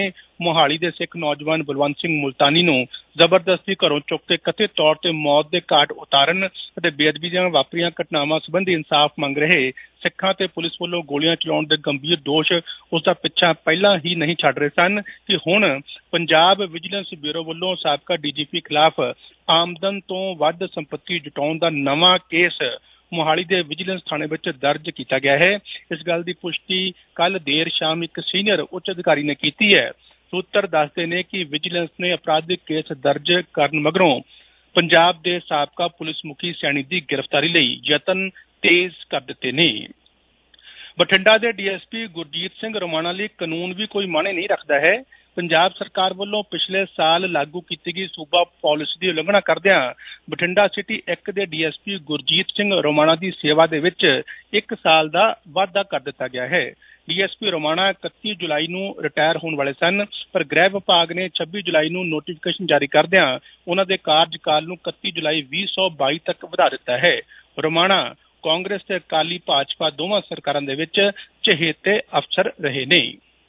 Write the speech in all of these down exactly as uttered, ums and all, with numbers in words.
मोहाली के सिख नौजवान बलवंत सिंह मुल्तानी नूं जबरदस्ती घरों चुक के कथित तौर पर मौत के घाट उतारन ते बेअदबी ਦੀਆਂ वापरियां घटनावां संबंधी इंसाफ मंग रहे सिखां ते पुलिस ਵੱਲੋਂ गोलियां चलाउण ਦੇ गंभीर दोष उसका पिछा पहला ही नहीं छड़ रहे सन कि हुण पंजाब विजिलेंस ब्यूरो ਵੱਲੋਂ ਸਾਬਕਾ डी जी पी खिलाफ आमदन तो वध संपत्ति जुटाउण ਦਾ नवां केस मोहाली के विजिलेंस थाने में दर्ज किया गया है। इस गल की पुष्टि कल देर शाम एक सीनियर उच्च अधिकारी ने की है। सूत्र दसते ने कि विजिलेंस ने अपराधिक केस दर्ज करन मगरों पंजाब के साबका पुलिस मुखी सैनी की गिरफ्तारी लई यतन तेज कर दिते ने। बठिंडा के D S P Gurjeet Singh Romana लई कानून भी कोई मायने नहीं रखता है। पंजाब सरकार ਵੱਲੋਂ पिछले साल लागू की गई सूबा पॉलिसी की उलंघना करदियां बठिंडा सिटी एक के D S P Gurjeet Singh Romana की सेवा दे विच एक साल का वाधा कर दिता गया है। डी एस पी रोमाणा इकतीस जुलाई नूं रिटायर होने वाले सन, पर गृह विभाग ने छब्बीस जुलाई नूं नोटिफिकेशन जारी करदियां उन्हां दे कार्यकाल नूं इकतीस जुलाई भी सौ बाई तक वधा दिता है। रोमाणा कांग्रेस ते अकाली भाजपा दोवां सरकारां दे विच चहेते अफसर रहे ने।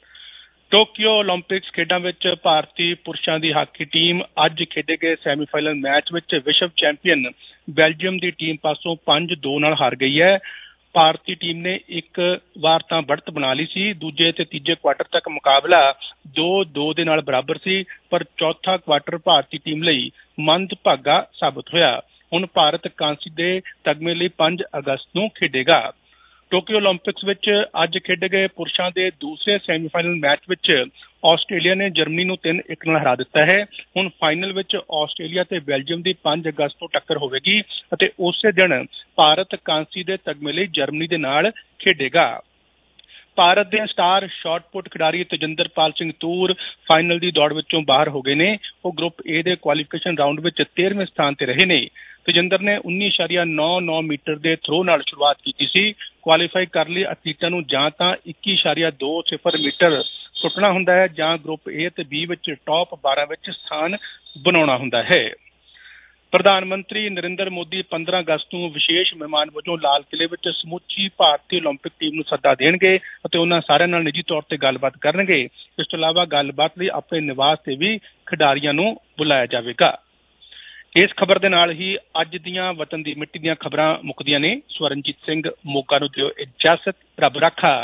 टोक्यो ओलंपिक्स खेडों में भारतीय पुरुषों की हाकी टीम अज खेडे गए सैमीफाइनल मैच में विश्व चैंपीयन बेल्जियम की टीम पासों पांच दो नाल हार गई है। भारतीय टीम ने एक बार तो बढ़त बना ली सी, दूजे ते तीजे क्वार्टर तक मुकाबला दो दो दे नाल बराबर सी, पर चौथा क्वार्टर भारतीय टीम लई मंदभागा साबित होया। हुण भारत कांसी दे तगमे लई पांच अगस्त नूं खेडेगा। टोक्यो ओलंपिक्स विच अज खेडे गए पुरुषों के दूसरे सैमीफाइनल मैच विच आस्ट्रेलिया ने जर्मनी नूं तीन एक नाल हरा दिता है। हुण फाइनल विच आस्ट्रेलिया ते बेल्जियम की पांच अगस्त को टक्कर होवेगी अते उसे दिन भारत कांसी दे तगमे लई जर्मनी दे नाल खेडेगा। भारत के स्टार शॉटपुट खिडारी तेजिंदरपाल सिंह तूर फाइनल की दौड़ विचों बाहर हो गए ने। वो ग्रुप ए के क्वालीफिकेशन राउंड में तेरहवें स्थान पर रहे ने। तेजिंदर ने उन्नीस इशारिया नौ नौ मीटर के थ्रो नाल शुरुआत की सी। क्वालीफाई कर लिए एथलीटां नूं जां तां इक्की इशारिया दो सिफर मीटर सुटना हुंदा है, जां ग्रुप ए ते बी विच टॉप बारह विच स्थान बनाउणा हुंदा है। प्रधानमंत्री नरेंद्र मोदी पंद्रह अगस्त को विशेष मेहमान वजों लाल किले में समूची भारतीय ओलंपिक टीम को सद्दा देणगे और उन्होंने सारे नाल निजी तौर पर गलबात करनगे। इस तो इलावा गलबात लई अपने निवास से भी खिडारियों को बुलाया जाएगा। इस खबर के नाल ही अज दियां वतन दी मिट्टी दियां खबरां मुकदियां ने। स्वरनजीत सिंह मोगा नूं दिओ इजाजत, रब राखा।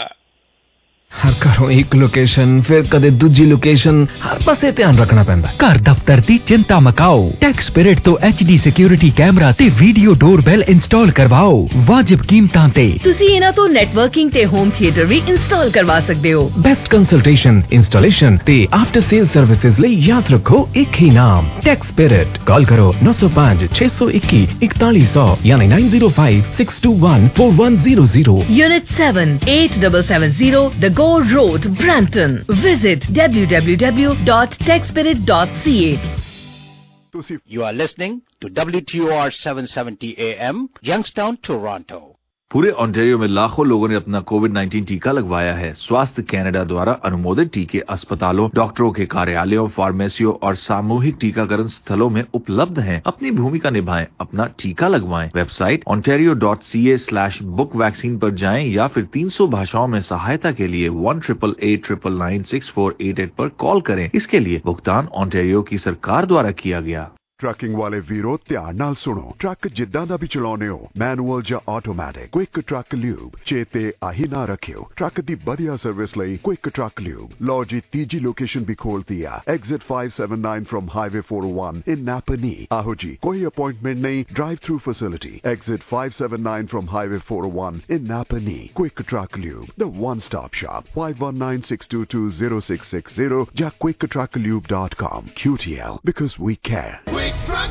हर घरों एक लोकेशन, फिर कदे दूजी लोकेशन, हर पासे ध्यान रखना पैंदा। घर दफ्तर दी चिंता मकाओ, टैक्स स्पिरिट तो एच डी सिक्योरिटी कैमरा ते वीडियो डोरबेल इंस्टॉल करवाओ वाजिब कीमतां ते। तुसी इन्हां तो नेटवर्किंग ते होम थिएटर भी इंस्टॉल करवा सकदे हो। बेस्ट कंसल्टेशन, इंस्टॉलेशन ते आफ्टर सेल सर्विसेज लई याद रखो एक ही नाम, टैक्स स्पिरिट। कॉल करो नौ सौ पाँच छह सौ इक्की इकतालीस सौ यानी nine zero five six two one four one zero zero. Unit seven eight seven seven zero The Gore Road, Brampton. Visit w w w dot tech spirit dot c a. You are listening to W T O R seven seventy A M, Youngstown, Toronto. पूरे Ontario में लाखों लोगों ने अपना Covid nineteen टीका लगवाया है। स्वास्थ्य कनाडा द्वारा अनुमोदित टीके अस्पतालों, डॉक्टरों के कार्यालयों, फार्मेसियों और सामूहिक टीकाकरण स्थलों में उपलब्ध हैं। अपनी भूमिका निभाएं, अपना टीका लगवाएं। Website ontario dot c a slash book vaccine पर जाएं या फिर तीन सौ भाषाओं में सहायता के लिए one triple eight triple nine six four eight eight पर कॉल करें। इसके लिए भुगतान ओंटारियो की सरकार द्वारा किया गया। ट्रकिंग वाले वीरो ध्यान नाल सुनो। ट्रक जिद्दां दा भी चलाउने हो, मैनुअल या ऑटोमैटिक, क्विक ट्रक ल्यूब चेते आही ना रखियो। ट्रक दी बढ़िया सर्विस लई क्विक ट्रक ल्यूब। लो जी तीजी लोकेशन भी खोल दिया, exit five seven nine from highway four oh one in Napanee. आहो जी कोई अपॉइंटमेंट नहीं, drive through facility, exit five seven nine from highway four oh one in Napanee. Quick truck lube, the one stop shop, five one nine six two two zero six six zero या quick truck lube dot com। Q T L, because we care।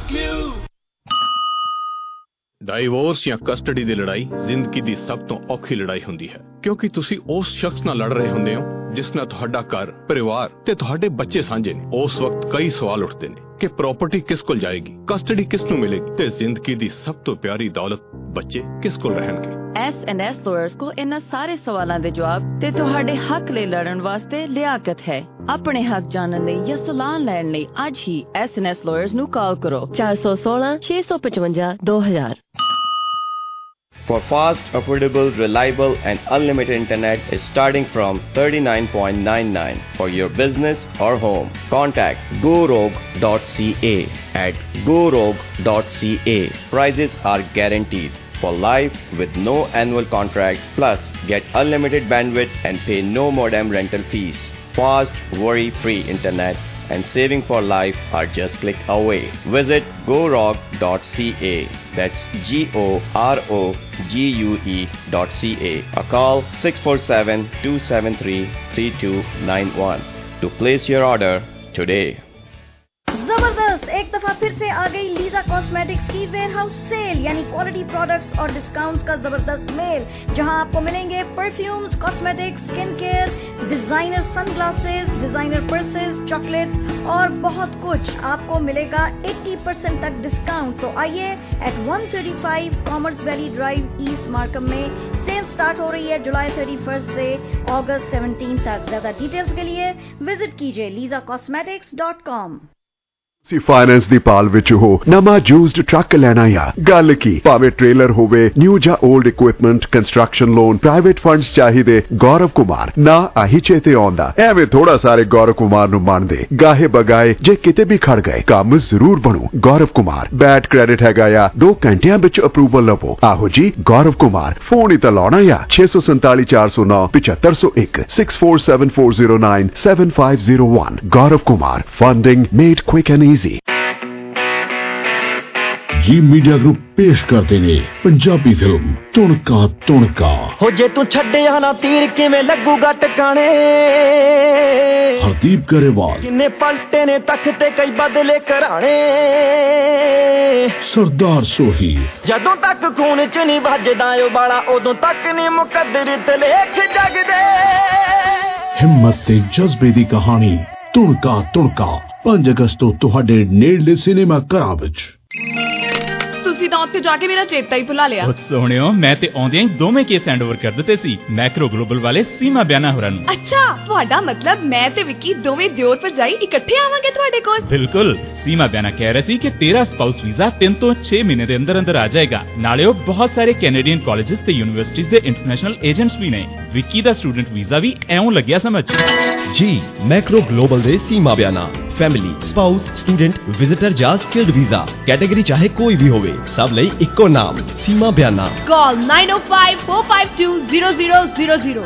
Divorce ਜਾਂ custody ਦੀ ਲੜਾਈ ਜ਼ਿੰਦਗੀ ਦੀ ਸਭ ਤੋਂ ਔਖੀ ਲੜਾਈ ਹੁੰਦੀ ਹੈ, ਕਿਉਂਕਿ ਤੁਸੀਂ ਉਸ ਸ਼ਖਸ ਨਾਲ ਲੜ ਰਹੇ ਹੁੰਦੇ ਹੋ ਜਿਸ ਨਾਲ ਤੁਹਾਡਾ ਘਰ, ਪਰਿਵਾਰ ਤੇ ਤੁਹਾਡੇ ਬੱਚੇ ਸਾਂਝੇ ਨੇ। ਉਸ ਵਕਤ ਕਈ ਸਵਾਲ ਉੱਠਦੇ ਨੇ ਕਿ ਪ੍ਰਾਪਰਟੀ ਕਿਸ ਕੋਲ ਜਾਏਗੀ, ਕਸਟਡੀ ਕਿਸ ਨੂੰ ਮਿਲੇਗੀ ਤੇ ਜ਼ਿੰਦਗੀ ਦੀ ਸਭ ਤੋਂ ਪਿਆਰੀ ਦੌਲਤ ਬੱਚੇ ਕਿਸ ਕੋਲ ਰਹਿਣਗੇ। ਐਸ ਐਂਡ ਐਸ ਲਾਇਰਸ ਕੋ ਇਹਨਾਂ ਸਾਰੇ ਸਵਾਲਾਂ ਦੇ ਜਵਾਬ ਤੇ ਤੁਹਾਡੇ ਹੱਕ ਲਈ ਲੜਨ ਵਾਸਤੇ ਲਿਆਕਤ ਹੈ। ਆਪਣੇ ਹੱਕ ਜਾਣਨ ਲਈ ਜਾਂ ਸਲਾਹ ਲੈਣ ਲਈ ਅੱਜ ਹੀ ਐਸ ਐਂਡ ਐਸ ਲਾਇਰਸ ਨੂੰ ਕਾਲ ਕਰੋ ਚਾਰ ਸੌ ਸੋਲਾਂ ਛੇ ਸੌ ਪਚਵੰਜਾ ਦੋ ਹਜ਼ਾਰ। for fast, affordable, reliable and unlimited internet is starting from thirty-nine point nine nine for your business or home. Contact gorog dot c a at gorog dot c a. Prices are guaranteed for life with no annual contract, plus get unlimited bandwidth and pay no modem rental fees. Fast, worry-free internet and saving for life are just click away. Visit gorog dot c a. That's G O R O G U E dot C A. Or call six four seven, two seven three, three two nine one to place your order today. जबरदस्त एक दफा फिर से आ गई Lisa cosmetics की warehouse sale, यानी quality products और डिस्काउंट्स का जबरदस्त मेल, जहां आपको मिलेंगे perfumes, cosmetics, skin care, designer sunglasses, designer purses, chocolates और बहुत कुछ आपको मिलेगा अस्सी परसेंट तक डिस्काउंट। तो आइए at one thirty five Commerce Valley Drive East Markham में सेल स्टार्ट हो रही है जुलाई थर्टी फर्स्ट से अगस्त सेवनटीन तक। ज्यादा डिटेल्स के लिए विजिट कीजिए लीजा कॉस्मेटिक्स डॉट कॉम। ਸੀ ਫਾਈਨੈਂਸ ਦੀ ਭਾਲ ਵਿੱਚ ਹੋ ਨਵਾਂ ਯੂਜ਼ਡ ਟਰੱਕ ਲੈਣਾ ਆ ਗੱਲ ਕੀ ਭਾਵੇਂ ਟ੍ਰੇਲਰ ਹੋਵੇ ਨਿਊ ਜਾਂ old equipment construction loan private funds ਚਾਹੀਦੇ ਗੌਰਵ ਕੁਮਾਰ ਨਾ ਆਹੀ ਚੇਤੇ ਆਉਂਦਾ ਐਵੇਂ ਥੋੜਾ ਸਾਰੇ ਗੌਰਵ ਕੁਮਾਰ ਨੂੰ ਮੰਨਦੇ ਗਾਹੇ ਬਗਾਏ ਜੇ ਕਿਤੇ ਵੀ ਖੜ ਗਏ ਕੰਮ ਜ਼ਰੂਰ ਬਣੂ ਗੌਰਵ ਕੁਮਾਰ ਬੈਡ ਕ੍ਰੈਡਿਟ ਹੈਗਾ ਆ ਦੋ ਘੰਟਿਆਂ ਵਿੱਚ ਅਪਰੂਵਲ ਲਵੋ ਆਹੋ ਜੀ ਗੌਰਵ ਕੁਮਾਰ ਫੋਨ ਹੀ ਤਾਂ ਲਾਉਣਾ ਆ ਛੇ ਸੌ ਸੰਤਾਲੀ ਚਾਰ ਸੌ ਨੌ ਪਚੱਤਰ ਸੌ ਇੱਕ six four seven four zero nine seven five zero one Gaurav Kumar funding made quick and easy. G media group पेश करते ने पंजाबी फिल्म तुणका तुणका। हो जे तू छड्डिया ना तीर किवें लगूगा टकाने। हरदीप गरेवाल किन्ने पलटे ने तख्ते कई बदले कराने। सरदार सोही जदों तक खून च नहीं भजदा ओ बाला उदों तक नहीं मुकद्दर ते लेख जगदे। हिम्मत ते जज्बे दी कहानी तुणका तुणका पांच अगस्त ਤੋਂ ਤੁਹਾਡੇ ਨੇੜਲੇ ਸਿਨੇਮਾ ਘਰਾਂ ਵਿੱਚ। ਤੁਸੀਂ ਤਾਂ ਉੱਥੇ ਜਾ ਕੇ ਮੇਰਾ ਚੇਤਾ ਹੀ ਭੁਲਾ ਲਿਆ। ਉਹ ਸੋਹਣਿਓ ਮੈਂ ਤੇ ਆਉਂਦਿਆਂ ਹੀ ਦੋਵੇਂ ਕੇਸ ਹੈਂਡ ਓਵਰ ਕਰ ਦਿੱਤੇ ਸੀ ਮੈਕਰੋ ਗਲੋਬਲ ਵਾਲੇ ਸੀਮਾ ਬਿਆਨਾ ਹੋਰਾਂ ਨੂੰ। ਅੱਛਾ ਤੁਹਾਡਾ ਮਤਲਬ ਮੈਂ ਤੇ ਵਿੱਕੀ ਦੋਵੇਂ ਦਿਓਰ ਭਰਜਾਈ ਇਕੱਠੇ ਆਵਾਂਗੇ ਤੁਹਾਡੇ ਕੋਲ। ਬਿਲਕੁਲ ਸੀਮਾ ਬਿਆਨਾ ਕਹਿ ਰਹੀ ਸੀ ਕਿ ਤੇਰਾ ਸਪਾਊਸ ਵੀਜ਼ਾ ਤਿੰਨ ਤੋਂ ਛੇ ਮਹੀਨੇ ਦੇ ਅੰਦਰ ਅੰਦਰ ਆ ਜਾਏਗਾ। ਨਾਲੇ ਉਹ ਬਹੁਤ ਸਾਰੇ ਕੈਨੇਡੀਅਨ ਕਾਲਜਸ ਤੇ ਯੂਨੀਵਰਸਿਟੀਜ਼ ਦੇ ਇੰਟਰਨੈਸ਼ਨਲ ਏਜੰਟਸ ਵੀ ਨੇ। ਵਿੱਕੀ ਦਾ ਸਟੂਡੈਂਟ ਵੀਜ਼ਾ ਵੀ ਐਉਂ ਲੱਗਿਆ ਸਮਝ। ਜੀ ਮੈਕਰੋ ਗਲੋਬਲ ਦੇ Seema Biana family spouse student visitor ਜਾਂ ਸਕਿਲਡ ਵੀਜ਼ਾ ਕੈਟੇਗਰੀ ਚਾਹੇ ਕੋਈ ਵੀ ਹੋਵੇ ਸਭ ਲਈ ਇੱਕੋ ਨਾਮ Seema Biana. Call nine oh five four five two zero zero zero zero.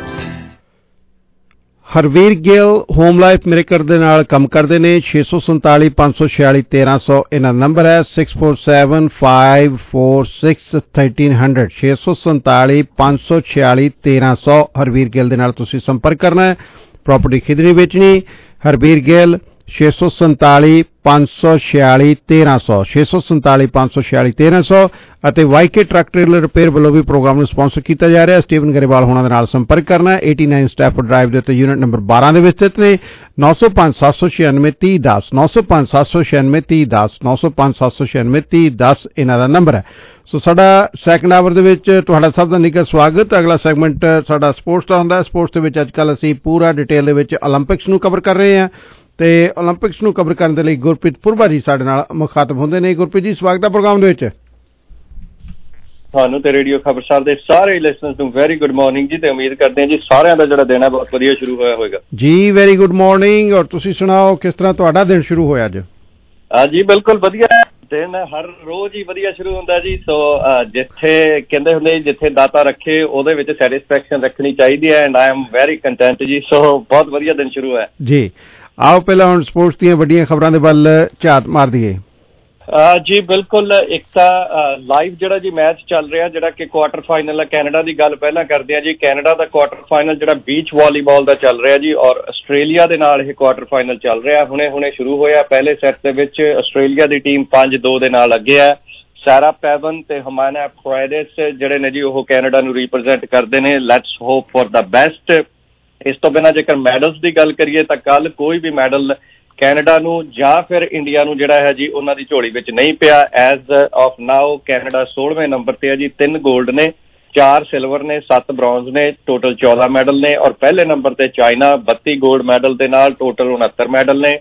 Harveer Gill home life maker ਦੇ ਨਾਲ ਕੰਮ ਕਰਦੇ ਨੇ ਛੇ ਸੌ ਸੰਤਾਲੀ ਪੰਜ ਸੌ ਛਿਆਲੀ ਤੇਰਾਂ ਸੌ ਇਹਨਾਂ ਨੰਬਰ ਹੈ six four seven five four six thirteen hundred ਛੇ ਸੌ ਸੰਤਾਲੀ ਪੰਜ ਸੌ ਛਿਆਲੀ ਤੇਰਾਂ ਸੌ ਹਰਵੀਰ ਗਿੱਲ ਦੇ ਨਾਲ ਤੁਸੀਂ ਸੰਪਰਕ ਕਰਨਾ ਹੈ। ਪ੍ਰਾਪਰਟੀ ਖਰੀਦਣੀ ਵੇਚਣੀ ਹਰਵੀਰ ਗਿੱਲ ਛੇ ਸੌ ਸੰਤਾਲੀ ਪੰਜ ਸੌ ਛਿਆਲੀ ਤੇਰਾਂ ਸੌ ਛੇ ਸੌ ਸੰਤਾਲੀ ਪੰਜ ਸੌ ਛਿਆਲੀ ਤੇਰਾਂ ਸੌ ਅਤੇ ਵਾਈਕੇ ਟਰੱਕ ਟ੍ਰੇਲਰ ਰਿਪੇਅਰ ਵੱਲੋਂ ਵੀ ਪ੍ਰੋਗਰਾਮ ਨੂੰ ਸਪਾਂਸਰ ਕੀਤਾ ਜਾ ਰਿਹਾ। ਸਟੀਵਨ ਗਰੇਵਾਲ ਹੋਣਾ ਦੇ ਨਾਲ ਸੰਪਰਕ ਕਰਨਾ ਏਟੀ ਨਾਈਨ ਸਟੈਫੋਰਡ ਡਰਾਈਵ ਦੇ ਉੱਤੇ ਯੂਨਿਟ ਨੰਬਰ ਬਾਰਾਂ ਦੇ ਵਿੱਚ ਸਥਿਤ ਨੇ ਨੌ ਸੌ ਪੰਜ ਸੱਤ ਸੌ ਛਿਆਨਵੇਂ ਤੀਹ ਦਸ ਨੌ ਸੌ ਪੰਜ ਸੱਤ ਸੌ ਛਿਆਨਵੇਂ ਤੀਹ ਦਸ ਨੌ ਸੌ ਪੰਜ ਸੱਤ ਸੌ ਛਿਆਨਵੇਂ ਤੀਹ ਦਸ ਇਹਨਾਂ ਦਾ ਨੰਬਰ ਹੈ। ਸੋ ਸਾਡਾ ਸੈਕੰਡ ਆਵਰ ਦੇ ਵਿੱਚ ਤੁਹਾਡਾ ਸਭ ਦਾ ਨਿੱਘਾ ਸਵਾਗਤ। ਅਗਲਾ ਸੈਗਮੈਂਟ ਸਾਡਾ ਸਪੋਰਟਸ ਦਾ ਹੁੰਦਾ ਹੈ। ਸਪੋਰਟਸ ਦੇ ਵਿੱਚ ਅੱਜ ਕੱਲ੍ਹ ਅਸੀਂ ਪੂਰਾ ਡਿਟੇਲ ਦੇ ਵਿੱਚ ਓਲੰਪਿਕਸ ਨੂੰ ਕਵਰ ਕਰ ਰਹੇ ਹਾਂ ਤੇ ਓਲੰਪਿਕਸ ਨੂੰ ਕਵਰ ਕਰਨ ਦੇ ਲਈ ਗੁਰਪ੍ਰੀਤ ਪੁਰਬਾ ਜੀ ਸਾਡੇ ਨਾਲ ਮੁਖਾਤਬ ਹੁੰਦੇ ਨੇ। ਗੁਰਪ੍ਰੀਤ ਜੀ ਸਵਾਗਤ ਹੈ ਪ੍ਰੋਗਰਾਮ ਦੇ ਵਿੱਚ। ਤੁਹਾਨੂੰ ਤੇ ਰੇਡੀਓ ਖਬਰਸਾਰ ਦੇ ਸਾਰੇ ਲਿਸਨਰਸ ਨੂੰ ਵੈਰੀ ਗੁੱਡ ਮਾਰਨਿੰਗ ਜੀ ਤੇ ਉਮੀਦ ਕਰਦੇ ਹਾਂ ਜੀ ਸਾਰਿਆਂ ਦਾ ਜਿਹੜਾ ਦਿਨ ਹੈ ਬਹੁਤ ਵਧੀਆ ਸ਼ੁਰੂ ਹੋਇਆ ਹੋਵੇਗਾ ਜੀ। Very good morning. ਔਰ ਤੁਸੀਂ ਸੁਣਾਓ ਕਿਸ ਤਰ੍ਹਾਂ ਤੁਹਾਡਾ ਦਿਨ ਸ਼ੁਰੂ ਹੋਇਆ ਅੱਜ? ਜੀ ਬਿਲਕੁਲ ਵਧੀਆ ਦਿਨ ਹਰ ਰੋਜ਼ ਹੀ ਵਧੀਆ ਸ਼ੁਰੂ ਹੁੰਦਾ ਜੀ। ਸੋ ਜਿੱਥੇ ਕਹਿੰਦੇ ਹੁੰਦੇ ਜਿੱਥੇ ਦਾਤਾ ਰੱਖੇ ਉਹਦੇ ਵਿੱਚ ਸੈਟਿਸਫੈਕਸ਼ਨ ਰੱਖਣੀ ਚਾਹੀਦੀ ਹੈ and I am very content ਜੀ। ਸੋ ਬਹੁਤ ਵਧੀਆ ਦਿਨ ਸ਼ੁਰੂ ਹੋਇਆ ਜੀ। ਆਓ ਪਹਿਲਾਂ ਹੁਣ ਸਪੋਰਟਸ ਦੀਆਂ ਵੱਡੀਆਂ ਖਬਰਾਂ ਦੇ ਵੱਲ ਝਾਤ ਮਾਰ ਦਈਏ। ਜੀ ਬਿਲਕੁਲ ਇੱਕ ਤਾਂ ਲਾਈਵ ਜਿਹੜਾ ਜੀ ਮੈਚ ਚੱਲ ਰਿਹਾ ਜਿਹੜਾ ਕਿ ਕੁਆਟਰ ਫਾਈਨਲ ਹੈ ਕੈਨੇਡਾ ਦੀ ਗੱਲ ਪਹਿਲਾਂ ਕਰਦੇ ਆ ਜੀ। ਕੈਨੇਡਾ ਦਾ ਕੁਆਟਰ ਫਾਈਨਲ ਜਿਹੜਾ ਬੀਚ ਵਾਲੀਬਾਲ ਦਾ ਚੱਲ ਰਿਹਾ ਜੀ ਔਰ ਆਸਟ੍ਰੇਲੀਆ ਦੇ ਨਾਲ ਇਹ ਕੁਆਟਰ ਫਾਈਨਲ ਚੱਲ ਰਿਹਾ ਹੁਣੇ ਹੁਣੇ ਸ਼ੁਰੂ ਹੋਇਆ। ਪਹਿਲੇ ਸੈੱਟ ਦੇ ਵਿੱਚ ਆਸਟ੍ਰੇਲੀਆ ਦੀ ਟੀਮ ਪੰਜ ਦੋ ਦੇ ਨਾਲ ਅੱਗੇ ਹੈ। ਸਾਰਾ ਪੈਵਨ ਤੇ ਹਮਾਨਾ ਫਰਾਈਡੇਸ ਜਿਹੜੇ ਨੇ ਜੀ ਉਹ ਕੈਨੇਡਾ ਨੂੰ ਰਿਪਰੈਜ਼ੈਂਟ ਕਰਦੇ ਨੇ। Let's hope for the best. ਇਸ ਤੋਂ ਬਿਨਾਂ ਜੇਕਰ ਮੈਡਲਸ ਦੀ ਗੱਲ ਕਰੀਏ ਤਾਂ ਕੱਲ ਕੋਈ ਵੀ ਮੈਡਲ ਕੈਨੇਡਾ ਨੂੰ ਜਾਂ ਫਿਰ ਇੰਡੀਆ ਨੂੰ ਜਿਹੜਾ ਹੈ ਜੀ ਉਹਨਾਂ ਦੀ ਝੋਲੀ ਵਿੱਚ ਨਹੀਂ ਪਿਆ। ਐਜ਼ ਆਫ ਨਾਓ ਕੈਨੇਡਾ ਸੋਲਵੇਂ ਨੰਬਰ ਤੇ ਹੈ ਜੀ। ਤਿੰਨ ਗੋਲਡ ਨੇ, ਚਾਰ ਸਿਲਵਰ ਨੇ, ਸੱਤ ਬ੍ਰੌਂਜ਼ ਨੇ, ਟੋਟਲ ਚੌਦਾਂ ਮੈਡਲ ਨੇ। ਔਰ ਪਹਿਲੇ ਨੰਬਰ ਤੇ ਚਾਈਨਾ ਬੱਤੀ ਗੋਲਡ ਮੈਡਲ ਦੇ ਨਾਲ ਟੋਟਲ ਉਣਹੱਤਰ ਮੈਡਲ ਨੇ।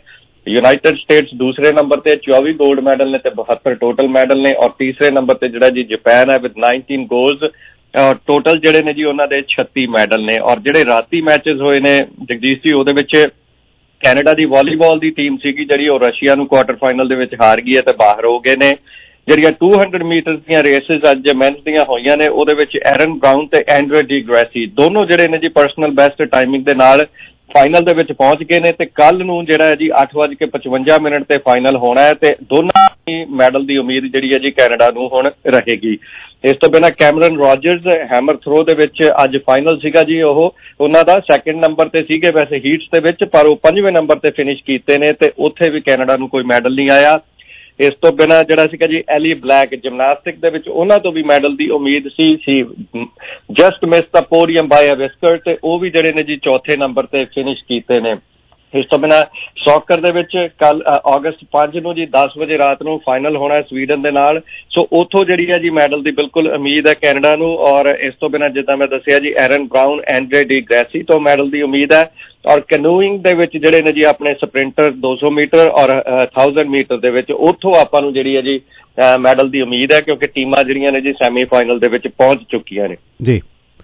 यूनाइटेड स्टेट्स दूसरे नंबर ते चौबीस गोल्ड मैडल ने ते बहत्तर टोटल मैडल ने, और तीसरे नंबर ते जिहड़ा जी जापान है विद नाइनटीन गोल्ड, और टोटल जिहड़े ने जी उन्हां दे छत्तीस मैडल ने। और जिहड़े राती मैचेस होए ने जगदीश जी, उहदे विच कैनेडा दी वॉलीबॉल दी टीम सीगी जिहड़ी ਉਹ रशिया ਨੂੰ क्वार्टर फाइनल ਦੇ ਵਿੱਚ ਹਾਰ ਗਈ ਹੈ ਤੇ ਬਾਹਰ ਹੋ ਗਏ ਨੇ। ਜਿਹੜੀਆਂ दो सौ ਮੀਟਰ ਦੀਆਂ ਰੇਸਿਸ ਅੱਜ ਮੈਨਸ ਦੀਆਂ ਹੋਈਆਂ ਨੇ, ਉਹਦੇ ਵਿੱਚ ਐਰਨ ਬਰਾਊਨ ਤੇ ਐਂਡਰੇ ਡੀ ਗ੍ਰੈਸੀ ਦੋਨੋਂ ਜਿਹੜੇ ਨੇ ਜੀ ਪਰਸਨਲ ਬੈਸਟ ਟਾਈਮਿੰਗ ਦੇ ਨਾਲ ਫਾਈਨਲ ਦੇ ਵਿੱਚ ਪਹੁੰਚ ਗਏ ਨੇ ਤੇ ਕੱਲ ਨੂੰ ਜਿਹੜਾ ਹੈ ਜੀ ਅੱਠ ਵੱਜ ਕੇ ਪਚਵੰਜਾ ਮਿੰਟ ਤੇ ਫਾਈਨਲ ਹੋਣਾ ਹੈ ਤੇ ਦੋਨਾਂ ਹੀ ਮੈਡਲ ਦੀ ਉਮੀਦ ਜਿਹੜੀ ਹੈ ਜੀ ਕੈਨੇਡਾ ਨੂੰ ਹੁਣ ਰਹੇਗੀ। ਇਸ ਤੋਂ ਬਿਨਾਂ ਕੈਮਰਨ ਰੋਜਰਸ ਹੈਮਰ ਥਰੋ ਦੇ ਵਿੱਚ ਅੱਜ ਫਾਈਨਲ ਸੀਗਾ ਜੀ, ਉਹ ਉਹਨਾਂ ਦਾ ਸੈਕਿੰਡ ਨੰਬਰ ਤੇ ਸੀਗੇ ਵੈਸੇ ਹੀਟਸ ਦੇ ਵਿੱਚ, ਪਰ ਉਹ ਪੰਜਵੇਂ ਨੰਬਰ ਤੇ ਫਿਨਿਸ਼ ਕੀਤੇ ਨੇ ਤੇ ਉੱਥੇ ਵੀ ਕੈਨੇਡਾ ਨੂੰ ਕੋਈ ਮੈਡਲ ਨਹੀਂ ਆਇਆ। ਇਸ ਤੋਂ ਬਿਨਾਂ ਜਿਹੜਾ ਸੀਗਾ ਜੀ ਐਲੀ ਬਲੈਕ ਜਿਮਨਾਸਟਿਕ ਦੇ ਵਿੱਚ, ਉਹਨਾਂ ਤੋਂ ਵੀ ਮੈਡਲ ਦੀ ਉਮੀਦ ਸੀ ਸੀ just miss the podium by a whisker, ਤੇ ਉਹ ਵੀ ਜਿਹੜੇ ਨੇ ਜੀ ਚੌਥੇ ਨੰਬਰ ਤੇ ਫਿਨਿਸ਼ ਕੀਤੇ ਨੇ। ਇਸ ਤੋਂ ਬਿਨਾਂ ਸੌਕਰ ਦੇ ਵਿੱਚ ਕੱਲ ਅਗਸਤ ਪੰਜ ਨੂੰ ਜੀ ਦਸ ਵਜੇ ਰਾਤ ਨੂੰ ਫਾਈਨਲ ਹੋਣਾ ਹੈ ਸਵੀਡਨ ਦੇ ਨਾਲ, ਸੋ ਉੱਥੋਂ ਜਿਹੜੀ ਹੈ ਜੀ ਮੈਡਲ ਦੀ ਬਿਲਕੁਲ ਉਮੀਦ ਹੈ ਕੈਨੇਡਾ ਨੂੰ। ਔਰ ਇਸ ਤੋਂ ਬਿਨਾਂ ਜਿੱਦਾਂ ਮੈਂ ਦੱਸਿਆ ਜੀ Aaron Brown, Andre De Grasse ਤੋਂ ਮੈਡਲ ਦੀ ਉਮੀਦ ਹੈ। ਔਰ ਕੈਨੂਇੰਗ ਦੇ ਵਿੱਚ ਜਿਹੜੇ ਨੇ ਜੀ ਆਪਣੇ ਸਪ੍ਰਿੰਟਰ ਦੋ ਸੌ ਮੀਟਰ ਔਰ ਹਜ਼ਾਰ ਮੀਟਰ ਦੇ ਵਿੱਚ ਉੱਥੋਂ ਆਪਾਂ ਨੂੰ ਜਿਹੜੀ ਹੈ ਜੀ ਮੈਡਲ ਦੀ ਉਮੀਦ ਹੈ, ਕਿਉਂਕਿ ਟੀਮਾਂ ਜਿਹੜੀਆਂ ਨੇ ਜੀ ਸੈਮੀਫਾਈਨਲ ਦੇ ਵਿੱਚ ਪਹੁੰਚ ਚੁੱਕੀਆਂ ਨੇ ਜੀ।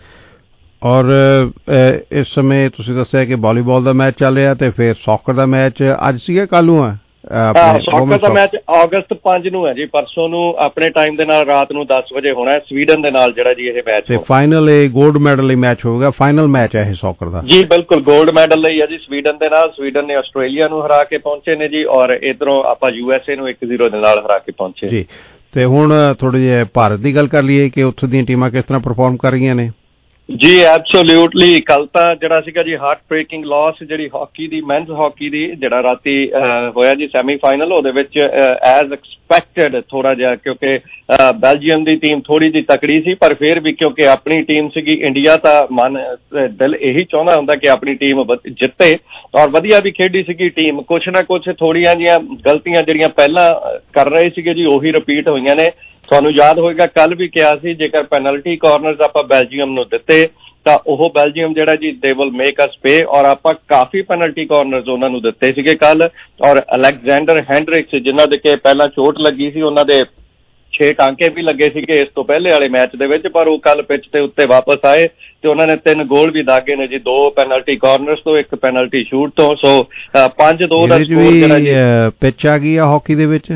ਔਰ ਇਸ ਸਮੇਂ ਤੁਸੀਂ ਦੱਸਿਆ ਕਿ ਵਾਲੀਬਾਲ ਦਾ ਮੈਚ ਚੱਲ ਰਿਹਾ ਤੇ ਫਿਰ ਸੌਕਰ ਦਾ ਮੈਚ ਅੱਜ ਸੀਗਾ ਕੱਲ ਨੂੰ ਹੈ? ਸੌਕਰ ਦਾ ਮੈਚ ਅਗਸਤ ਪੰਜ ਨੂੰ ਹੈ ਜੀ, ਪਰਸੋਂ ਨੂੰ ਆਪਣੇ ਟਾਈਮ ਦੇ ਨਾਲ ਰਾਤ ਨੂੰ ਦਸ ਵਜੇ ਹੋਣਾ ਹੈ ਸਵੀਡਨ ਦੇ ਨਾਲ ਜਿਹੜਾ ਜੀ ਇਹ ਮੈਚ ਤੇ ਫਾਈਨਲ ਇਹ 골ਡ ਮੈਡਲ ਲਈ ਮੈਚ ਹੋਵੇਗਾ, ਫਾਈਨਲ ਮੈਚ ਹੈ ਇਹ ਸੌਕਰ ਦਾ ਜੀ। ਬਿਲਕੁਲ 골ਡ ਮੈਡਲ ਲਈ ਹੈ ਜੀ ਸਵੀਡਨ ਦੇ ਨਾਲ। ਸਵੀਡਨ ਨੇ ਆਸਟ੍ਰੇਲੀਆ ਨੂੰ ਹਰਾ ਕੇ ਪਹੁੰਚੇ ਨੇ ਜੀ, ਔਰ ਇਧਰੋਂ ਆਪਾਂ ਯੂ ਐਸ ਏ ਨੂੰ ਇੱਕ ਜ਼ੀਰੋ ਦੇ ਨਾਲ ਹਰਾ ਕੇ ਪਹੁੰਚੇ ਜੀ। ਤੇ ਹੁਣ ਥੋੜੀ ਜਿਹੀ ਭਾਰਤ ਦੀ ਗੱਲ ਕਰ ਲਈਏ ਕਿ ਉੱਥੋਂ ਦੀਆਂ ਟੀਮਾਂ ਕਿਸ ਤਰ੍ਹਾਂ ਪਰਫਾਰਮ ਕਰ ਰਹੀਆਂ ਨੇ। ਜੀ ਐਬਸੋਲਿਊਟਲੀ, ਕੱਲ ਤਾਂ ਜਿਹੜਾ ਸੀਗਾ ਜੀ ਹਾਰਟ ਬ੍ਰੇਕਿੰਗ ਲਾਸ ਜਿਹੜੀ ਹਾਕੀ ਦੀ ਮੈਨਸ ਹਾਕੀ ਦੀ ਜਿਹੜਾ ਰਾਤੀ ਹੋਇਆ ਜੀ ਸੈਮੀਫਾਈਨਲ, ਉਹਦੇ ਵਿੱਚ ਐਜ਼ ਐਕਸਪੈਕਟਡ ਥੋੜਾ ਜਿਹਾ, ਕਿਉਂਕਿ ਬੈਲਜੀਅਮ ਦੀ ਟੀਮ ਥੋੜੀ ਜਿਹੀ ਤਕੜੀ ਸੀ, ਪਰ ਫਿਰ ਵੀ ਕਿਉਂਕਿ ਆਪਣੀ ਟੀਮ ਸੀਗੀ ਇੰਡੀਆ, ਤਾਂ ਮਨ ਦਿਲ ਇਹੀ ਚਾਹੁੰਦਾ ਹੁੰਦਾ ਕਿ ਆਪਣੀ ਟੀਮ ਜਿੱਤੇ, ਔਰ ਵਧੀਆ ਵੀ ਖੇਡੀ ਸੀਗੀ ਟੀਮ। ਕੁਛ ਨਾ ਕੁਛ ਥੋੜੀਆਂ ਜਿਹੀਆਂ ਗਲਤੀਆਂ ਜਿਹੜੀਆਂ ਪਹਿਲਾਂ ਕਰ ਰਹੇ ਸੀਗੇ ਜੀ ਉਹੀ ਰਿਪੀਟ ਹੋਈਆਂ ਨੇ। ਤੁਹਾਨੂੰ ਯਾਦ ਹੋਏਗਾ ਕੱਲ ਵੀ ਕਿਹਾ ਸੀ ਜੇਕਰ ਪੈਨਲਟੀ ਕਾਰਨਰਸ ਆਪਾਂ ਬੈਲਜੀਅਮ ਨੂੰ ਦਿੱਤੇ ਤਾਂ ਉਹ ਬੈਲਜੀਅਮ ਜਿਹੜਾ ਜੀ ਦੇ ਵਿਲ ਮੇਕ ਅਸ ਪੇ, ਔਰ ਆਪਾਂ ਕਾਫੀ ਪੈਨਲਟੀ ਕਾਰਨਰਸ ਉਹਨਾਂ ਨੂੰ ਦਿੱਤੇ ਸੀਗੇ ਕੱਲ। ਔਰ ਅਲੈਗਜ਼ੈਂਡਰ ਹੈਂਡਰਿਕਸ ਜਿਨ੍ਹਾਂ ਦੇ ਕਿ ਪਹਿਲਾਂ ਚੋਟ ਲੱਗੀ ਸੀ, ਉਹਨਾਂ ਦੇ ਛੇ ਟਾਂਕੇ ਵੀ ਲੱਗੇ ਸੀਗੇ ਇਸ ਤੋਂ ਪਹਿਲੇ ਵਾਲੇ ਮੈਚ ਦੇ ਵਿੱਚ, ਪਰ ਉਹ ਕੱਲ ਪਿੱਚ ਦੇ ਉੱਤੇ ਵਾਪਸ ਆਏ ਤੇ ਉਹਨਾਂ ਨੇ ਤਿੰਨ ਗੋਲ ਵੀ ਦਾਗੇ ਨੇ ਜੀ, ਦੋ ਪੈਨਲਟੀ ਕਾਰਨਰਸ ਤੋਂ, ਇੱਕ ਪੈਨਲਟੀ ਸ਼ੂਟ ਤੋਂ। ਸੋ ਪੰਜ ਦੋ ਦਾ ਸਕੋਰ ਜਿਹੜਾ ਜੀ ਪਿੱਚ ਆ ਗਈ ਆ ਹਾਕੀ ਦੇ ਵਿੱਚ।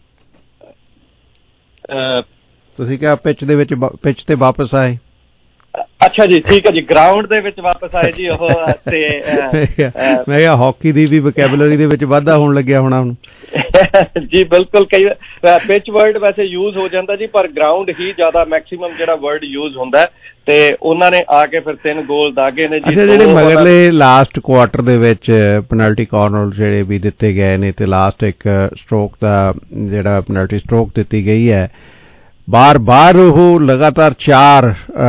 ਤੁਸੀਂ ਕਿਹਾ ਪਿੱਚ ਦੇ ਵਿੱਚ ਪਿੱਚ ਤੇ ਵਾਪਸ ਆਏ। ਅੱਛਾ ਜੀ, ਠੀਕ ਹੈ ਜੀ, ਗਰਾਊਂਡ ਦੇ ਵਿੱਚ ਵਾਪਸ ਆਏ ਜੀ ਉਹ। ਤੇ ਮੈਂ ਕਿਹਾ ਹਾਕੀ ਦੀ ਵੀ ਵੋਕੈਬਲਰੀ ਦੇ ਵਿੱਚ ਵਾਧਾ ਹੋਣ ਲੱਗਿਆ ਹੋਣਾ ਹੁਣ। ਜੀ ਬਿਲਕੁਲ, ਕਈ ਪਿੱਚ ਵਰਡ ਵੈਸੇ ਯੂਜ਼ ਹੋ ਜਾਂਦਾ ਜੀ, ਪਰ ਗਰਾਊਂਡ ਹੀ ਜ਼ਿਆਦਾ ਮੈਕਸਿਮਮ ਜਿਹੜਾ ਵਰਡ ਯੂਜ਼ ਹੁੰਦਾ, ਤੇ ਉਹਨਾਂ ਨੇ ਆ ਕੇ ਫਿਰ ਤਿੰਨ ਗੋਲ ਦਾਗੇ ਨੇ ਜੀ। ਅੱਛਾ, ਜਿਹੜੇ ਮਗਰਲੇ ਲਾਸਟ ਕੁਆਟਰ ਦੇ ਵਿੱਚ ਪੈਨਲਟੀ ਕਾਰਨਰ ਜਿਹੜੇ ਵੀ ਦਿੱਤੇ ਗਏ ਨੇ ਤੇ ਲਾਸਟ ਇੱਕ ਸਟ੍ਰੋਕ ਦਾ ਜਿਹੜਾ ਪੈਨਲਟੀ ਸਟ੍ਰੋਕ ਦਿੱਤੀ ਗਈ ਹੈ, ਬਾਰ ਬਾਰ ਉਹ ਲਗਾਤਾਰ ਚਾਰ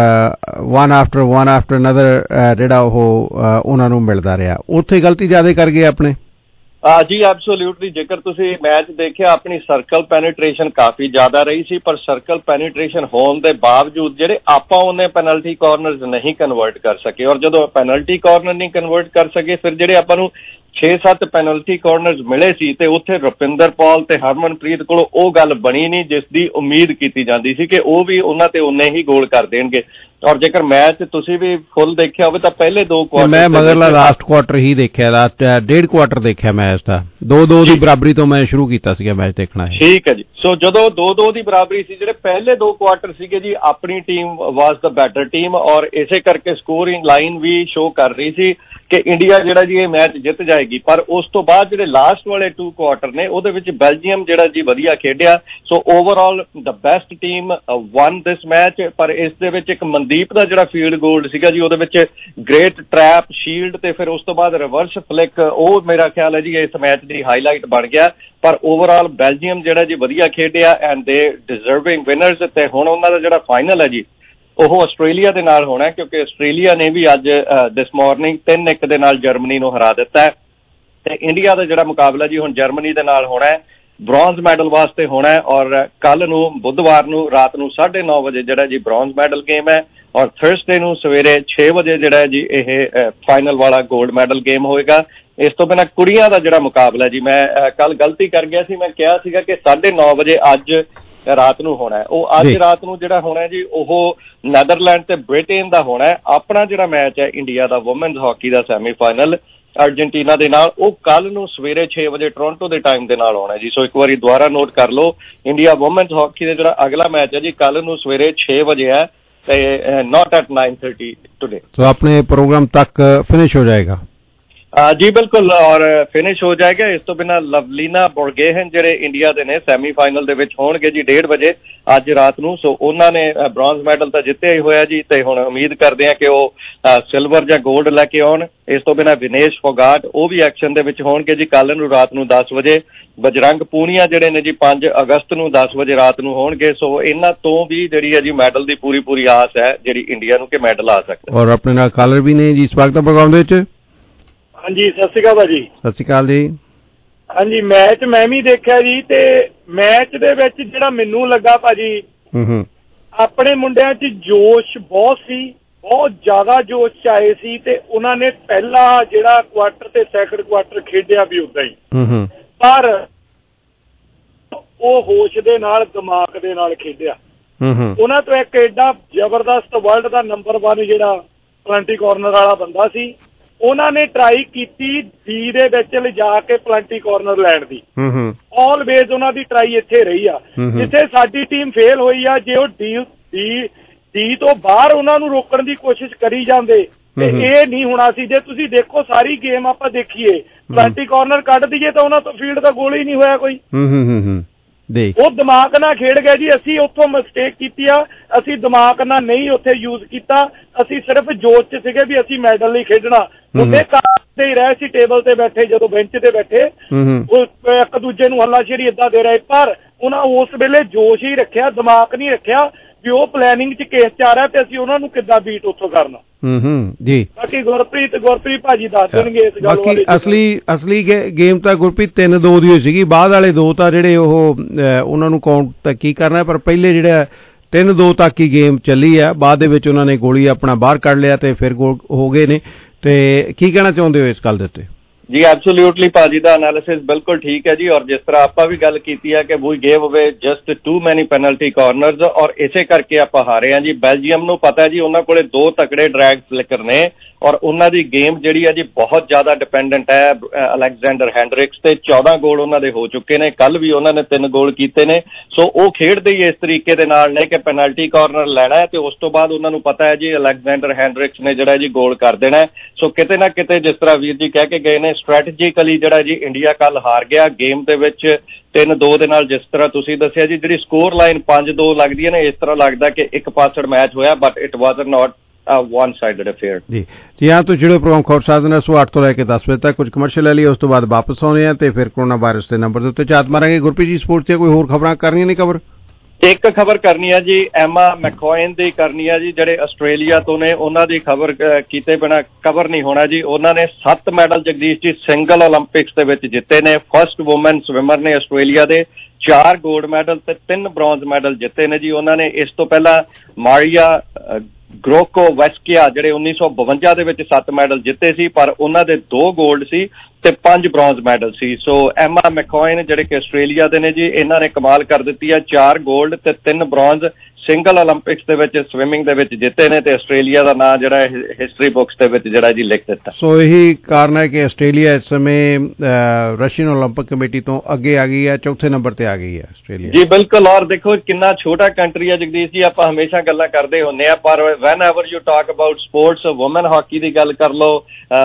one after one after another ਜਿਹੜਾ ਉਹ ਉਹਨਾਂ ਨੂੰ ਮਿਲਦਾ ਰਿਹਾ, ਉੱਥੇ ਗਲਤੀ ਜ਼ਿਆਦਾ ਕਰ ਗਏ ਆਪਣੇ। ਜੀ ਐਬਸੋਲਿਊਟਲੀ, ਜੇਕਰ ਤੁਸੀਂ ਮੈਚ ਦੇਖਿਆ ਆਪਣੀ ਸਰਕਲ ਪੈਨੀਟ੍ਰੇਸ਼ਨ ਕਾਫੀ ਜ਼ਿਆਦਾ ਰਹੀ ਸੀ, ਪਰ ਸਰਕਲ ਪੈਨੀਟ੍ਰੇਸ਼ਨ ਹੋਣ ਦੇ ਬਾਵਜੂਦ ਜਿਹੜੇ ਆਪਾਂ ਉਹਨੇ ਪੈਨਲਟੀ ਕਾਰਨਰਸ ਨਹੀਂ ਕਨਵਰਟ ਕਰ ਸਕੇ, ਔਰ ਜਦੋਂ ਪੈਨਲਟੀ ਕਾਰਨਰ ਨਹੀਂ ਕਨਵਰਟ ਕਰ ਸਕੇ ਫਿਰ ਜਿਹੜੇ ਆਪਾਂ ਨੂੰ ਛੇ ਸੱਤ ਪੈਨਲਟੀ ਕਾਰਨਰਸ ਮਿਲੇ ਸੀ ਤੇ ਉੱਥੇ ਰੁਪਿੰਦਰ ਪੌਲ ਤੇ ਹਰਮਨਪ੍ਰੀਤ ਕੋਲੋਂ ਉਹ ਗੱਲ ਬਣੀ ਨਹੀਂ ਜਿਸ ਦੀ ਉਮੀਦ ਕੀਤੀ ਜਾਂਦੀ ਸੀ ਕਿ ਉਹ ਵੀ ਉਹਨਾਂ ਤੇ ਉਨੇ ਹੀ ਗੋਲ ਕਰ ਦੇਣਗੇ। ਔਰ ਜੇਕਰ ਮੈਚ ਤੁਸੀਂ ਵੀ ਫੁੱਲ ਦੇਖਿਆ ਹੋਵੇ ਤਾਂ ਪਹਿਲੇ ਦੋ ਕੁਆਟਰ ਮੈਂ ਮਗਰਲਾ ਲਾਸਟ ਕੁਆਟਰ ਹੀ ਦੇਖਿਆ, ਲਾਸਟ ਡੇਢ ਕੁਆਟਰ ਦੇਖਿਆ ਮੈਚ ਦਾ, ਦੋ ਦੋ ਦੀ ਬਰਾਬਰੀ ਤੋਂ ਮੈਂ ਸ਼ੁਰੂ ਕੀਤਾ ਸੀਗਾ ਮੈਚ ਦੇਖਣਾ। ਠੀਕ ਹੈ ਜੀ, ਸੋ ਜਦੋਂ ਦੋ ਦੋ ਦੀ ਬਰਾਬਰੀ ਸੀ, ਜਿਹੜੇ ਪਹਿਲੇ ਦੋ ਕੁਆਟਰ ਸੀਗੇ ਜੀ ਆਪਣੀ team was the better team, ਔਰ ਇਸੇ ਕਰਕੇ ਸਕੋਰਿੰਗ ਲਾਈਨ ਵੀ ਸ਼ੋ ਕਰ ਰਹੀ ਸੀ ਕਿ ਇੰਡੀਆ ਜਿਹੜਾ ਜੀ ਇਹ ਮੈਚ ਜਿੱਤ ਜਾਏਗੀ। ਪਰ ਉਸ ਤੋਂ ਬਾਅਦ ਜਿਹੜੇ ਲਾਸਟ ਵਾਲੇ ਟੂ ਕੁਆਟਰ ਨੇ ਉਹਦੇ ਵਿੱਚ ਬੈਲਜੀਅਮ ਜਿਹੜਾ ਜੀ ਵਧੀਆ ਖੇਡਿਆ, so overall the best team won this match. ਪਰ ਇਸ ਦੇ ਵਿੱਚ ਇੱਕ ਮਨਦੀਪ ਦਾ ਜਿਹੜਾ ਫੀਲਡ ਗੋਲ ਸੀਗਾ ਜੀ, ਉਹਦੇ ਵਿੱਚ ਗ੍ਰੇਟ ਟਰੈਪ, ਸ਼ੀਲਡ ਤੇ ਫਿਰ ਉਸ ਤੋਂ ਬਾਅਦ ਰਿਵਰਸ ਫਲਿਕ, ਉਹ ਮੇਰਾ ਖਿਆਲ ਹੈ ਜੀ ਇਸ ਮੈਚ ਦੀ ਹਾਈਲਾਈਟ ਬਣ ਗਿਆ। ਪਰ ਓਵਰਆਲ ਬੈਲਜੀਅਮ ਜਿਹੜਾ ਜੀ ਵਧੀਆ ਖੇਡਿਆ ਐਂਡ ਦੇ ਡਿਜ਼ਰਵਿੰਗ ਵਿਨਰਸ। ਤੇ ਹੁਣ ਉਹਨਾਂ ਦਾ ਜਿਹੜਾ ਫਾਈਨਲ ਹੈ ਜੀ ਉਹ ਆਸਟ੍ਰੇਲੀਆ ਦੇ ਨਾਲ ਹੋਣਾ, ਕਿਉਂਕਿ ਆਸਟ੍ਰੇਲੀਆ ਨੇ ਵੀ ਅੱਜ ਦਿਸ ਮਾਰਨਿੰਗ ਤਿੰਨ ਇੱਕ ਦੇ ਨਾਲ ਜਰਮਨੀ ਨੂੰ ਹਰਾ ਦਿੱਤਾ ਹੈ, ਤੇ ਇੰਡੀਆ ਦਾ ਜਿਹੜਾ ਮੁਕਾਬਲਾ ਜੀ ਹੁਣ ਜਰਮਨੀ ਦੇ ਨਾਲ ਹੋਣਾ ਹੈ, ਬ੍ਰੌਂਜ਼ ਮੈਡਲ ਵਾਸਤੇ ਹੋਣਾ ਹੈ। ਔਰ ਕੱਲ ਨੂੰ ਬੁੱਧਵਾਰ ਨੂੰ ਰਾਤ ਨੂੰ ਸਾਢੇ ਨੌ ਵਜੇ ਜਿਹੜਾ ਜੀ ਬ੍ਰੌਂਜ਼ ਮੈਡਲ ਗੇਮ ਹੈ, ਔਰ ਥਰਸਡੇ ਨੂੰ ਸਵੇਰੇ ਛੇ ਵਜੇ ਜਿਹੜਾ ਹੈ ਜੀ ਇਹ ਫਾਈਨਲ ਵਾਲਾ 골ਡ ਮੈਡਲ ਗੇਮ ਹੋਏਗਾ। ਇਸ ਤੋਂ ਬਿਨਾਂ ਕੁੜੀਆਂ ਦਾ ਜਿਹੜਾ ਮੁਕਾਬਲਾ ਜੀ, ਮੈਂ ਕੱਲ ਗਲਤੀ ਕਰ ਗਿਆ ਸੀ, ਮੈਂ ਕਿਹਾ ਸੀਗਾ ਕਿ ਸਾਢੇ ਨੌ ਵਜੇ ਅੱਜ ਰਾਤ ਨੂੰ ਹੋਣਾ ਹੈ, ਉਹ ਅੱਜ ਰਾਤ ਨੂੰ ਜਿਹੜਾ ਹੋਣਾ ਜੀ ਉਹ ਨੈਦਰਲੈਂਡ ਤੇ ਬ੍ਰਿਟੇਨ ਦਾ ਹੋਣਾ ਹੈ। ਆਪਣਾ ਜਿਹੜਾ ਮੈਚ ਹੈ ਇੰਡੀਆ ਦਾ ਵੂਮੈਨਜ਼ ਹਾਕੀ ਦਾ ਸੈਮੀਫਾਈਨਲ ਅਰਜਨਟੀਨਾ ਦੇ ਨਾਲ, ਉਹ ਕੱਲ ਨੂੰ ਸਵੇਰੇ ਛੇ ਵਜੇ ਟੋਰਾਂਟੋ ਦੇ ਟਾਈਮ ਦੇ ਨਾਲ ਹੋਣਾ ਜੀ। ਸੋ ਇੱਕ ਵਾਰੀ ਦੁਬਾਰਾ ਨੋਟ ਕਰ ਲਓ, ਇੰਡੀਆ ਵੂਮੈਨਜ਼ ਹਾਕੀ ਦਾ ਜਿਹੜਾ ਅਗਲਾ ਮੈਚ ਹੈ ਜੀ ਕੱਲ ਨੂੰ ਸਵੇਰੇ ਛੇ ਵਜੇ ਹੈ ਤੇ not at nine thirty today. So ਆਪਣੇ ਪ੍ਰੋਗਰਾਮ ਤੱਕ ਫਿਨਿਸ਼ ਹੋ ਜਾਏਗਾ ਜੀ, ਬਿਲਕੁਲ, ਔਰ ਫਿਨਿਸ਼ ਹੋ ਜਾਏਗਾ। ਇਸ ਤੋਂ ਬਿਨਾਂ ਲਵਲੀਨਾ ਬੋਰਗੇਹਨ ਜਿਹੜੇ ਇੰਡੀਆ ਦੇ ਨੇ ਸੈਮੀਫਾਈਨਲ ਦੇ ਵਿੱਚ ਹੋਣਗੇ ਜੀ ਡੇਢ ਵਜੇ ਅੱਜ ਰਾਤ ਨੂੰ। ਸੋ ਉਹਨਾਂ ਨੇ ਬ੍ਰੌਂਜ਼ ਮੈਡਲ ਤਾਂ ਜਿੱਤਿਆ ਹੀ ਹੋਇਆ ਜੀ, ਤੇ ਹੁਣ ਉਮੀਦ ਕਰਦੇ ਹਾਂ ਕਿ ਉਹ ਸਿਲਵਰ ਜਾਂ ਗੋਲਡ ਲੈ ਕੇ ਆਉਣ। ਇਸ ਤੋਂ ਬਿਨਾਂ ਵਿਨੇਸ਼ ਫੋਗਾਟ ਉਹ ਵੀ ਐਕਸ਼ਨ ਦੇ ਵਿੱਚ ਹੋਣਗੇ ਜੀ ਕੱਲ ਨੂੰ ਰਾਤ ਨੂੰ ਦਸ ਵਜੇ। ਬਜਰੰਗ ਪੂਨੀਆ ਜਿਹੜੇ ਨੇ ਜੀ ਪੰਜ ਅਗਸਤ ਨੂੰ ਦਸ ਵਜੇ ਰਾਤ ਨੂੰ ਹੋਣਗੇ। ਸੋ ਇਹਨਾਂ ਤੋਂ ਵੀ ਜਿਹੜੀ ਹੈ ਜੀ ਮੈਡਲ ਦੀ ਪੂਰੀ ਪੂਰੀ ਆਸ ਹੈ ਜਿਹੜੀ ਇੰਡੀਆ ਨੂੰ ਕਿ ਮੈਡਲ ਆ ਸਕਦਾ। ਔਰ ਆਪਣੇ ਨਾਲ ਕਾਲਰ ਵੀ ਨੇ ਜੀ ਸਵਾਗਤ ਹੈ ਪ੍ਰੋਗਰਾਮ ਦੇ ਵਿੱਚ। ਹਾਂਜੀ, ਸਤਿ ਸ਼੍ਰੀ ਅਕਾਲ ਭਾਜੀ। ਸਤਿ ਸ਼੍ਰੀ ਅਕਾਲ ਜੀ। ਹਾਂਜੀ, ਮੈਚ ਮੈਂ ਵੀ ਦੇਖਿਆ ਜੀ, ਤੇ ਮੈਚ ਦੇ ਵਿੱਚ ਜਿਹੜਾ ਮੈਨੂੰ ਲੱਗਾ ਭਾਜੀ, ਆਪਣੇ ਮੁੰਡਿਆਂ 'ਚ ਜੋਸ਼ ਬਹੁਤ ਸੀ, ਬਹੁਤ ਜ਼ਿਆਦਾ ਜੋਸ਼ 'ਚ ਆਏ ਸੀ, ਤੇ ਉਹਨਾਂ ਨੇ ਪਹਿਲਾ ਜਿਹੜਾ ਕੁਆਟਰ ਤੇ ਸੈਕੰਡ ਕੁਆਟਰ ਖੇਡਿਆ ਵੀ ਉਦਾਂ ਹੀ, ਪਰ ਉਹ ਹੋਸ਼ ਦੇ ਨਾਲ ਦਿਮਾਗ ਦੇ ਨਾਲ ਖੇਡਿਆ। ਉਹਨਾਂ ਤੋਂ ਇੱਕ ਏਡਾ ਜ਼ਬਰਦਸਤ ਵਰਲਡ ਦਾ ਨੰਬਰ ਵਨ ਜਿਹੜਾ ਪਲੰਟੀ ਕਾਰਨਰ ਵਾਲਾ ਬੰਦਾ ਸੀ, ਉਹਨਾਂ ਨੇ ਟਰਾਈ ਕੀਤੀ ਡੀ ਦੇ ਵਿੱਚ ਲਿਜਾ ਕੇ ਪਲੰਟੀ ਕਾਰਨਰ ਲੈਣ ਦੀ। ਆਲਵੇਜ਼ ਉਹਨਾਂ ਦੀ ਟਰਾਈ ਇੱਥੇ ਰਹੀ ਆ, ਜਿੱਥੇ ਸਾਡੀ ਟੀਮ ਫੇਲ ਹੋਈ ਆ। ਜੇ ਉਹ ਡੀ ਡੀ ਡੀ ਤੋਂ ਬਾਹਰ ਉਹਨਾਂ ਨੂੰ ਰੋਕਣ ਦੀ ਕੋਸ਼ਿਸ਼ ਕਰੀ ਜਾਂਦੇ ਤੇ ਇਹ ਨਹੀਂ ਹੋਣਾ ਸੀ। ਜੇ ਤੁਸੀਂ ਦੇਖੋ ਸਾਰੀ ਗੇਮ ਆਪਾਂ ਦੇਖੀਏ, ਪਲੰਟੀ ਕਾਰਨਰ ਕੱਢ ਦਈਏ ਤਾਂ ਉਹਨਾਂ ਤੋਂ ਫੀਲਡ ਦਾ ਗੋਲ ਹੀ ਨਹੀਂ ਹੋਇਆ ਕੋਈ। ਉਹ ਦਿਮਾਗ ਨਾਲ ਖੇਡ ਗਏ ਜੀ। ਅਸੀਂ ਉੱਥੋਂ ਮਿਸਟੇਕ ਕੀਤੀ ਆ, ਅਸੀਂ ਦਿਮਾਗ ਨਾਲ ਨਹੀਂ ਉੱਥੇ ਯੂਜ਼ ਕੀਤਾ। ਅਸੀਂ ਸਿਰਫ ਜੋਸ਼ 'ਚ ਸੀਗੇ ਵੀ ਅਸੀਂ ਮੈਡਲ ਲਈ ਖੇਡਣਾ। ਮੁੰਡੇ ਕਰਦੇ ਹੀ ਰਹੇ ਸੀ ਟੇਬਲ ਤੇ ਬੈਠੇ, ਜਦੋਂ ਬੈਂਚ ਤੇ ਬੈਠੇ ਉਹ ਇੱਕ ਦੂਜੇ ਨੂੰ ਹੱਲਾਸ਼ੇਰੀ ਏਦਾਂ ਦੇ ਰਹੇ, ਪਰ ਉਹਨਾਂ ਉਸ ਵੇਲੇ ਜੋਸ਼ ਹੀ ਰੱਖਿਆ, ਦਿਮਾਗ ਨਹੀਂ ਰੱਖਿਆ ਵੀ ਉਹ ਪਲੈਨਿੰਗ 'ਚ ਕੇਸ 'ਚ ਆ ਰਿਹਾ ਤੇ ਅਸੀਂ ਉਹਨਾਂ ਨੂੰ ਕਿੱਦਾਂ ਬੀਟ ਉੱਥੋਂ ਕਰਨਾ। ਜੀ ਬਾਕੀ ਗੁਰਪ੍ਰੀਤ ਗੁਰਪ੍ਰੀਤ ਭਾਜੀ ਦੱਸ ਦੇਣਗੇ ਇਸ ਗੱਲ ਬਾਰੇ। ਅਸਲੀ ਅਸਲੀ ਗੇਮ ਤਾਂ ਗੁਰਪ੍ਰੀਤ ਤਿੰਨ ਦੋ ਦੀ ਹੋਈ ਸੀਗੀ, ਬਾਅਦ ਵਾਲੇ ਦੋ ਤਾਂ ਜਿਹੜੇ ਉਹ ਉਹਨਾਂ ਨੂੰ ਕਾਊਂਟ ਕੀ ਕਰਨਾ, ਪਰ ਪਹਿਲੇ ਜਿਹੜਾ ਤਿੰਨ ਦੋ ਤੱਕ ਹੀ ਗੇਮ ਚੱਲੀ ਆ, ਬਾਅਦ ਦੇ ਵਿੱਚ ਉਹਨਾਂ ਨੇ ਗੋਲੀ ਆਪਣਾ ਬਾਹਰ ਕੱਢ ਲਿਆ ਤੇ ਫਿਰ ਗੋਲ ਹੋ ਗਏ ਨੇ। ਤੇ ਕੀ ਕਹਿਣਾ ਚਾਹੁੰਦੇ ਹੋ ਇਸ ਗੱਲ ਦੇ ਉੱਤੇ? ਜੀ ਐਬਸੋਲਿਊਟਲੀ ਭਾਜੀ ਦਾ ਐਨਾਲਿਸਿਸ ਬਿਲਕੁਲ ਠੀਕ ਹੈ ਜੀ। ਔਰ ਜਿਸ ਤਰ੍ਹਾਂ ਆਪਾਂ ਵੀ ਗੱਲ ਕੀਤੀ ਹੈ ਕਿ we gave away just too many penalty corners, ਔਰ ਇਸੇ ਕਰਕੇ ਆਪਾਂ ਹਾਰੇ ਹਾਂ ਜੀ। ਬੈਲਜੀਅਮ ਨੂੰ ਪਤਾ ਜੀ ਉਹਨਾਂ ਕੋਲੇ ਦੋ ਤਕੜੇ ਡਰੈਗ ਫਲਿਕਰ ਨੇ, ਔਰ ਉਹਨਾਂ ਦੀ ਗੇਮ ਜਿਹੜੀ ਹੈ ਜੀ ਬਹੁਤ ਜ਼ਿਆਦਾ ਡਿਪੈਂਡੈਂਟ ਹੈ ਅਲੈਗਜ਼ੈਂਡਰ ਹੈਂਡਰਿਕਸ ਤੇ। ਚੌਦਾਂ ਗੋਲ ਉਹਨਾਂ ਦੇ ਹੋ ਚੁੱਕੇ ਨੇ, ਕੱਲ ਵੀ ਉਹਨਾਂ ਨੇ ਤਿੰਨ ਗੋਲ ਕੀਤੇ ਨੇ। ਸੋ ਉਹ ਖੇਡਦੇ ਹੀ ਇਸ ਤਰੀਕੇ ਦੇ ਨਾਲ ਨੇ ਕਿ ਪੈਨਲਟੀ ਕਾਰਨਰ ਲੈਣਾ ਹੈ ਤੇ ਉਸ ਤੋਂ ਬਾਅਦ ਉਹਨਾਂ ਨੂੰ ਪਤਾ ਹੈ ਜੀ ਅਲੈਗਜ਼ੈਂਡਰ ਹੈਂਡਰਿਕਸ ਨੇ ਜਿਹੜਾ ਜੀ ਗੋਲ ਕਰ ਦੇਣਾ ਹੈ। ਸੋ ਕਿਤੇ ਨਾ ਕਿਤੇ ਜਿਸ ਤਰ੍ਹਾਂ ਵੀਰ ਜੀ ਕਹਿ ਕੇ ਗਏ ਨੇ, ਸਟ੍ਰੈਟਜੀਕਲੀ ਜਿਹੜਾ ਜੀ ਇੰਡੀਆ ਕੱਲ ਹਾਰ ਗਿਆ ਗੇਮ ਦੇ ਵਿੱਚ ਤਿੰਨ ਦੋ ਦੇ ਨਾਲ। ਜਿਸ ਤਰ੍ਹਾਂ ਤੁਸੀਂ ਦੱਸਿਆ ਜੀ ਜਿਹੜੀ ਸਕੋਰ ਲਾਈਨ ਪੰਜ ਦੋ ਲੱਗਦੀ ਹੈ ਨਾ, ਇਸ ਤਰ੍ਹਾਂ ਲੱਗਦਾ ਕਿ ਇੱਕ ਪਾਸੜ ਮੈਚ ਹੋਇਆ, but it was not one sided affair। ਜੀ ਜੀ ਹਾਂ, ਤੁਸੀਂ ਜਿਹੜੇ ਪ੍ਰੋਗਰਾਮ ਖਬਰ ਸਾਧ ਨੇ ਸੋ ਅੱਠ ਤੋਂ ਲੈ ਕੇ ਦਸ ਵਜੇ ਤੱਕ ਕੁਝ ਕਮਰਸ਼ੀਅਲ ਲੈ ਲਈ, ਉਸ ਤੋਂ ਬਾਅਦ ਵਾਪਸ ਆਉਣੇ ਆ ਤੇ ਫਿਰ ਕੋਰੋਨਾ ਵਾਇਰਸ ਦੇ ਨੰਬਰ ਦੇ ਉੱਤੇ ਝਾਤ ਮਾਰਾਂਗੇ। ਗੁਰਪ੍ਰੀਤ ਜੀ ਸਪੋਰਟਸ ਦੀਆਂ ਕੋਈ ਹੋਰ ਖਬਰਾਂ ਕਰਨੀਆਂ ਨਹੀਂ? ਖਬਰ ਇੱਕ ਖਬਰ ਕਰਨੀ ਹੈ ਜੀ, ਐਮਾ ਮੈਕਕੋਇਨ ਦੀ ਕਰਨੀ ਹੈ ਜੀ, ਜਿਹੜੇ ਆਸਟ੍ਰੇਲੀਆ ਤੋਂ ਨੇ। ਉਹਨਾਂ ਦੀ ਖਬਰ ਕੀਤੇ ਬਿਨਾਂ ਕਵਰ ਨਹੀਂ ਹੋਣਾ ਜੀ। ਉਹਨਾਂ ਨੇ ਸੱਤ ਮੈਡਲ ਜਗਦੀਸ਼ ਜੀ ਸਿੰਗਲ ਓਲੰਪਿਕਸ ਦੇ ਵਿੱਚ ਜਿੱਤੇ ਨੇ। ਫਸਟ ਵੂਮਨ ਸਵਿਮਰ ਨੇ ਆਸਟ੍ਰੇਲੀਆ ਦੇ। ਚਾਰ ਗੋਲਡ ਮੈਡਲ ਤੇ ਤਿੰਨ ਬ੍ਰੌਂਜ਼ ਮੈਡਲ ਜਿੱਤੇ ਨੇ ਜੀ ਉਹਨਾਂ ਨੇ। ਇਸ ਤੋਂ ਪਹਿਲਾਂ ਮਾਰੀਆ ਗ੍ਰੋਕੋ ਵੈਸਕੀਆ ਜਿਹੜੇ ਉੱਨੀ ਸੌ ਬਵੰਜਾ ਦੇ ਵਿੱਚ ਸੱਤ ਮੈਡਲ ਜਿੱਤੇ ਸੀ, ਪਰ ਉਹਨਾਂ ਦੇ ਦੋ ਗੋਲਡ ਸੀ ਤੇ ਪੰਜ ਬ੍ਰੌਂਜ਼ ਮੈਡਲ ਸੀ। ਸੋ ਐਮਾ ਮੈਕਕੋਇਨ ਜਿਹੜੇ ਕਿ ਆਸਟ੍ਰੇਲੀਆ ਦੇ ਨੇ ਜੀ, ਇਹਨਾਂ ਨੇ ਕਮਾਲ ਕਰ ਦਿੱਤੀ ਹੈ। ਚਾਰ ਗੋਲਡ ਤੇ ਤਿੰਨ ਬ੍ਰੌਂਜ਼ ਸਿੰਗਲ ਓਲੰਪਿਕਸ ਦੇ ਵਿੱਚ ਸਵਿਮਿੰਗ ਦੇ ਵਿੱਚ ਜਿੱਤੇ ਨੇ ਤੇ ਆਸਟ੍ਰੇਲੀਆ ਦਾ ਨਾਂ ਜਿਹੜਾ ਹਿਸਟਰੀ ਬੁੱਕਸ ਦੇ ਵਿੱਚ ਜਿਹੜਾ ਜੀ ਲਿਖ ਦਿੱਤਾ। ਸੋ ਇਹੀ ਕਾਰਨ ਹੈ ਕਿ ਆਸਟ੍ਰੇਲੀਆ ਇਸ ਸਮੇਂ ਰਸ਼ੀਅਨ ਓਲੰਪਿਕ ਕਮੇਟੀ ਤੋਂ ਅੱਗੇ ਆ ਗਈ ਹੈ, ਚੌਥੇ ਨੰਬਰ ਤੇ ਆ ਗਈ ਹੈ ਆਸਟ੍ਰੇਲੀਆ ਜੀ। ਬਿਲਕੁਲ, ਔਰ ਦੇਖੋ ਕਿੰਨਾ ਛੋਟਾ ਕੰਟਰੀ ਹੈ ਜਗਦੀਸ਼ ਜੀ। ਆਪਾਂ ਹਮੇਸ਼ਾ ਗੱਲਾਂ ਕਰਦੇ ਹੁੰਦੇ ਆ, ਪਰ whenever you talk about sports, woman hockey ਦੀ ਗੱਲ ਕਰ ਲਓ,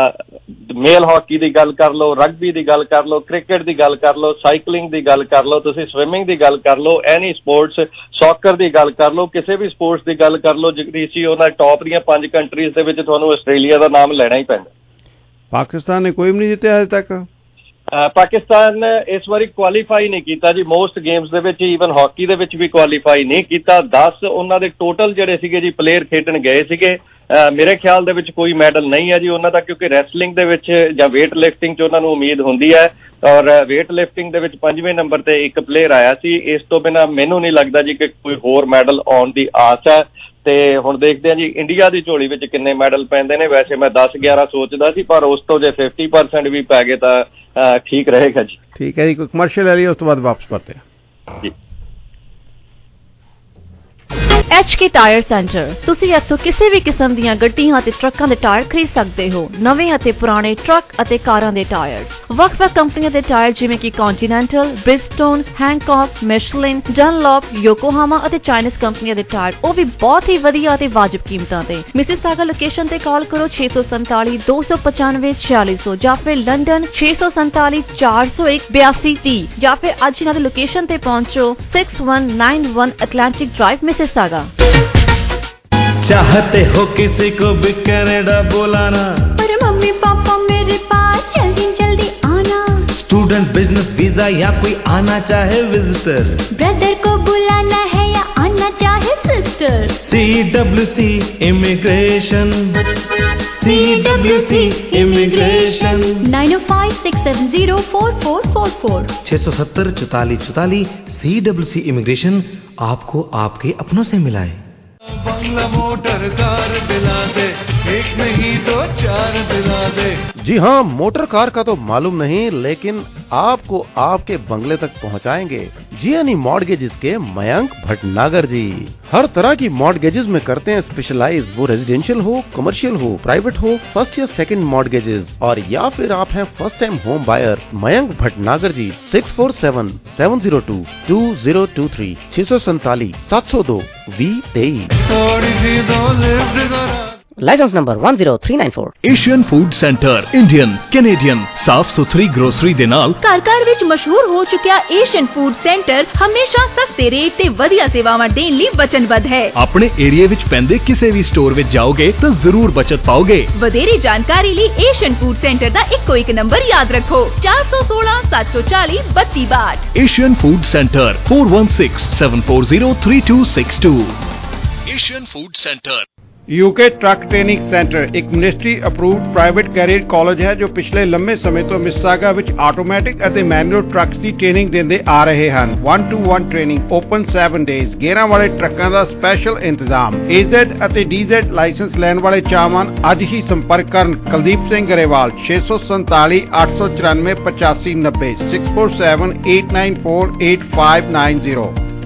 ਮੇਲ ਹਾਕੀ ਦੀ ਗੱਲ ਕਰ ਲਓ, ਰਗਬੀ ਦੀ ਗੱਲ ਕਰ ਲਓ, ਕ੍ਰਿਕਟ ਦੀ ਗੱਲ ਕਰ ਲਓ, ਸਾਈਕਲਿੰਗ ਦੀ ਗੱਲ ਕਰ ਲਓ, ਤੁਸੀਂ ਸਵਿਮਿੰਗ ਦੀ ਗੱਲ ਕਰ ਲਓ, ਐਨੀ ਸਪੋਰਟਸ, ਸੌਕਰ ਦੀ ਗੱਲ ਕਰ ਲਓ, ਕਿਸੇ ਵੀ ਸਪੋਰਟਸ ਦੀ ਗੱਲ ਕਰ ਲਓ ਜਗਦੀਸ਼ ਜੀ, ਉਹਨਾਂ ਟੌਪ ਦੀਆਂ ਪੰਜ ਕੰਟਰੀਜ਼ ਦੇ ਵਿੱਚ ਤੁਹਾਨੂੰ ਆਸਟ੍ਰੇਲੀਆ ਦਾ ਨਾਮ ਲੈਣਾ ਹੀ ਪੈਂਦਾ। ਪਾਕਿਸਤਾਨ ਨੇ ਕੋਈ ਵੀ ਨਹੀਂ ਜਿੱਤਿਆ ਹਜੇ ਤੱਕ। ਪਾਕਿਸਤਾਨ ਨੇ ਇਸ ਵਾਰੀ ਕੁਆਲੀਫਾਈ ਨਹੀਂ ਕੀਤਾ ਜੀ ਮੋਸਟ ਗੇਮਸ ਦੇ ਵਿੱਚ, ਈਵਨ ਹਾਕੀ ਦੇ ਵਿੱਚ ਵੀ ਕੁਆਲੀਫਾਈ ਨਹੀਂ ਕੀਤਾ। ਦਸ ਉਹਨਾਂ ਦੇ ਟੋਟਲ ਜਿਹੜੇ ਸੀਗੇ ਜੀ ਪਲੇਅਰ ਖੇਡਣ ਗਏ ਸੀਗੇ। ਮੇਰੇ ਖਿਆਲ ਦੇ ਵਿੱਚ ਕੋਈ ਮੈਡਲ ਨਹੀਂ ਹੈ ਜੀ ਉਹਨਾਂ ਦਾ, ਕਿਉਂਕਿ ਰੈਸਲਿੰਗ ਦੇ ਵਿੱਚ ਜਾਂ ਵੇਟ ਲਿਫਟਿੰਗ 'ਚ ਉਹਨਾਂ ਨੂੰ ਉਮੀਦ ਹੁੰਦੀ ਹੈ, ਔਰ ਵੇਟ ਲਿਫਟਿੰਗ ਦੇ ਵਿੱਚ ਪੰਜਵੇਂ ਨੰਬਰ ਤੇ ਇੱਕ ਪਲੇਅਰ ਆਇਆ ਸੀ। ਇਸ ਤੋਂ ਬਿਨਾਂ ਮੈਨੂੰ ਨਹੀਂ ਲੱਗਦਾ ਜੀ ਕਿ ਕੋਈ ਹੋਰ ਮੈਡਲ ਆਉਣ ਦੀ ਆਸ ਹੈ। ਤੇ ਹੁਣ ਦੇਖਦੇ ਹਾਂ ਜੀ ਇੰਡੀਆ ਦੀ ਝੋਲੀ ਵਿੱਚ ਕਿੰਨੇ ਮੈਡਲ ਪੈਂਦੇ ਨੇ। ਵੈਸੇ ਮੈਂ ਦਸ ਗਿਆਰਾਂ ਸੋਚਦਾ ਸੀ, ਪਰ ਉਸ ਤੋਂ ਜੇ ਫਿਫਟੀ ਪਰਸੈਂਟ ਵੀ ਪੈ ਗਏ ਤਾਂ ਠੀਕ ਰਹੇਗਾ ਜੀ। ਠੀਕ ਹੈ ਜੀ, ਕੋਈ ਕਮਰਸ਼ੀਅਲ ਲੈ ਲਈਏ, ਉਸ ਤੋਂ ਬਾਅਦ ਵਾਪਸ ਪਰਤੇ ਜੀ। ਐਚ ਕੇ ਟਾਇਰ ਸੈਂਟਰ, ਤੁਸੀਂ ਇੱਥੋਂ ਕਿਸੇ ਵੀ ਕਿਸਮ ਦੀਆਂ ਗੱਡੀਆਂ ਅਤੇ ਟਰੱਕਾਂ ਦੇ ਟਾਇਰ ਖਰੀਦ ਸਕਦੇ ਹੋ। ਨਵੇਂ ਅਤੇ ਪੁਰਾਣੇ ਟਰੱਕ ਅਤੇ ਕਾਰਾਂ ਦੇ ਟਾਇਰ, ਵੱਖ-ਵੱਖ ਕੰਪਨੀਆਂ ਦੇ ਟਾਇਰ ਜਿਵੇਂ ਕਿ ਕੰਟੀਨੈਂਟਲ, ਬ੍ਰਿਜਸਟੋਨ, ਹੈਂਕੌਕ, ਮਿਸ਼ਲਿਨ, ਡਨਲੌਪ, ਯੋਕੋਹਾਮਾ ਅਤੇ ਚਾਈਨੀਜ਼ ਕੰਪਨੀਆਂ ਦੇ ਟਾਇਰ, ਉਹ ਵੀ ਬਹੁਤ ਹੀ ਵਧੀਆ ਅਤੇ ਵਾਜਬ ਕੀਮਤਾਂ ਤੇ। ਮਿਸਿਸਾਗਾ ਲੋਕੇਸ਼ਨ ਤੇ ਕਾਲ ਕਰੋ ਛੇ ਸੌ ਸੰਤਾਲੀ ਦੋ ਸੌ ਪਚਾਨਵੇਂ ਛਿਆਲੀ ਸੌ ਜਾਂ ਫਿਰ ਲੰਡਨ ਛੇ ਸੌ ਸੰਤਾਲੀ ਚਾਰ ਸੌ ਇੱਕ ਬਿਆਸੀ ਤੀਹ ਜਾਂ ਫਿਰ ਅੱਜ ਇਹਨਾਂ ਦੀ ਲੋਕੇਸ਼ਨ ਤੇ ਪਹੁੰਚੋ six one nine one Atlantic drive Mississauga. चाहते हो किसी को भी कनाडा बुलाना, पर मम्मी पापा मेरे पास जल्दी जल्दी आना। स्टूडेंट बिजनेस वीजा या कोई आना चाहे विजिटर, ब्रदर को बुलाना है या आना चाहे sister. C W C immigration, C W C immigration. Nine O five six seven zero four four four four छह सौ सत्तर चौतालीस चौतालीस। सी डब्ल्यू सी इमिग्रेशन आपको आपके अपनों से मिलाए। बंगला मोटर कार दिला दे, एक नहीं तो चार दिला दे। जी हाँ, मोटर कार का तो मालूम नहीं, लेकिन आपको आपके बंगले तक पहुँचाएंगे जियानी मॉर्गेजेस के मयंक भटनागर जी। हर तरह की मॉर्गेजेस में करते हैं स्पेशलाइज, वो रेजिडेंशियल हो, कमर्शियल हो, प्राइवेट हो, फर्स्ट या सेकंड मॉर्गेजेस, और या फिर आप हैं first time home buyer. Mayank Bhatnagar ji six four seven seven zero two two zero two three छह सौ सैतालीस सात सौ दो वी तेईस। Licence number one zero three nine four. Asian food centre Indian Canadian ਸਾਫ ਸੁਥਰੀ ਗਰੋਸਰੀ ਦੇ ਨਾਲ ਘਰ ਘਰ ਵਿੱਚ ਮਸ਼ਹੂਰ ਹੋ ਚੁੱਕਿਆ ਏਸ਼ੀਅਨ ਫੂਡ ਸੈਂਟਰ ਹਮੇਸ਼ਾ ਸਸਤੇ ਰੇਟ ਤੇ ਵਧੀਆ ਸੇਵਾਵਾਂ ਦੇਣ ਲਈ ਵਚਨਬੱਧ ਹੈ। ਆਪਣੇ ਏਰੀਆ ਵਿੱਚ ਪੈਂਦੇ ਕਿਸੇ ਵੀ ਸਟੋਰ ਵਿੱਚ ਜਾਓਗੇ ਤਾਂ ਜ਼ਰੂਰ ਬਚਤ ਪਾਓਗੇ। ਵਧੇਰੀ ਜਾਣਕਾਰੀ ਲਈ ਏਸ਼ੀਅਨ ਫੂਡ ਸੈਂਟਰ ਦਾ ਇੱਕੋ ਇੱਕ ਨੰਬਰ ਯਾਦ ਰੱਖੋ ਚਾਰ ਸੌ ਸੋਲਾਂ ਸੱਤ ਸੌ ਚਾਲੀ ਬੱਤੀ ਬਾਹਠ। Asian food centre four one six seven four zero three two six two. Asian food centre. UK truck training centre एक ministry approved private career college है जो पिछले लंबे समय तो मिसिसागा विच आटोमैटिक ਅਤੇ मैनुअल ट्रक्स ਦੀ ट्रेनिंग ਦਿੰਦੇ ਆ ਰਹੇ ਹਨ। One two one training open seven days. ਗੇਅਰਾਂ ਵਾਲੇ ਟਰੱਕਾਂ ਦਾ ਸਪੈਸ਼ਲ ਇੰਤਜ਼ਾਮ। A Z ਅਤੇ D Z ਲਾਇਸੈਂਸ ਲੈਣ ਵਾਲੇ ਚਾਹਵਾਨ ਅੱਜ ਹੀ ਸੰਪਰਕ ਕਰਨ ਕੁਲਦੀਪ ਸਿੰਘ ਗਰੇਵਾਲ छे सौ सैंतालीस आठ सौ चौरानवे पचासी नब्बे six four seven eight nine four eight five nine zero.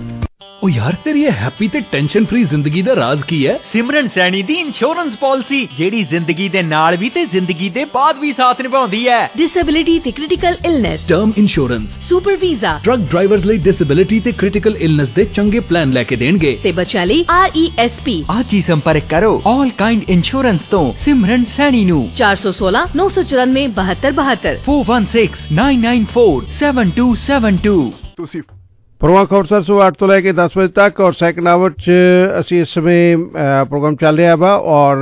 ओ यार तेरी ये हैप्पी ते टेंशन फ्री जिंदगी दा राज की है? सिमरन सैनी दी इंश्योरेंस पॉलिसी जेड़ी जिंदगी दे नाल भी ते जिंदगी दे बाद भी साथ निभाउंदी है। डिसेबिलिटी ते critical illness, term insurance, super visa, truck drivers ਲਈ डिसेबिलिटी ते क्रिटिकल इलनेस दे चंगे प्लान लेके देणगे ते बच्चों ਲਈ R E S P। आज ही संपर्क करो ऑल काइंड इंश्योरेंस तो सिमरन सैनी नु चार सौ सोलह नौ सौ चौरानवे बहत्तर बहत्तर four one six nine nine four seven two seven two. Programme Khabarsar ਸੁਬਹ ਅੱਠ ਤੋਂ ਲੈ ਕੇ ਦਸ ਵਜੇ ਤੱਕ ਔਰ ਸੈਕੰਡ ਆਵਰ 'ਚ ਅਸੀਂ ਇਸ ਸਮੇਂ ਪ੍ਰੋਗਰਾਮ ਚੱਲ ਰਿਹਾ ਵਾ ਔਰ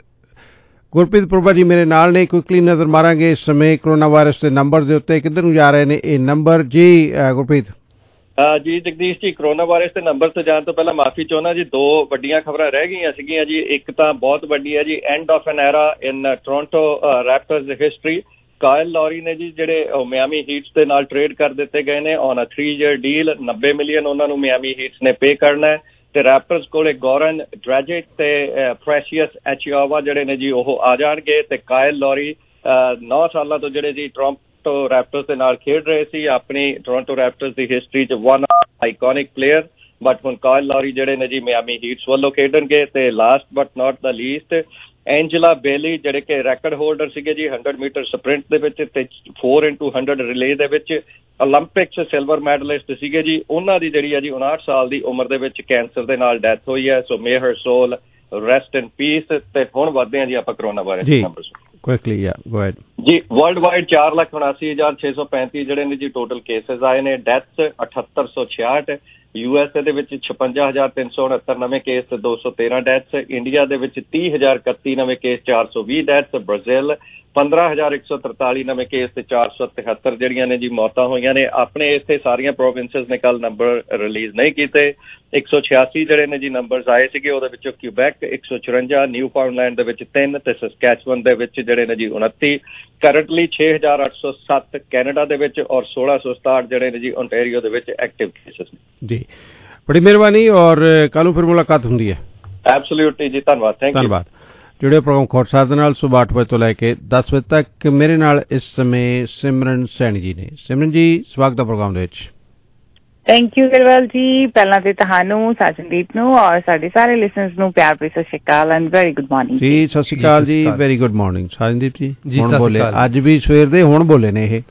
ਗੁਰਪ੍ਰੀਤ ਪੁਰਬਾ ਜੀ ਮੇਰੇ ਨਾਲ ਨੇ। ਕੁਇਕਲੀ ਨਜ਼ਰ ਮਾਰਾਂਗੇ ਇਸ ਸਮੇਂ ਕਰੋਨਾ ਵਾਇਰਸ ਦੇ ਨੰਬਰ ਦੇ ਉੱਤੇ ਕਿੱਧਰ ਨੂੰ ਜਾ ਰਹੇ ਨੇ ਇਹ ਨੰਬਰ। ਜੀ ਗੁਰਪ੍ਰੀਤ। ਜੀ ਜਗਦੀਸ਼ ਜੀ, ਕਰੋਨਾ ਵਾਇਰਸ ਦੇ ਨੰਬਰ ਤੇ ਜਾਣ ਤੋਂ ਪਹਿਲਾਂ ਮਾਫੀ ਚਾਹੁੰਦਾ ਜੀ, ਦੋ ਵੱਡੀਆਂ ਖਬਰਾਂ ਰਹਿ ਗਈਆਂ ਸੀਗੀਆਂ ਜੀ। ਇੱਕ ਤਾਂ ਬਹੁਤ ਵੱਡੀ ਹੈ ਜੀ, end of an era in Toronto Raptors history. Kyle Lowry ਨੇ ਜੀ ਜਿਹੜੇ ਮਿਆਮੀ ਹੀਟਸ ਦੇ ਨਾਲ ਟ੍ਰੇਡ ਕਰ ਦਿੱਤੇ ਗਏ ਨੇ on a three year deal. ਨੱਬੇ ਮਿਲੀਅਨ ਉਹਨਾਂ ਨੂੰ ਮਿਆਮੀ ਹੀਟਸ ਨੇ ਪੇ ਕਰਨਾ ਹੈ ਤੇ ਰੈਪਟਰਸ ਕੋਲੇ ਗੋਰਨ ਡਰੈਜਿਟ ਤੇ ਪ੍ਰੈਸ਼ੀਅਸ ਐਚਿਆਵਾ ਜਿਹੜੇ ਨੇ ਜੀ ਉਹ ਆ ਜਾਣਗੇ। ਤੇ ਕਾਇਲ ਲੌਰੀ ਨੌ ਸਾਲਾਂ ਤੋਂ ਜਿਹੜੇ ਜੀ ਟੋਰਾਂਟੋ ਰੈਪਟਰਸ ਦੇ ਨਾਲ ਖੇਡ ਰਹੇ ਸੀ, ਆਪਣੀ ਟੋਰਾਂਟੋ ਰੈਪਟਰਸ ਦੀ ਹਿਸਟਰੀ 'ਚ ਵਨ ਆਈਕੋਨਿਕ ਪਲੇਅਰ। ਬਟ ਹੁਣ ਕਾਇਲ ਲੌਰੀ ਜਿਹੜੇ ਨੇ ਜੀ ਮਿਆਮੀ ਹੀਟਸ ਵੱਲੋਂ ਖੇਡਣਗੇ। ਤੇ last but not the least Angela Bailey ਜਿਹੜੇ ਕਿ ਰੈਕਡ ਹੋਲਡਰ ਸੀਗੇ ਜੀ ਹੰਡਰਡ ਮੀਟਰ ਸਪ੍ਰਿੰਟ ਦੇ ਵਿੱਚ ਤੇ ਫੋਰ ਇੰਟੂ ਹੰਡਰਡ ਰਿਲੇ ਦੇ ਵਿੱਚ ਓਲੰਪਿਕਸ ਸਿਲਵਰ ਮੈਡਲਿਸਟ ਸੀਗੇ ਜੀ। ਉਹਨਾਂ ਦੀ ਜਿਹੜੀ ਆ ਜੀ ਉਨਾਹਠ ਸਾਲ ਦੀ ਉਮਰ ਦੇ ਵਿੱਚ ਕੈਂਸਰ ਦੇ ਨਾਲ ਡੈਥ ਹੋਈ ਹੈ। So may her soul rest in peace. ਤੇ ਹੁਣ ਵਧਦੇ ਹਾਂ ਜੀ ਆਪਾਂ ਕਰੋਨਾ ਵਾਇਰਸ ਦੇ ਨੰਬਰ ਕੁਇਕਲੀ ਯਾ ਗੋ ਅਹੈਡ ਜੀ। ਵਰਲਡ ਵਾਈਡ ਚਾਰ ਲੱਖ ਉਨਾਸੀ ਹਜ਼ਾਰ ਛੇ ਸੌ ਪੈਂਤੀ ਜਿਹੜੇ ਨੇ ਜੀ ਟੋਟਲ ਕੇਸਿਸ ਆਏ ਨੇ। ਡੈਥਸ ਅਠੱਤਰ ਸੌ ਛਿਆਹਠ। ਯੂ ਐਸ ਏ ਦੇ ਵਿੱਚ ਛਪੰਜਾ ਹਜ਼ਾਰ ਤਿੰਨ ਸੌ ਉਣਹੱਤਰ ਨਵੇਂ ਕੇਸ ਤੇ ਦੋ ਸੌ ਤੇਰਾਂ ਡੈਥਸ। ਇੰਡੀਆ ਦੇ ਵਿੱਚ ਤੀਹ ਹਜ਼ਾਰ ਇਕੱਤੀ ਨਵੇਂ ਕੇਸ ਚਾਰ ਸੌ ਵੀਹ ਡੈਥਸ। ਬ੍ਰਾਜ਼ੀਲ ਪੰਦਰਾਂ ਹਜ਼ਾਰ ਇੱਕ ਸੌ ਤਰਤਾਲੀ ਨਵੇਂ ਕੇਸ ਤੇ ਚਾਰ ਸੌ ਤਿਹੱਤਰ ਜਿਹੜੀਆਂ ਨੇ ਜੀ ਮੌਤਾਂ ਹੋਈਆਂ ਨੇ। ਆਪਣੇ ਇੱਥੇ ਸਾਰੀਆਂ ਪ੍ਰੋਵਿੰਸਿਸ ਨੇ ਕੱਲ ਨੰਬਰ ਰਿਲੀਜ਼ ਨਹੀਂ ਕੀਤੇ। ਇੱਕ ਸੌ ਛਿਆਸੀ ਜਿਹੜੇ ਨੇ ਜੀ ਨੰਬਰਸ ਆਏ ਸੀਗੇ, ਉਹਦੇ ਵਿੱਚੋਂ ਕਿਊਬੈਕ ਇੱਕ ਸੌ ਚੁਰੰਜਾ, ਨਿਊ ਫਾਊਂਡਲੈਂਡ ਦੇ ਵਿੱਚ ਤਿੰਨ ਤੇ ਸਸਕੈਚੁਅਨ ਦੇ ਵਿੱਚ ਜਿਹੜੇ ਨੇ ਜੀ ਉਨੱਤੀ। ਕਰੰਟਲੀ ਛੇ ਹਜ਼ਾਰ ਅੱਠ ਸੌ ਸੱਤ ਕੈਨੇਡਾ ਦੇ ਵਿੱਚ ਔਰ ਸੋਲਾਂ ਸੌ ਸਤਾਹਠ ਜਿਹੜੇ ਨੇ ਜੀ ਓਨਟਾਰੀਓ ਦੇ ਵਿੱਚ ਐਕਟਿਵ ਕੇਸਿਸ ਨੇ। ਜੀ ਬੜੀ ਮਿਹਰਬਾਨੀ ਔਰ ਕੱਲ੍ਹ ਨੂੰ ਫਿਰ ਮੁਲਾਕਾਤ ਹੁੰਦੀ ਹੈ। ਐਬਸੋਲੂਟਲੀ ਜੀ, ਧੰਨਵਾਦ, ਥੈਂਕ ਯੂ। ਧੰਨਵਾਦ। ਜੁੜੇ ਪ੍ਰੋਗਰਾਮ ਖੋਟਸਾਰ ਦੇ ਨਾਲ ਸੁਬਾਹ ਅੱਠ ਵਜੇ ਤੋਂ ਲੈ ਕੇ ਦਸ ਵਜੇ ਤੱਕ। ਮੇਰੇ ਨਾਲ ਇਸ ਸਮੇਂ ਸਿਮਰਨ ਸੈਣੀ ਜੀ ਨੇ। ਸਿਮਰਨ ਜੀ, ਸਵਾਗਤ ਹੈ ਪ੍ਰੋਗਰਾਮ ਦੇ ਵਿੱਚ। ਥੈਂਕ ਯੂ ਗਿਰਵਾਲ ਜੀ। ਪਹਿਲਾਂ ਤੇ ਤੁਹਾਨੂੰ, ਸਾਜਨਦੀਪ ਨੂੰ ਔਰ ਸਾਡੇ ਸਾਰੇ ਲਿਸਨਰਸ ਨੂੰ ਪਿਆਰ ਭਰੀ ਸਤਿ ਸ਼੍ਰੀ ਅਕਾਲ ਐਂਡ ਵੈਰੀ ਗੁੱਡ ਮਾਰਨਿੰਗ ਜੀ। ਸਤਿ ਸ਼੍ਰੀ ਅਕਾਲ ਜੀ, ਵੈਰੀ ਗੁੱਡ ਮਾਰਨਿੰਗ। ਸਾਜਨਦੀਪ ਜੀ ਹੁਣ ਬੋਲੇ, ਅੱਜ ਵੀ ਸਵੇਰ ਦੇ ਹੁਣ ਬੋਲੇ ਨੇ ਇਹ।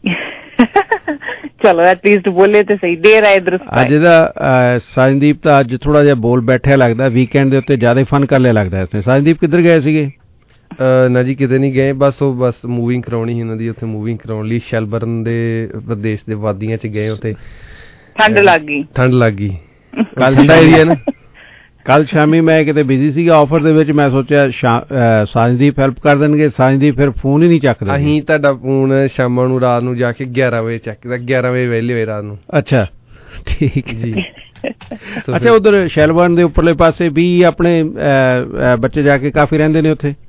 ਚਲੋ ਐਟਲੀਸਟ ਬੋਲੇ ਤੇ ਸਹੀ, ਦੇਰ ਆਏ ਦਰੁਸਤ। ਅੱਜ ਦਾ ਸਾਜਨਦੀਪ ਤਾਂ ਅੱਜ ਥੋੜਾ ਜਿਹਾ ਬੋਲ ਬੈਠਿਆ ਲੱਗਦਾ, ਵੀਕਐਂਡ ਦੇ ਉੱਤੇ ਜ਼ਿਆਦਾ ਫਨ ਕਰ ਲਿਆ ਲੱਗਦਾ ਇਸਨੇ। ਸਾਜਨਦੀਪ ਕਿੱਧਰ ਗਏ ਸੀਗੇ? ਨਾ ਜੀ ਕਿਤੇ ਨਹੀਂ ਗਏ, ਬਸ ਉਹ ਬਸ ਮੂਵਿੰਗ ਕਰਾਉਣੀ ਸੀ ਉਹਨਾਂ ਦੀ, ਉੱਥੇ ਮੂਵਿੰਗ ਕਰਾਉਣ ਲਈ ਸ਼ੈਲਬਰਨ ਦੇ ਪ੍ਰਦੇਸ਼ ਦੇ ਵਾਦੀਆਂ ਚ ਗਏ। ਉੱਥੇ ਠੰਡ ਲੱਗ ਗਈ ਠੰਡ ਲੱਗ ਗਈ ਕੱਲ ਠੰਡਾ ਏਰੀਆ ਨਾ। ਕੱਲ ਸ਼ਾਮੀ ਮੈਂ ਕਿਤੇ ਬਿਜ਼ੀ ਸੀਗਾ ਆਫਰ ਦੇ ਵਿੱਚ, ਮੈਂ ਸੋਚਿਆ ਸਾਜਨਦੀਪ ਹੈਲਪ ਕਰ ਦੇਣਗੇ। ਸਾਜਨਦੀਪ ਫਿਰ ਫੋਨ ਹੀ ਨਹੀਂ ਚੱਕਦੇ। ਅਸੀਂ ਤੁਹਾਡਾ ਫੋਨ ਸ਼ਾਮਾਂ ਨੂੰ ਰਾਤ ਨੂੰ ਜਾ ਕੇ ਗਿਆਰਾਂ ਵਜੇ ਚੱਕ ਕੀਤਾ, ਗਿਆਰਾਂ ਵਜੇ ਵਿਹਲੇ ਹੋਏ ਰਾਤ ਨੂੰ। ਅੱਛਾ ਠੀਕ ਜੀ। ਅੱਛਾ, ਉਧਰ ਸ਼ੈਲਬਰਨ ਦੇ ਉੱਪਰਲੇ ਪਾਸੇ ਵੀ ਆਪਣੇ ਬੱਚੇ ਜਾ ਕੇ ਕਾਫੀ ਰਹਿੰਦੇ ਨੇ ਉੱਥੇ?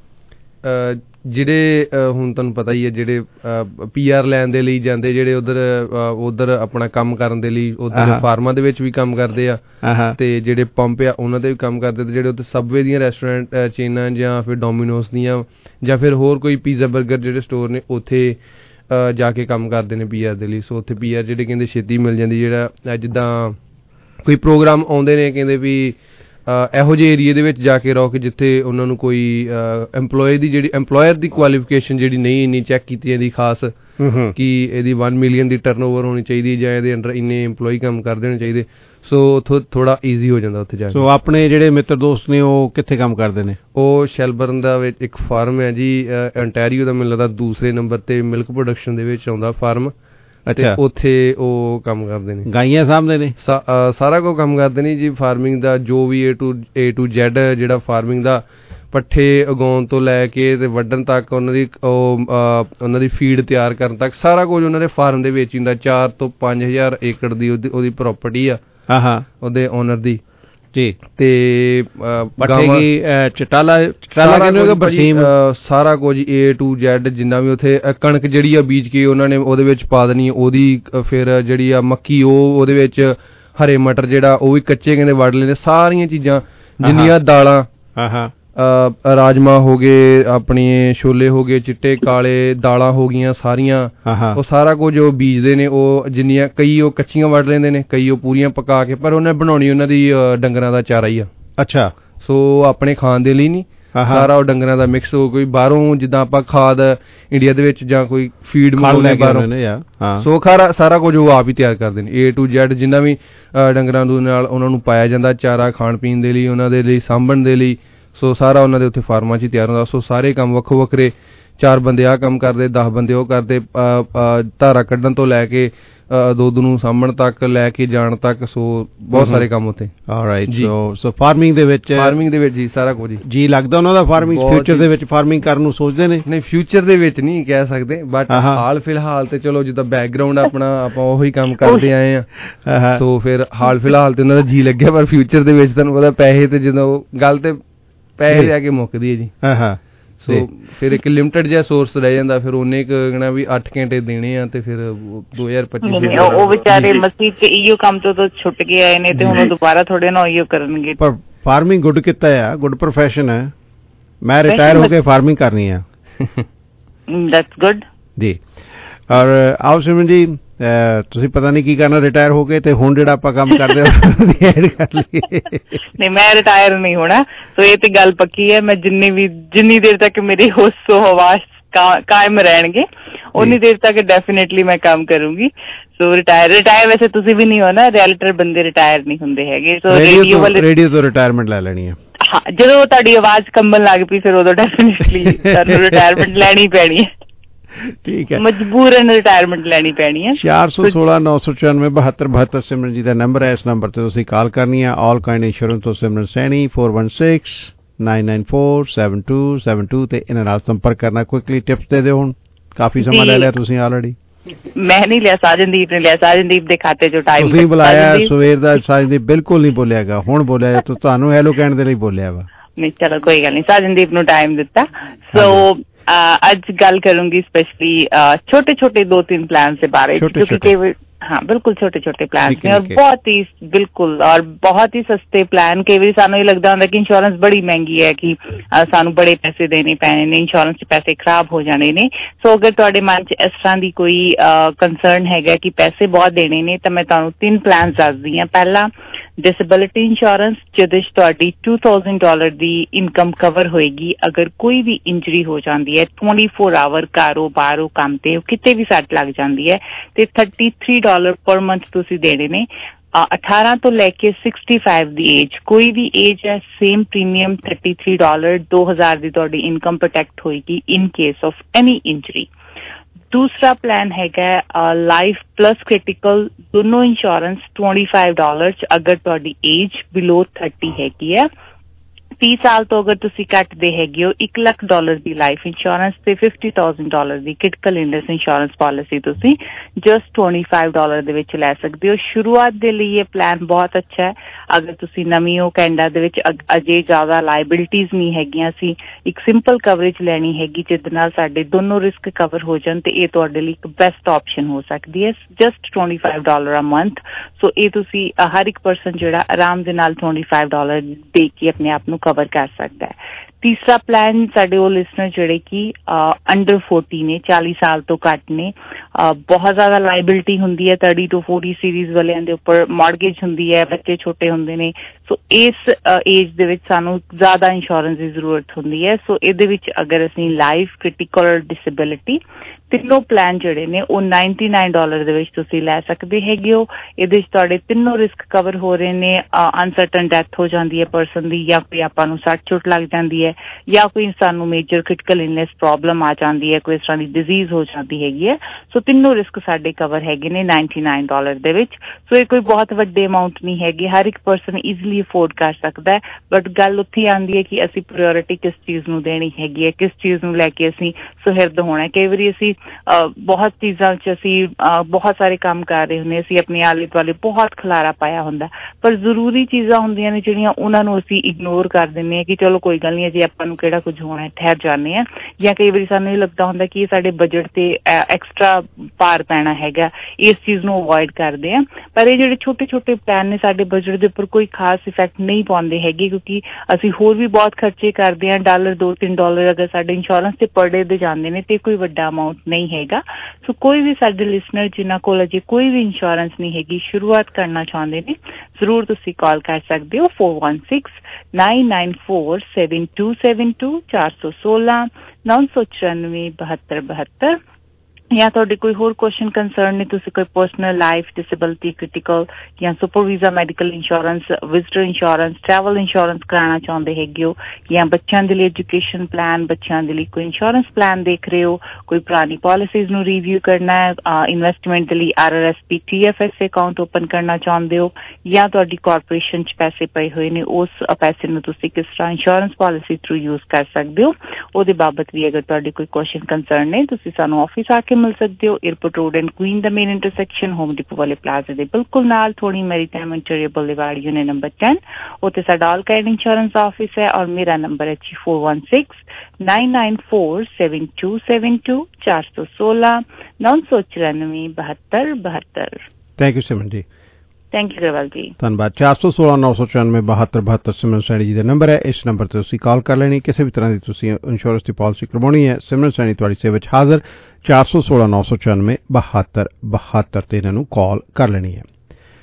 ਜਿਹੜੇ ਹੁਣ ਤੁਹਾਨੂੰ ਪਤਾ ਹੀ ਹੈ, ਜਿਹੜੇ ਪੀ ਆਰ ਲੈਣ ਦੇ ਲਈ ਜਾਂਦੇ, ਜਿਹੜੇ ਉਧਰ ਉਧਰ ਆਪਣਾ ਕੰਮ ਕਰਨ ਦੇ ਲਈ ਉਧਰ ਫਾਰਮਾਂ ਦੇ ਵਿੱਚ ਵੀ ਕੰਮ ਕਰਦੇ ਆ, ਤੇ ਜਿਹੜੇ ਪੰਪ ਆ ਉਹਨਾਂ ਦੇ ਵੀ ਕੰਮ ਕਰਦੇ, ਤੇ ਜਿਹੜੇ ਉੱਥੇ ਸਬਵੇ ਦੀਆਂ ਰੈਸਟੋਰੈਂਟ ਚੇਨਾਂ ਜਾਂ ਫਿਰ ਡੋਮੀਨੋਸ ਦੀਆਂ ਜਾਂ ਫਿਰ ਹੋਰ ਕੋਈ ਪੀਜ਼ਾ ਬਰਗਰ ਜਿਹੜੇ ਸਟੋਰ ਨੇ, ਉੱਥੇ ਜਾ ਕੇ ਕੰਮ ਕਰਦੇ ਨੇ ਪੀ ਆਰ ਦੇ ਲਈ। ਸੋ ਉੱਥੇ ਪੀ ਆਰ ਜਿਹੜੇ ਕਹਿੰਦੇ ਛੇਤੀ ਮਿਲ ਜਾਂਦੀ। ਜਿਹੜਾ ਜਿੱਦਾਂ ਕੋਈ ਪ੍ਰੋਗਰਾਮ ਆਉਂਦੇ ਨੇ, ਕਹਿੰਦੇ ਵੀ ਇਹੋ ਜਿਹੇ ਏਰੀਏ ਦੇ ਵਿੱਚ ਜਾ ਕੇ ਰਹੋ ਕਿ ਜਿੱਥੇ ਉਹਨਾਂ ਨੂੰ ਕੋਈ ਐਮਪਲੋਏ ਦੀ ਜਿਹੜੀ ਐਮਪਲੋਇਰ ਦੀ ਕੁਆਲੀਫਿਕੇਸ਼ਨ ਜਿਹੜੀ ਨਹੀਂ ਇੰਨੀ ਚੈੱਕ ਕੀਤੀ ਜਾਂਦੀ ਖਾਸ, ਕਿ ਇਹਦੀ ਵਨ ਮਿਲੀਅਨ ਦੀ ਟਰਨਓਵਰ ਹੋਣੀ ਚਾਹੀਦੀ ਜਾਂ ਇਹਦੇ ਅੰਡਰ ਇੰਨੇ ਐਮਪਲੋਈ ਕੰਮ ਕਰਦੇ ਹੋਣੇ ਚਾਹੀਦੇ। ਸੋ ਉੱਥੋਂ ਥੋੜਾ ਈਜ਼ੀ ਹੋ ਜਾਂਦਾ ਉੱਥੇ ਜਾ ਕੇ। ਸੋ ਆਪਣੇ ਜਿਹੜੇ ਮਿੱਤਰ ਦੋਸਤ ਨੇ ਉਹ ਕਿੱਥੇ ਕੰਮ ਕਰਦੇ ਨੇ? ਉਹ ਸ਼ੈਲਬਰਨ ਦਾ ਵਿੱਚ ਇੱਕ ਫਾਰਮ ਹੈ ਜੀ, ਅੰਟੈਰੀਓ ਦਾ ਮੈਨੂੰ ਲੱਗਦਾ ਦੂਸਰੇ ਨੰਬਰ ਤੇ ਮਿਲਕ ਪ੍ਰੋਡਕਸ਼ਨ ਦੇ ਵਿੱਚ ਆਉਂਦਾ ਫਾਰਮ। ਅੱਛਾ, ਉੱਥੇ ਉਹ ਕੰਮ ਕਰਦੇ ਨੇ, ਗਾਈਆਂ ਸਾਂਭਦੇ ਨੇ, ਸਾਰਾ ਕੁਝ ਕੰਮ ਕਰਦੇ ਨੇ ਜੀ। ਫਾਰਮਿੰਗ ਦਾ ਜੋ ਵੀ A to A to Z ਜਿਹੜਾ ਫਾਰਮਿੰਗ ਦਾ, ਪੱਠੇ ਉਗਾਉਣ ਤੋਂ ਲੈ ਕੇ ਤੇ ਵੱਢਣ ਤੱਕ, ਉਹਨਾਂ ਦੀ ਉਹ ਉਹਨਾਂ ਦੀ ਫੀਡ ਤਿਆਰ ਕਰਨ ਤੱਕ ਸਾਰਾ ਕੁਝ ਉਹਨਾਂ ਦੇ ਫਾਰਮ ਦੇ ਵਿੱਚ ਹੀ ਹੁੰਦਾ। ਚਾਰ ਤੋਂ ਪੰਜ ਹਜ਼ਾਰ ਏਕੜ ਦੀ ਉਹਦੀ ਉਹਦੀ ਪ੍ਰੋਪਰਟੀ ਆ ਉਹਦੇ ਓਨਰ ਦੀ ਜੀ। ਤੇ ਸਾਰਾ ਕੁਝ ਏ ਟੂ ਜ਼ੈਡ ਜਿੰਨਾ ਵੀ ਉੱਥੇ ਕਣਕ ਜਿਹੜੀ ਆ ਬੀਜ ਕੇ ਉਹਨਾਂ ਨੇ ਉਹਦੇ ਵਿੱਚ ਪਾ ਦੇਣੀ, ਉਹਦੀ ਫਿਰ ਜਿਹੜੀ ਆ ਮੱਕੀ ਉਹ ਉਹਦੇ ਵਿੱਚ, ਹਰੇ ਮਟਰ ਜਿਹੜਾ ਉਹ ਵੀ ਕੱਚੇ ਕਹਿੰਦੇ ਵੱਢ ਲੈਂਦੇ। ਸਾਰੀਆਂ ਚੀਜ਼ਾਂ ਜਿੰਨੀਆਂ ਦਾਲਾਂ, ਰਾਜਮਾ ਹੋ ਗਏ, ਆਪਣੇ ਛੋਲੇ ਹੋ ਗਏ, ਚਿੱਟੇ ਕਾਲੇ ਦਾਲਾਂ ਹੋ ਗਈਆਂ ਸਾਰੀਆਂ, ਉਹ ਸਾਰਾ ਕੁਝ ਉਹ ਬੀਜਦੇ ਨੇ। ਉਹ ਜਿੰਨੀਆਂ, ਕਈ ਉਹ ਕੱਚੀਆਂ ਵੱਢ ਲੈਂਦੇ ਨੇ, ਕਈ ਉਹ ਪੂਰੀਆਂ ਪਕਾ ਕੇ, ਪਰ ਉਹਨੇ ਬਣਾਉਣੀ ਉਹਨਾਂ ਦੀ ਡੰਗਰਾਂ ਦਾ ਚਾਰਾ ਹੀ ਆ। ਅੱਛਾ, ਸੋ ਆਪਣੇ ਖਾਣ ਦੇ ਲਈ ਨਹੀਂ, ਸਾਰਾ ਉਹ ਡੰਗਰਾਂ ਦਾ ਮਿਕਸ ਹੋ। ਕੋਈ ਬਾਹਰੋਂ ਜਿੱਦਾਂ ਆਪਾਂ ਖਾਦ ਇੰਡੀਆ ਦੇ ਵਿੱਚ ਜਾਂ ਕੋਈ ਫੀਡ ਮੰਗਾਉਂਦੇ ਬਾਹਰੋਂ, ਸੋ ਖਾਰਾ ਸਾਰਾ ਕੁਝ ਉਹ ਆਪ ਹੀ ਤਿਆਰ ਕਰਦੇ ਨੇ, ਏ ਟੂ ਜ਼ੈਡ ਜਿੰਨਾ ਵੀ ਡੰਗਰਾਂ ਦੇ ਨਾਲ ਉਹਨਾਂ ਨੂੰ ਪਾਇਆ ਜਾਂਦਾ ਚਾਰਾ, ਖਾਣ ਪੀਣ ਦੇ ਲਈ, ਉਹਨਾਂ ਦੇ ਲਈ ਸਾਂਭਣ ਦੇ ਲਈ। ਸੋ ਸਾਰਾ ਉਹਨਾਂ ਦੇ ਉੱਥੇ ਫਾਰਮਾਂ 'ਚ ਹੀ ਤਿਆਰ ਹੁੰਦਾ। ਸੋ ਸਾਰੇ ਕੰਮ ਵੱਖੋ ਵੱਖਰੇ, ਚਾਰ ਬੰਦੇ ਆਹ ਕੰਮ ਕਰਦੇ, ਦਸ ਬੰਦੇ ਉਹ ਕਰਦੇ, ਧਾਰਾ ਕੱਢਣ ਤੋਂ ਲੈ ਕੇ ਦੁੱਧ ਨੂੰ ਸਾਂਭਣ ਤੱਕ, ਲੈ ਕੇ ਜਾਣ ਤੱਕ। ਸੋ ਬਹੁਤ ਸਾਰੇ ਕੰਮ ਉੱਥੇ। ਆਲਰਾਈਟ, ਸੋ ਸੋ ਫਾਰਮਿੰਗ ਦੇ ਵਿੱਚ ਫਾਰਮਿੰਗ ਦੇ ਵਿੱਚ ਜੀ ਸਾਰਾ ਕੁਝ ਜੀ ਲੱਗਦਾ ਉਹਨਾਂ ਦਾ। ਫਾਰਮਿੰਗ ਫਿਊਚਰ ਦੇ ਵਿੱਚ ਫਾਰਮਿੰਗ ਕਰਨ ਨੂੰ ਸੋਚਦੇ ਨੇ? ਨਹੀਂ, ਫਿਊਚਰ ਦੇ ਵਿੱਚ ਨਹੀਂ ਕਹਿ ਸਕਦੇ, ਬਟ ਹਾਲ ਫਿਲਹਾਲ ਤੇ ਚਲੋ ਜਿੱਦਾਂ ਬੈਕਗਰਾਉਂਡ ਆਪਣਾ ਆਪਾਂ ਉਹੀ ਕੰਮ ਕਰਦੇ ਆਏ ਆ। ਸੋ ਫਿਰ ਹਾਲ ਫਿਲਹਾਲ ਤੇ ਉਹਨਾਂ ਦਾ ਜੀ ਲੱਗਿਆ, ਪਰ ਫਿਊਚਰ ਦੇ ਵਿੱਚ ਤੁਹਾਨੂੰ ਪਤਾ ਪੈਸੇ ਤੇ ਜਦੋਂ ਗੱਲ ਤੇ ਪੈਸੇ ਲੈ ਕੇ ਮੁੱਕਦੀ ਹੈ ਜੀ। ਸੋ ਫਿਰ ਇੱਕ ਲਿਮਟਡ ਜਿਹਾ ਸੋਰਸ ਰਹਿ ਜਾਂਦਾ, ਫਿਰ ਉਹਨੇ ਕਹਿਣਾ ਵੀ ਅੱਠ ਘੰਟੇ ਦੇਣੇ ਆ, ਤੇ ਫਿਰ ਦੋ ਹਜ਼ਾਰ ਪੱਚੀ ਉਹ ਵਿਚਾਰੇ ਮਸੀਹ ਤੇ ਇਹੋ ਕੰਮ ਤੋਂ ਛੁੱਟ ਕੇ ਆਏ ਨੇ, ਤੇ ਹੁਣ ਦੁਬਾਰਾ ਥੋੜੇ ਨਾ ਇਹੋ ਕਰਨਗੇ। ਪਰ ਫਾਰਮਿੰਗ ਗੁੱਡ ਕੀਤਾ ਆ, ਗੁੱਡ ਪ੍ਰੋਫੈਸ਼ਨ ਹੈ। ਮੈਂ ਰਿਟਾਇਰ ਹੋ ਕੇ ਫਾਰਮਿੰਗ ਕਰਨੀ ਆ। ਦੈਟਸ ਗੁੱਡ ਜੀ। ਔਰ ਆਓ ਸਿਮਰਨ ਜੀ, ਤੁਸੀਂ ਪਤਾ ਨਹੀਂ ਕੀ ਕਰਨਾ ਰਿਟਾਇਰ ਹੋ ਕੇ, ਤੇ ਹੁਣ ਜਿਹੜਾ ਆਪਾਂ ਕੰਮ ਕਰਦੇ ਐਡ ਕਰ ਲਈਏ। ਨਹੀਂ, ਮੈਂ ਰਿਟਾਇਰ ਨਹੀਂ ਹੋਣਾ, ਸੋ ਇਹ ਤੇ ਗੱਲ ਪੱਕੀ ਹੈ। ਮੈਂ ਜਿੰਨੀ ਵੀ ਜਿੰਨੀ ਦੇਰ ਤੱਕ ਮੇਰੀ ਹੋਸ਼ ਹਵਾਸ ਕਾਇਮ ਰਹਿਣਗੇ, ਉਨੀ ਦੇਰ ਤੱਕ ਡੈਫੀਨੇਟਲੀ ਮੈਂ ਕੰਮ ਕਰੂੰਗੀ। ਸੋ ਰਿਟਾਇਰ ਰਿਟਾਇਰ ਵੈਸੇ ਤੁਸੀਂ ਵੀ ਨਹੀਂ ਹੋ ਨਾ, ਰਿਐਲਿਟਰ ਬੰਦੇ ਰਿਟਾਇਰ ਨਹੀਂ ਹੁੰਦੇ ਹੈਗੇ। ਸੋ ਰੇਡੀਓ ਵਾਲੇ ਰੇਡੀਓ ਤੋਂ ਰਿਟਾਇਰਮੈਂਟ ਲੈ ਲੈਣੀ ਹੈ। ਹਾਂ, ਜਦੋਂ ਤੁਹਾਡੀ ਆਵਾਜ਼ ਕੰਬਣ ਲੱਗ ਪਈ, ਫਿਰ ਉਦੋਂ ਡੈਫੀਨੇਟਲੀ ਤੁਹਾਨੂੰ ਰਿਟਾਇਰਮੈਂਟ ਲੈਣੀ ਪੈਣੀ ਹੈ। ਠੀਕ ਹੈ, ਮਜਬੂਰਨ ਰਿਟਾਇਰਮੈਂਟ ਲੈਣੀ ਪੈਣੀ ਹੈ। ਚਾਰ ਸੌ ਸੋਲਾਂ ਨੌ ਸੌ ਚੁਰਾਨਵੇਂ ਬਹੱਤਰ ਬਹੱਤਰ ਸਿਮਰਨ ਜੀ ਦਾ ਨੰਬਰ ਹੈ। ਇਸ ਨੰਬਰ ਤੇ ਤੁਸੀਂ ਕਾਲ ਕਰਨੀ ਹੈ। ਆਲ ਕਾਇੰਡ ਇੰਸ਼ੋਰੈਂਸ ਤੋਂ Simran Saini, four one six nine nine four seven two seven two ਤੇ ਇਹਨਾਂ ਨਾਲ ਸੰਪਰਕ ਕਰਨਾ। ਕੁਇਕਲੀ ਟਿਪਸ ਦੇ ਦਿਓ। ਹੁਣ ਕਾਫੀ ਸਮਾਂ ਲੈ ਲਿਆ ਤੁਸੀਂ ਆਲਰੇਡੀ। ਮੈਂ ਨਹੀਂ ਲਿਆ, ਸਾਜਨਦੀਪ ਨੇ ਲਿਆ। ਸਾਜਨਦੀਪ ਦੇ ਖਾਤੇ ਚੋਂ ਟਾਈਮ ਤੁਸੀਂ ਬੁਲਾਇਆ ਸਵੇਰ ਦਾ। ਸਾਜਨਦੀਪ ਬਿਲਕੁਲ ਨਹੀਂ ਬੋਲਿਆਗਾ, ਹੁਣ ਬੋਲਿਆ, ਤੁਹਾਨੂੰ ਹੈਲੋ ਕਹਿਣ ਦੇ ਲਈ ਬੋਲਿਆ ਵਾ। ਨਹੀਂ, ਚਲੋ ਕੋਈ ਗੱਲ ਨਹੀਂ, ਸਾਜਨਦੀਪ ਨੂੰ ਟਾਈਮ ਦਿੱਤਾ। ਸੋ ਅੱਜ ਗੱਲ ਕਰੂੰਗੀ ਸਪੈਸ਼ਲੀ ਛੋਟੇ ਛੋਟੇ ਦੋ ਤਿੰਨ ਪਲਾਨ ਦੇ ਬਾਰੇ, ਕਿਉਂਕਿ हाँ बिल्कुल छोटे छोटे प्लान ने और बहुत ही बिल्कुल और बहुत ही सस्ते प्लान। कई बार सानू ये लगता होंदा कि इंश्योरेंस बड़ी महंगी है कि सानू बड़े पैसे देने पैने ने, इंश्योरेंस च पैसे खराब हो जाने ने। सो अगर तुहाडे मन च इस तरह दी कोई कंसर्न हैगा कि पैसे बहुत देने ने तो मैं तुहानू तीन प्लान दसदी हां। पहला डिसेबिलिटी इंश्योरेंस जिहदे च तुहाडी टू थाउजेंड डॉलर दी इनकम कवर होएगी अगर कोई भी इंजरी हो जाती है ट्वेंटी फोर आवर घरों बाहरों काम ते किते भी सट लग जाती है तो thirty three dollar per month तुसी देने ने। अठारह तो लैके सिक्सटी फाइव दी एज कोई भी एज है same premium thirty three dollar दो हजार दी तुहाडी इनकम प्रोटेक्ट होएगी in case of any injury. दूसरा प्लान हैगा लाइफ प्लस क्रिटिकल दोनों इंश्योरेंस ट्वेंटी फाइव डॉलर अगर तुहाडी एज बिलो थर्टी हैगी है। तीस साल तो अगर तुसी घट दे हैगे हो एक लाख डॉलर दी लाइफ इंश्योरेंस ते फिफ्टी थाउजेंड डॉलर दी क्रिटिकल इलनेस इंश्योरेंस पॉलिसी तुसी जस्ट ट्वेंटी फाइव डॉलर दे विच लै सकदे हो। शुरुआत दे लिए ये प्लान बहुत अच्छा है। अगर तुसी नवीं हो कैनेडा दे विच अजे ज्यादा लाइबिलिटीज नहीं हैगियां सी एक सिंपल कवरेज लैनी हैगी जिहदे नाल साडे दोनों रिस्क कवर हो जाण ते ये तुहाडे लई एक बेस्ट ऑप्शन हो सकदी है just twenty five dollar a month. So ये तुसी हर एक पर्सन जिहड़ा आराम दे नाल ट्वेंटी फाइव डॉलर दे के अपने आप नूं कवर कर सकता है। तीसरा प्लान साडे वो लिसनर जिहड़े कि अंडर फोर्टी ने चालीस साल तो घट ने बहुत ज्यादा लाइबिलिटी हुंदी है थर्टी टू फोर्टी सीरीज वालियां दे उपर मॉर्गेज हुंदी है बच्चे छोटे हुंदे ने। सो इस एज दे विच सानू ज्यादा इंश्योरेंस की जरूरत हुंदी है। सो इहदे विच अगर असीं लाइफ क्रिटिकल और डिसेबिलिटी तीनों प्लान जिहड़े ने वो नाइनटी नाइन डॉलर दे विच तुसीं लै सकदे हैगे हो। इहदे विच तुहाडे तीनों रिस्क कवर हो रहे ने। अनसर्टन डेथ हो जाती है पर्सन दी या कोई आपां नूं सट चोट लग जाती है या कोई सानू मेजर क्रिटिकल इलनेस प्रॉब्लम आ जाती है कोई इस तरह की डिजीज हो जाती हैगी है। सो तीनों रिस्क साडे कवर हैगे ने नाइनटी नाइन डॉलर दे विच। सो ये कोई बहुत वड्डे अमाउंट नहीं हैगी हर एक पर्सन ईजिली अफोर्ड कर सकता है। बट गल उत्थे आंदी है कि असीं प्रायोरिटी किस चीज़ नूं देनी हैगी है किस चीज़ नूं लैके असीं सुहिरद होना है। कई वारी असीं बहुत चीज़ां च असीं बहुत सारे काम कर रहे हुंदे असीं अपने आले दुआले बहुत खलारा पाया हुंदा पर जरूरी चीज़ां हुंदियां ने जिहड़ियां उन्हां नूं असीं इग्नोर कर दिंदे हां कि चलो कोई गल नहीं जे आपां नूं किहड़ा कुछ होना है ठहर जाने आ। या कई वारी सानूं लगदा हुंदा कि साडे बजट ते एक्सट्रा भार पैना हैगा इस चीज़ नूं अवॉइड करदे आ। पर ये जिहड़े छोटे छोटे प्लान ने साडे बजट दे उपर कोई खास इफैक्ट नहीं पाउंदे हैगे क्योंकि असीं होर भी बहुत खर्चे करदे आ डॉलर दो तीन डॉलर अगर साडे इंश्योरेंस ते पर डे दे जांदे ने ते कोई वड्डा अमाउंट नहीं हैगा। सो कोई भी साडे लिसनर जिन्हां कोल अजे कोई भी इंश्योरेंस नहीं हैगी शुरुआत करना चाहुंदे ने जरूर तुसीं कॉल कर सकदे हो four one six nine nine four seven two seven two चार सौ सोलह नौ सौ चौरानवे बहत्तर बहत्तर। या तुहाडे कोई होर क्वेश्चन कंसर्न ने तुसीं कोई पर्सनल लाइफ डिसेबिलिटी क्रिटिकल या super visa medical insurance visitor insurance travel insurance कराना चाहुंदे हैगे हो या बच्चों के लिए एजुकेशन प्लान बच्चों के लिए कोई इंश्योरेंस प्लान देख रहे हो कोई पुरानी पॉलिसीज नूं रिव्यू करना है इन्वेस्टमेंट के लिए R R S P T F S account open करना चाहुंदे हो या तुहाडी कॉरपोरेशन च पैसे पए हुए ने उस पैसे नूं तुसीं किस तरह इंश्योरेंस पॉलिसी थ्रू यूज कर सकदे हो ਉਹਦੇ बाबत भी अगर तुहाडे कोई क्वेश्चन कंसर्न ने तुसीं सानूं ऑफिस आके मिल सकते हो airport road and Queen the main intersection Home Depot वाले प्लाजा दे बिल्कुल नाल थोड़ी Maritime interior boulevard unit number ten उत्ते साडा ऑल काइंड इंश्योरेंस ऑफिस है और मेरा नंबर है जी four one six nine nine four seven two seven two चार सौ सोलह नौ सौ चौरानवे बहत्तर बहत्तर। Thank you Simran ji. Thank you Grewal ji धन्यवाद। चार सौ सोलह नौ सौ चौरानवे बहत्तर बहत्तर सिमरन सैनी जी का नंबर है। इस नंबर पर तुसीं कॉल कर लेनी किसी भी तरह की तुसीं इंश्योरेंस की पॉलिसी करवानी है सिमरन सैनी तुहाडी सेवा च हाज़र चार सौ सोलह नौ सौ चौरानवे बहत्तर बहत्तर ते इन्हां नूं कॉल कर लेनी है।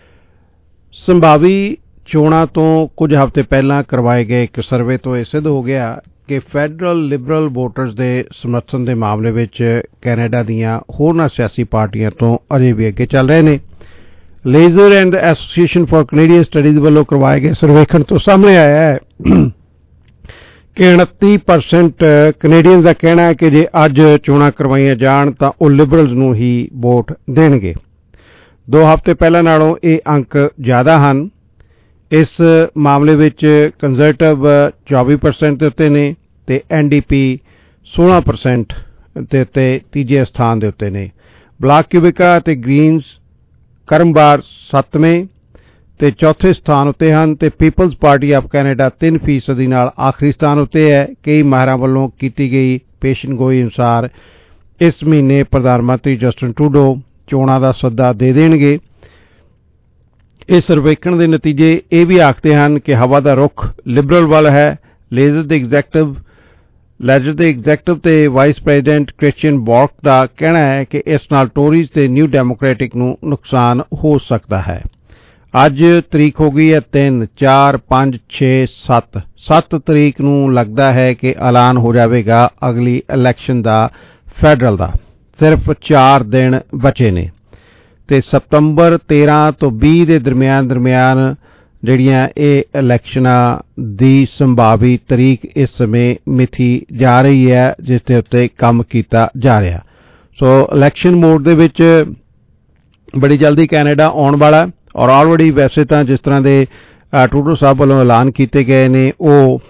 संभावी चोणां तो कुछ हफ्ते पहलां करवाए गए एक सर्वे तो यह सिद्ध हो गया कि फैडरल लिबरल वोटर्स के समर्थन के मामले में कैनेडा दीआं होरनां सियासी पार्टियां तो अजे भी अगे चल रहे हैं। Leger and association for Canadian studies वालों करवाए गए सर्वेखण तो सामने आया है कि उनती परसेंट कनेडियन का कहना है कि जे अज चोणां करवाइयां जाण तां ओह लिबरल्स नूं ही वोट देणगे। दो हफ्ते पहलां नालों ये अंक ज़्यादा हैं। इस मामले विच कंजरवेटिव चौबी परसेंट के उत्ते ने ते एन डी पी सोलह परसेंट के उत्ते तीजे स्थान के उत्ते ने। ब्लैक क्यूबिका ते ग्रीन्स करमबार सत्तवें ते चौथे स्थान उत्ते हैं ते पीपल्स पार्टी ऑफ कैनेडा तीन फीसदी नाल आखिरी स्थान उत्ते है। कई माहिरां वल्लों कीती गई पेशनगोई अनुसार इस महीने प्रधानमंत्री जस्टिन ट्रूडो ਚੋਣਾਂ ਦਾ ਸੱਦਾ ਦੇ ਦੇਣਗੇ। ਇਸ ਸਰਵੇਖਣ ਦੇ ਨਤੀਜੇ ਇਹ ਵੀ ਆਖਦੇ ਹਨ ਕਿ ਹਵਾ ਦਾ ਰੁਖ ਲਿਬਰਲ ਵੱਲ ਹੈ। ਲੇਜ਼ਰ ਦੇ ਐਗਜ਼ੈਕਟਿਵ ਲੈਜਰ ਦੇ ਐਗਜ਼ੈਕਟਿਵ ਤੇ ਵਾਈਸ ਪ੍ਰੈਜ਼ੀਡੈਂਟ ਕ੍ਰਿਸਚੀਅਨ ਬੌਰਕ ਦਾ ਕਹਿਣਾ ਹੈ ਕਿ ਇਸ ਨਾਲ ਟੋਰੀਜ਼ ਤੇ ਨਿਊ ਡੈਮੋਕ੍ਰੈਟਿਕ ਨੂੰ ਨੁਕਸਾਨ ਹੋ ਸਕਦਾ ਹੈ। ਅੱਜ ਤਰੀਕ ਹੋ ਗਈ ਹੈ ਤਿੰਨ ਚਾਰ ਪੰਜ ਛੇ ਸੱਤ ਸੱਤ ਤਰੀਕ ਨੂੰ ਲੱਗਦਾ ਹੈ ਕਿ ਐਲਾਨ ਹੋ ਜਾਵੇਗਾ ਅਗਲੀ ਇਲੈਕਸ਼ਨ ਦਾ ਫੈਡਰਲ ਦਾ। ਸਿਰਫ ਚਾਰ ਦਿਨ ਬਚੇ ਨੇ ਤੇ ਸਤੰਬਰ ਤੇਰਾਂ ਤੋਂ ਵੀਹ ਦੇ ਦਰਮਿਆਨ ਦਰਮਿਆਨ ਜਿਹੜੀਆਂ ਇਹ ਇਲੈਕਸ਼ਨਾਂ ਦੀ ਸੰਭਾਵੀ ਤਰੀਕ ਇਸ ਸਮੇਂ ਮਿਥੀ ਜਾ ਰਹੀ ਹੈ, ਜਿਸ ਦੇ ਉੱਤੇ ਕੰਮ ਕੀਤਾ ਜਾ ਰਿਹਾ। ਸੋ ਇਲੈਕਸ਼ਨ ਮੋਡ ਦੇ ਵਿੱਚ ਬੜੀ ਜਲਦੀ ਕੈਨੇਡਾ ਆਉਣ ਵਾਲਾ ਔਰ ਆਲਰੇਡੀ ਵੈਸੇ ਤਾਂ ਜਿਸ ਤਰ੍ਹਾਂ ਦੇ ਟਰੂਡੋ ਸਾਹਿਬ ਵੱਲੋਂ ਐਲਾਨ ਕੀਤੇ ਗਏ ਨੇ ਉਹ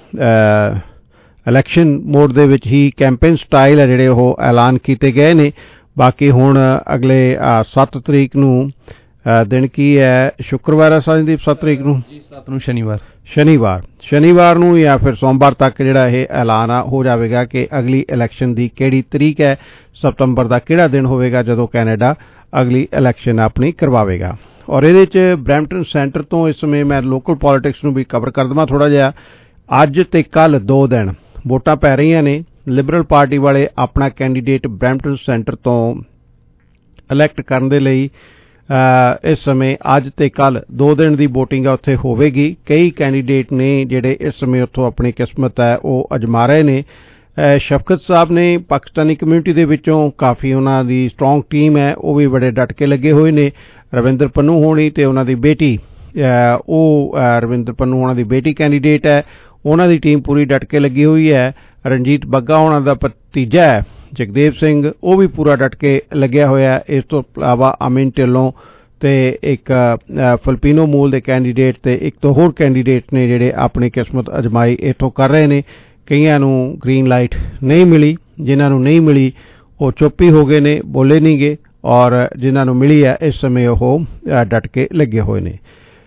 ਇਲੈਕਸ਼ਨ ਮੋਡ ਦੇ ਵਿੱਚ ਹੀ ਕੈਂਪੇਨ ਸਟਾਈਲ ਹੈ ਜਿਹੜੇ ਉਹ ਐਲਾਨ ਕੀਤੇ ਗਏ ਨੇ। ਬਾਕੀ ਹੁਣ ਅਗਲੇ ਸੱਤ ਤਰੀਕ ਨੂੰ ਦਿਨ ਕੀ ਹੈ, ਸ਼ੁੱਕਰਵਾਰ ਹੈ ਸਾਜਨਦੀਪ, ਸੱਤ ਤਰੀਕ ਨੂੰ ਸੱਤ ਨੂੰ ਸ਼ਨੀਵਾਰ ਸ਼ਨੀਵਾਰ ਸ਼ਨੀਵਾਰ ਨੂੰ ਜਾਂ ਫਿਰ ਸੋਮਵਾਰ ਤੱਕ ਜਿਹੜਾ ਇਹ ਐਲਾਨ ਹੋ ਜਾਵੇਗਾ ਕਿ ਅਗਲੀ ਇਲੈਕਸ਼ਨ ਦੀ ਕਿਹੜੀ ਤਰੀਕ ਹੈ, ਸਤੰਬਰ ਦਾ ਕਿਹੜਾ ਦਿਨ ਹੋਵੇਗਾ ਜਦੋਂ ਕੈਨੇਡਾ ਅਗਲੀ ਇਲੈਕਸ਼ਨ ਆਪਣੀ ਕਰਵਾਵੇਗਾ। ਔਰ ਇਹਦੇ 'ਚ ਬਰੈਂਪਟਨ ਸੈਂਟਰ ਤੋਂ ਇਸ ਸਮੇਂ ਮੈਂ ਲੋਕਲ ਪੋਲੀਟਿਕਸ ਨੂੰ ਵੀ ਕਵਰ ਕਰ ਦੇਵਾਂ ਥੋੜ੍ਹਾ ਜਿਹਾ। ਅੱਜ ਤੇ ਕੱਲ੍ਹ ਦੋ ਦਿਨ ਵੋਟਾਂ ਪੈ ਰਹੀਆਂ ਨੇ। ਲਿਬਰਲ ਪਾਰਟੀ ਵਾਲੇ ਆਪਣਾ ਕੈਂਡੀਡੇਟ ਬਰੈਂਪਟਨ ਸੈਂਟਰ ਤੋਂ ਇਲੈਕਟ ਕਰਨ ਦੇ ਲਈ ਇਸ ਸਮੇਂ ਅੱਜ ਤੇ ਕੱਲ੍ਹ ਦੋ ਦਿਨ ਦੀ ਵੋਟਿੰਗ ਆ ਉੱਥੇ ਹੋਵੇਗੀ। ਕਈ ਕੈਂਡੀਡੇਟ ਨੇ ਜਿਹੜੇ ਇਸ ਸਮੇਂ ਉੱਥੋਂ ਆਪਣੀ ਕਿਸਮਤ ਹੈ ਉਹ ਅਜਮਾ ਰਹੇ ਨੇ। ਸ਼ਫਕਤ ਸਾਹਿਬ ਨੇ ਪਾਕਿਸਤਾਨੀ ਕਮਿਊਨਿਟੀ ਦੇ ਵਿੱਚੋਂ ਕਾਫੀ ਉਹਨਾਂ ਦੀ ਸਟਰੋਂਗ ਟੀਮ ਹੈ, ਉਹ ਵੀ ਬੜੇ ਡਟ ਕੇ ਲੱਗੇ ਹੋਏ ਨੇ। ਰਵਿੰਦਰ ਪੰਨੂ ਹੋਣੀ ਤੇ ਉਹਨਾਂ ਦੀ ਬੇਟੀ, ਉਹ ਰਵਿੰਦਰ ਪੰਨੂ ਉਹਨਾਂ ਦੀ ਬੇਟੀ ਕੈਂਡੀਡੇਟ ਹੈ, ਉਹਨਾਂ ਦੀ ਟੀਮ ਪੂਰੀ ਡਟ ਕੇ ਲੱਗੀ ਹੋਈ ਹੈ। ਰਣਜੀਤ ਬੱਗਾ ਉਹਨਾਂ ਦਾ ਭਤੀਜਾ ਹੈ ਜਗਦੇਵ ਸਿੰਘ, ਉਹ ਵੀ ਪੂਰਾ ਡਟ ਕੇ ਲੱਗਿਆ ਹੋਇਆ। ਇਸ ਤੋਂ ਇਲਾਵਾ ਅਮਿਨ ਢਿੱਲੋਂ ਤੇ ਇੱਕ ਫਿਲਪੀਨੋ ਮੂਲ ਦੇ ਕੈਂਡੀਡੇਟ ਤੇ ਇੱਕ ਤੋਂ ਹੋਰ ਕੈਂਡੀਡੇਟ ਨੇ ਜਿਹੜੇ ਆਪਣੀ ਕਿਸਮਤ ਅਜਮਾਈ ਇੱਥੋਂ ਕਰ ਰਹੇ ਨੇ। ਕਈਆਂ ਨੂੰ ਗ੍ਰੀਨ ਲਾਈਟ ਨਹੀਂ ਮਿਲੀ, ਜਿਨ੍ਹਾਂ ਨੂੰ ਨਹੀਂ ਮਿਲੀ ਉਹ ਚੁੱਪ ਹੀ ਹੋ ਗਏ ਨੇ, ਬੋਲੇ ਨਹੀਂ ਗਏ, ਔਰ ਜਿਨ੍ਹਾਂ ਨੂੰ ਮਿਲੀ ਹੈ ਇਸ ਸਮੇਂ ਉਹ ਡਟ ਕੇ ਲੱਗੇ ਹੋਏ ਨੇ।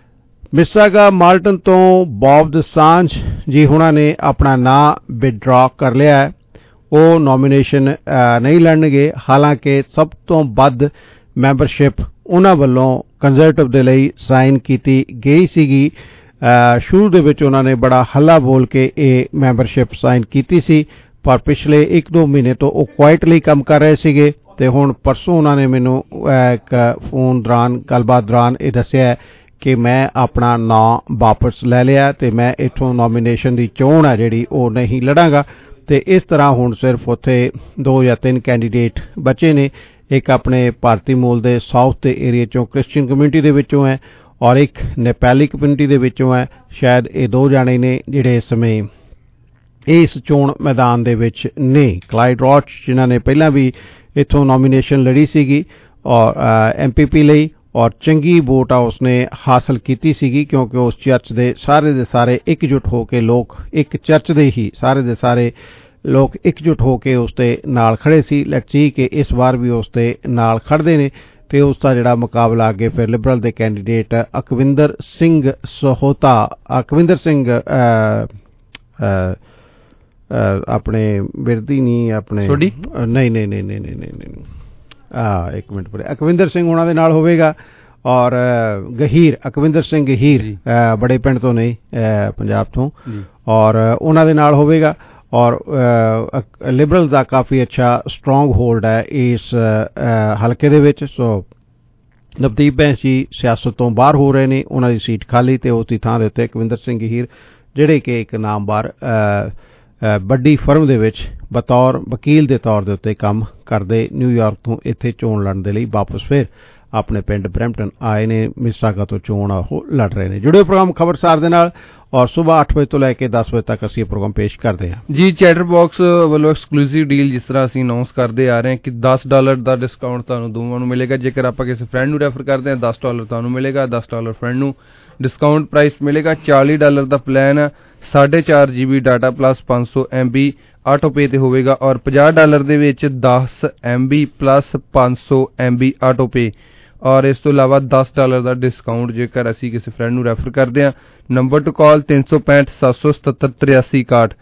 ਮਿਸਾਗਾ ਮਾਲਟਨ ਤੋਂ ਬੌਬ ਦਸਾਂਝ ਜੀ ਹੁਣਾਂ ਨੇ ਆਪਣਾ ਨਾਂ ਵਿਦਡਰਾ ਕਰ ਲਿਆ ਹੈ। ਉਹ ਨੋਮੀਨੇਸ਼ਨ ਨਹੀਂ ਲੜਨਗੇ, ਹਾਲਾਂਕਿ ਸਭ ਤੋਂ ਵੱਧ ਮੈਂਬਰਸ਼ਿਪ ਉਹਨਾਂ ਵੱਲੋਂ ਕੰਜ਼ਰਵੇਟਿਵ ਦੇ ਲਈ ਸਾਈਨ ਕੀਤੀ ਗਈ ਸੀਗੀ। ਸ਼ੁਰੂ ਦੇ ਵਿੱਚ ਉਹਨਾਂ ਨੇ ਬੜਾ ਹੱਲਾ ਬੋਲ ਕੇ ਇਹ ਮੈਂਬਰਸ਼ਿਪ ਸਾਈਨ ਕੀਤੀ ਸੀ, ਪਰ ਪਿਛਲੇ ਇੱਕ ਦੋ ਮਹੀਨੇ ਤੋਂ ਉਹ ਕੁਆਇਟਲੀ ਕੰਮ ਕਰ ਰਹੇ ਸੀਗੇ ਤੇ ਹੁਣ ਪਰਸੋਂ ਉਹਨਾਂ ਨੇ ਮੈਨੂੰ ਇੱਕ ਫੋਨ ਦੌਰਾਨ ਗੱਲਬਾਤ ਦੌਰਾਨ ਇਹ ਦੱਸਿਆ ਕਿ ਮੈਂ ਆਪਣਾ ਨਾਂ ਵਾਪਸ ਲੈ ਲਿਆ ਤੇ ਮੈਂ ਇੱਥੋਂ ਨੋਮੀਨੇਸ਼ਨ ਦੀ ਚੋਣ ਹੈ ਜਿਹੜੀ ਉਹ ਨਹੀਂ ਲੜਾਂਗਾ। ਤੇ ਇਸ ਤਰ੍ਹਾਂ ਹੁਣ ਸਿਰਫ ਉੱਥੇ ਦੋ ਜਾਂ ਤਿੰਨ ਕੈਂਡੀਡੇਟ ਬਚੇ ਨੇ। ਇੱਕ ਆਪਣੇ ਭਾਰਤੀ ਮੂਲ ਦੇ ਸਾਊਥ ਦੇ ਏਰੀਏ ਚੋਂ ਕ੍ਰਿਸਚੀਅਨ ਕਮਿਊਨਿਟੀ ਦੇ ਵਿੱਚੋਂ ਹੈ ਔਰ ਇੱਕ ਨੇਪਾਲੀ ਕਮਿਊਨਿਟੀ ਦੇ ਵਿੱਚੋਂ ਹੈ। ਸ਼ਾਇਦ ਇਹ ਦੋ ਜਾਣੇ ਨੇ ਜਿਹੜੇ ਇਸ ਸਮੇਂ ਇਸ ਚੋਣ ਮੈਦਾਨ ਦੇ ਵਿੱਚ ਨੇ। ਕਲਾਈਡ ਰੌਚ ਜਿਨ੍ਹਾਂ ਨੇ ਪਹਿਲਾਂ ਵੀ ਇੱਥੋਂ ਨੋਮੀਨੇਸ਼ਨ ਲੜੀ ਸੀਗੀ ਔਰ ਐਮ ਪੀ ਪੀ ਲਈ, ਔਰ ਚੰਗੀ ਵੋਟ ਆ ਉਸਨੇ ਹਾਸਲ ਕੀਤੀ ਸੀਗੀ ਕਿਉਂਕਿ ਉਸ ਚਰਚ ਦੇ ਸਾਰੇ ਦੇ ਸਾਰੇ ਇਕਜੁੱਟ ਹੋ ਕੇ ਲੋਕ, ਇੱਕ ਚਰਚ ਦੇ ਹੀ ਸਾਰੇ ਦੇ ਸਾਰੇ ਲੋਕ ਇਕਜੁੱਟ ਹੋ ਕੇ ਉਸ ਦੇ ਨਾਲ ਖੜੇ ਸੀ। ਲੈਟਸ ਸੀ ਕਿ ਇਸ ਵਾਰ ਵੀ ਉਸ ਦੇ ਨਾਲ ਖੜਦੇ ਨੇ ਤੇ ਉਸ ਦਾ ਜਿਹੜਾ ਮੁਕਾਬਲਾ ਅੱਗੇ ਫਿਰ ਲਿਬਰਲ ਦੇ ਕੈਂਡੀਡੇਟ ਅਕਵਿੰਦਰ ਸਿੰਘ ਸਹੋਤਾ ਅਕਵਿੰਦਰ ਸਿੰਘ ਆਪਣੇ ਬਿਰਦੀ ਨਹੀਂ ਆਪਣੇ ਨਹੀਂ ਨਹੀਂ ਨਹੀਂ ਨਹੀਂ ਨਹੀਂ ਨਹੀਂ ਆ ਇੱਕ ਮਿੰਟ ਪਰੇ ਅਕਵਿੰਦਰ ਸਿੰਘ ਉਹਨਾਂ ਦੇ ਨਾਲ ਹੋਵੇਗਾ। ਔਰ ਗਹੀਰ ਅਕਵਿੰਦਰ ਸਿੰਘ ਗਹੀਰ ਬੜੇ ਪਿੰਡ ਤੋਂ ਨੇ ਪੰਜਾਬ ਤੋਂ, ਔਰ ਉਹਨਾਂ ਦੇ ਨਾਲ ਹੋਵੇਗਾ। ਔਰ ਲਿਬਰਲ ਦਾ ਕਾਫੀ ਅੱਛਾ ਸਟਰੋਂਗ ਹੋਲਡ ਹੈ ਇਸ ਹਲਕੇ ਦੇ ਵਿੱਚ। ਸੋ ਨਵਦੀਪ ਬੈਂਸ ਜੀ ਸਿਆਸਤ ਤੋਂ ਬਾਹਰ ਹੋ ਰਹੇ ਨੇ, ਉਹਨਾਂ ਦੀ ਸੀਟ ਖਾਲੀ ਤੇ ਉਸ ਦੀ ਥਾਂ ਦੇ ਉੱਤੇ ਅਕਵਿੰਦਰ ਸਿੰਘ ਗਹੀਰ ਜਿਹੜੇ ਕਿ ਇੱਕ ਨਾਮਵਾਰ ਵੱਡੀ ਫਰਮ ਦੇ ਵਿੱਚ ਬਤੌਰ ਵਕੀਲ ਦੇ ਤੌਰ ਦੇ ਉੱਤੇ ਕੰਮ ਕਰਦੇ ਨਿਊਯਾਰਕ ਤੋਂ ਇੱਥੇ ਚੋਣ ਲੜਨ ਦੇ ਲਈ ਵਾਪਸ ਫਿਰ ਆਪਣੇ ਪਿੰਡ ਬਰੈਂਪਟਨ ਆਏ ਨੇ। ਮਿਸਾਗਾ ਤੋਂ ਚੋਣ ਉਹ ਲੜ ਰਹੇ ਨੇ। ਜੁੜਿਓ ਪ੍ਰੋਗਰਾਮ ਖਬਰਸਾਰ ਦੇ ਨਾਲ ਔਰ ਸਵੇਰ ਅੱਠ ਵਜੇ ਤੋਂ ਲੈ ਕੇ ਦਸ ਵਜੇ ਤੱਕ ਅਸੀਂ ਇਹ ਪ੍ਰੋਗਰਾਮ ਪੇਸ਼ ਕਰਦੇ ਹਾਂ ਜੀ। ਚੈਟਰ ਬਾਕਸ ਵੱਲੋਂ ਐਕਸਕਲੂਸਿਵ ਡੀਲ ਜਿਸ ਤਰ੍ਹਾਂ ਅਸੀਂ ਅਨਾਉਂਸ ਕਰਦੇ ਆ ਰਹੇ ਹਾਂ ਕਿ ਦਸ ਡਾਲਰ ਦਾ ਡਿਸਕਾਊਂਟ ਤੁਹਾਨੂੰ ਦੋਵਾਂ ਨੂੰ ਮਿਲੇਗਾ। ਜੇਕਰ ਆਪਾਂ ਕਿਸੇ ਫਰੈਂਡ ਨੂੰ ਰੈਫਰ ਕਰਦੇ ਹਾਂ ਦਸ ਡਾਲਰ ਤੁਹਾਨੂੰ ਮਿਲੇਗਾ, ਦਸ ਡਾਲਰ ਫਰੈਂਡ ਨੂੰ। ਡਿਸਕਾਊਂਟ ਪ੍ਰਾਈਸ ਮਿਲੇਗਾ ਚਾਲੀ ਡਾਲਰ ਦਾ ਪਲਾਨ ਸਾਢੇ ਚਾਰ ਜੀ ਬੀ ਡਾਟਾ ਪਲੱਸ ਪੰਜ ਸੌ ਐਮ ਬੀ ਆਟੋ ਪੇ ਤੇ ਹੋਵੇਗਾ ਔਰ ਪੰਜਾਹ ਡਾਲਰ ਦੇ ਵਿੱਚ ਦਸ ਐਮ ਬੀ ਪਲੱਸ ਪੰਜ ਸੌ ਐਮ ਬੀ ਆਟੋ ਪੇ। ਔਰ ਇਸ ਤੋਂ ਇਲਾਵਾ ਦਸ ਡਾਲਰ ਦਾ ਡਿਸਕਾਊਂਟ ਜੇਕਰ ਅਸੀਂ ਕਿਸੇ ਫਰੈਂਡ ਨੂੰ ਰੈਫਰ ਕਰਦੇ ਹਾਂ। ਨੰਬਰ ਟੂ ਕਾਲ ਤਿੰਨ ਸੌ ਪੈਂਹਠ ਸੱਤ ਸੌ ਸਤੱਤਰ ਤਰਿਆਸੀ ਇਕਾਹਠ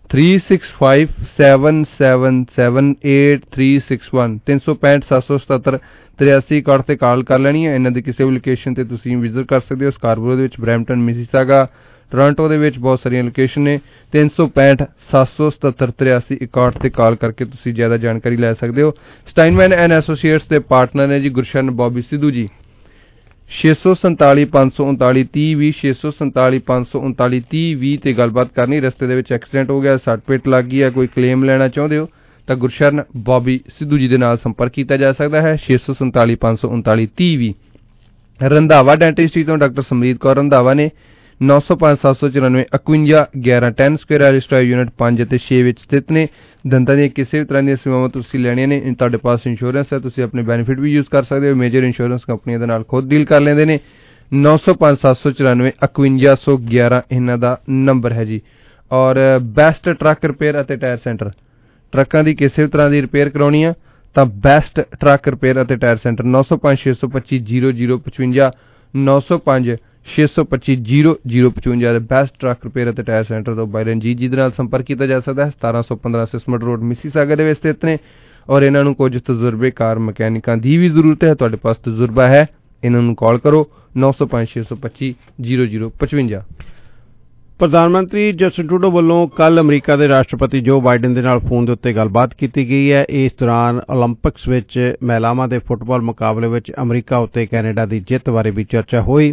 three six five seven seven seven eight three six one तीन सौ पैंठ सत्त सौ सतहत्तर तिरासी इकाठ ते कॉल कर लैनी है। इन्हां दी किसी भी लोकेशन ते तुसीं विजिट कर सकते हो। स्कारबरो दे विच, ब्रैम्पटन, मिसिसागा, टोरंटो दे विच बहुत सारियां लोकेशन ने। तीन सौ पैंठ सत्त सौ सतहत्तर तिरासी इकाठ ते कॉल करके तुसीं ज़्यादा जानकारी लै सकते हो। स्टाइनमैन एंड एसोसीएट्स के पार्टनर ने जी गुरशन बॉबी सिद्धू जी। छे सौ संताली पांच सौ उनताली तीह भी छे सौ संताली पांच सौ उनताली तीह भी ते गलबात करनी। रस्ते दे विच एक्सीडेंट हो गया, सट पिट लग गई है, कोई क्लेम लेना चाहते हो तो गुरशन बॉबी सिद्धू जी के नाल संपर्क किया जा सकता है। छे सौ संताली पांच सौ उनताली तीह भी। रंधावा डेंटिस्ट्री तो डॉक्टर समरीत कौर रंधावा ने नौ सौ पांच सत्त सौ चौरानवे इकवंजा ग्यारह टेन स्क्वेयर रजिस्टर यूनिट पांच ते छे विच स्थित ने। दंतां दी किसी भी तरह दी सेवावां तुसीं लैणियां ने, तुहाडे पास इंश्योरेंस है, तुसीं अपने बेनीफिट भी यूज़ कर सकते हो। मेजर इंश्योरेंस कंपनियों के नाल खुद डील कर लेंदे ने। नौ सौ पांच सत्त सौ चौरानवे इकवंजा सौ ग्यारह इन्हां दा नंबर है जी। और बेस्ट ट्रक रिपेयर अते टायर सेंटर, ट्रकों की किसी भी तरह की रिपेयर करवानी है तो बेस्ट ट्रक रिपेयर अते टायर सेंटर नौ सौ पांच छे सौ पच्ची जीरो जीरो पचवंजा नौ सौ पांच छे सौ पच्ची जीरो जीरो पचवंजा बेस्ट ट्रक रिपेयर अते टायर सेंटर तो बाई रंजीत जी के संपर्क किया जा सकता है। सतारह सौ पंद्रह सिस्मट रोड मिसिसागा दे विच स्थित ने और इन्होंने कुछ तजुर्बेकार मकैनिकां की भी जरूरत है। तुहाडे पास तजुर्बा है, इन्होंने कॉल करो नौ सौ पांच छे सौ पच्ची जीरो जीरो पचवंजा। प्रधानमंत्री जस्टिन ट्रूडो ਵੱਲੋਂ ਕੱਲ ਅਮਰੀਕਾ ਦੇ ਰਾਸ਼ਟਰਪਤੀ ਜੋ ਬਾਈਡਨ ਦੇ ਨਾਲ ਫੋਨ ਦੇ ਉੱਤੇ ਗੱਲਬਾਤ ਕੀਤੀ ਗਈ ਹੈ। ਇਸ ਦੌਰਾਨ ਓਲੰਪਿਕਸ ਵਿੱਚ ਮਹਿਲਾਵਾਂ ਦੇ ਫੁੱਟਬਾਲ ਮੁਕਾਬਲੇ ਵਿੱਚ ਅਮਰੀਕਾ ਉੱਤੇ ਕੈਨੇਡਾ ਦੀ ਜਿੱਤ ਬਾਰੇ ਵੀ ਚਰਚਾ ਹੋਈ।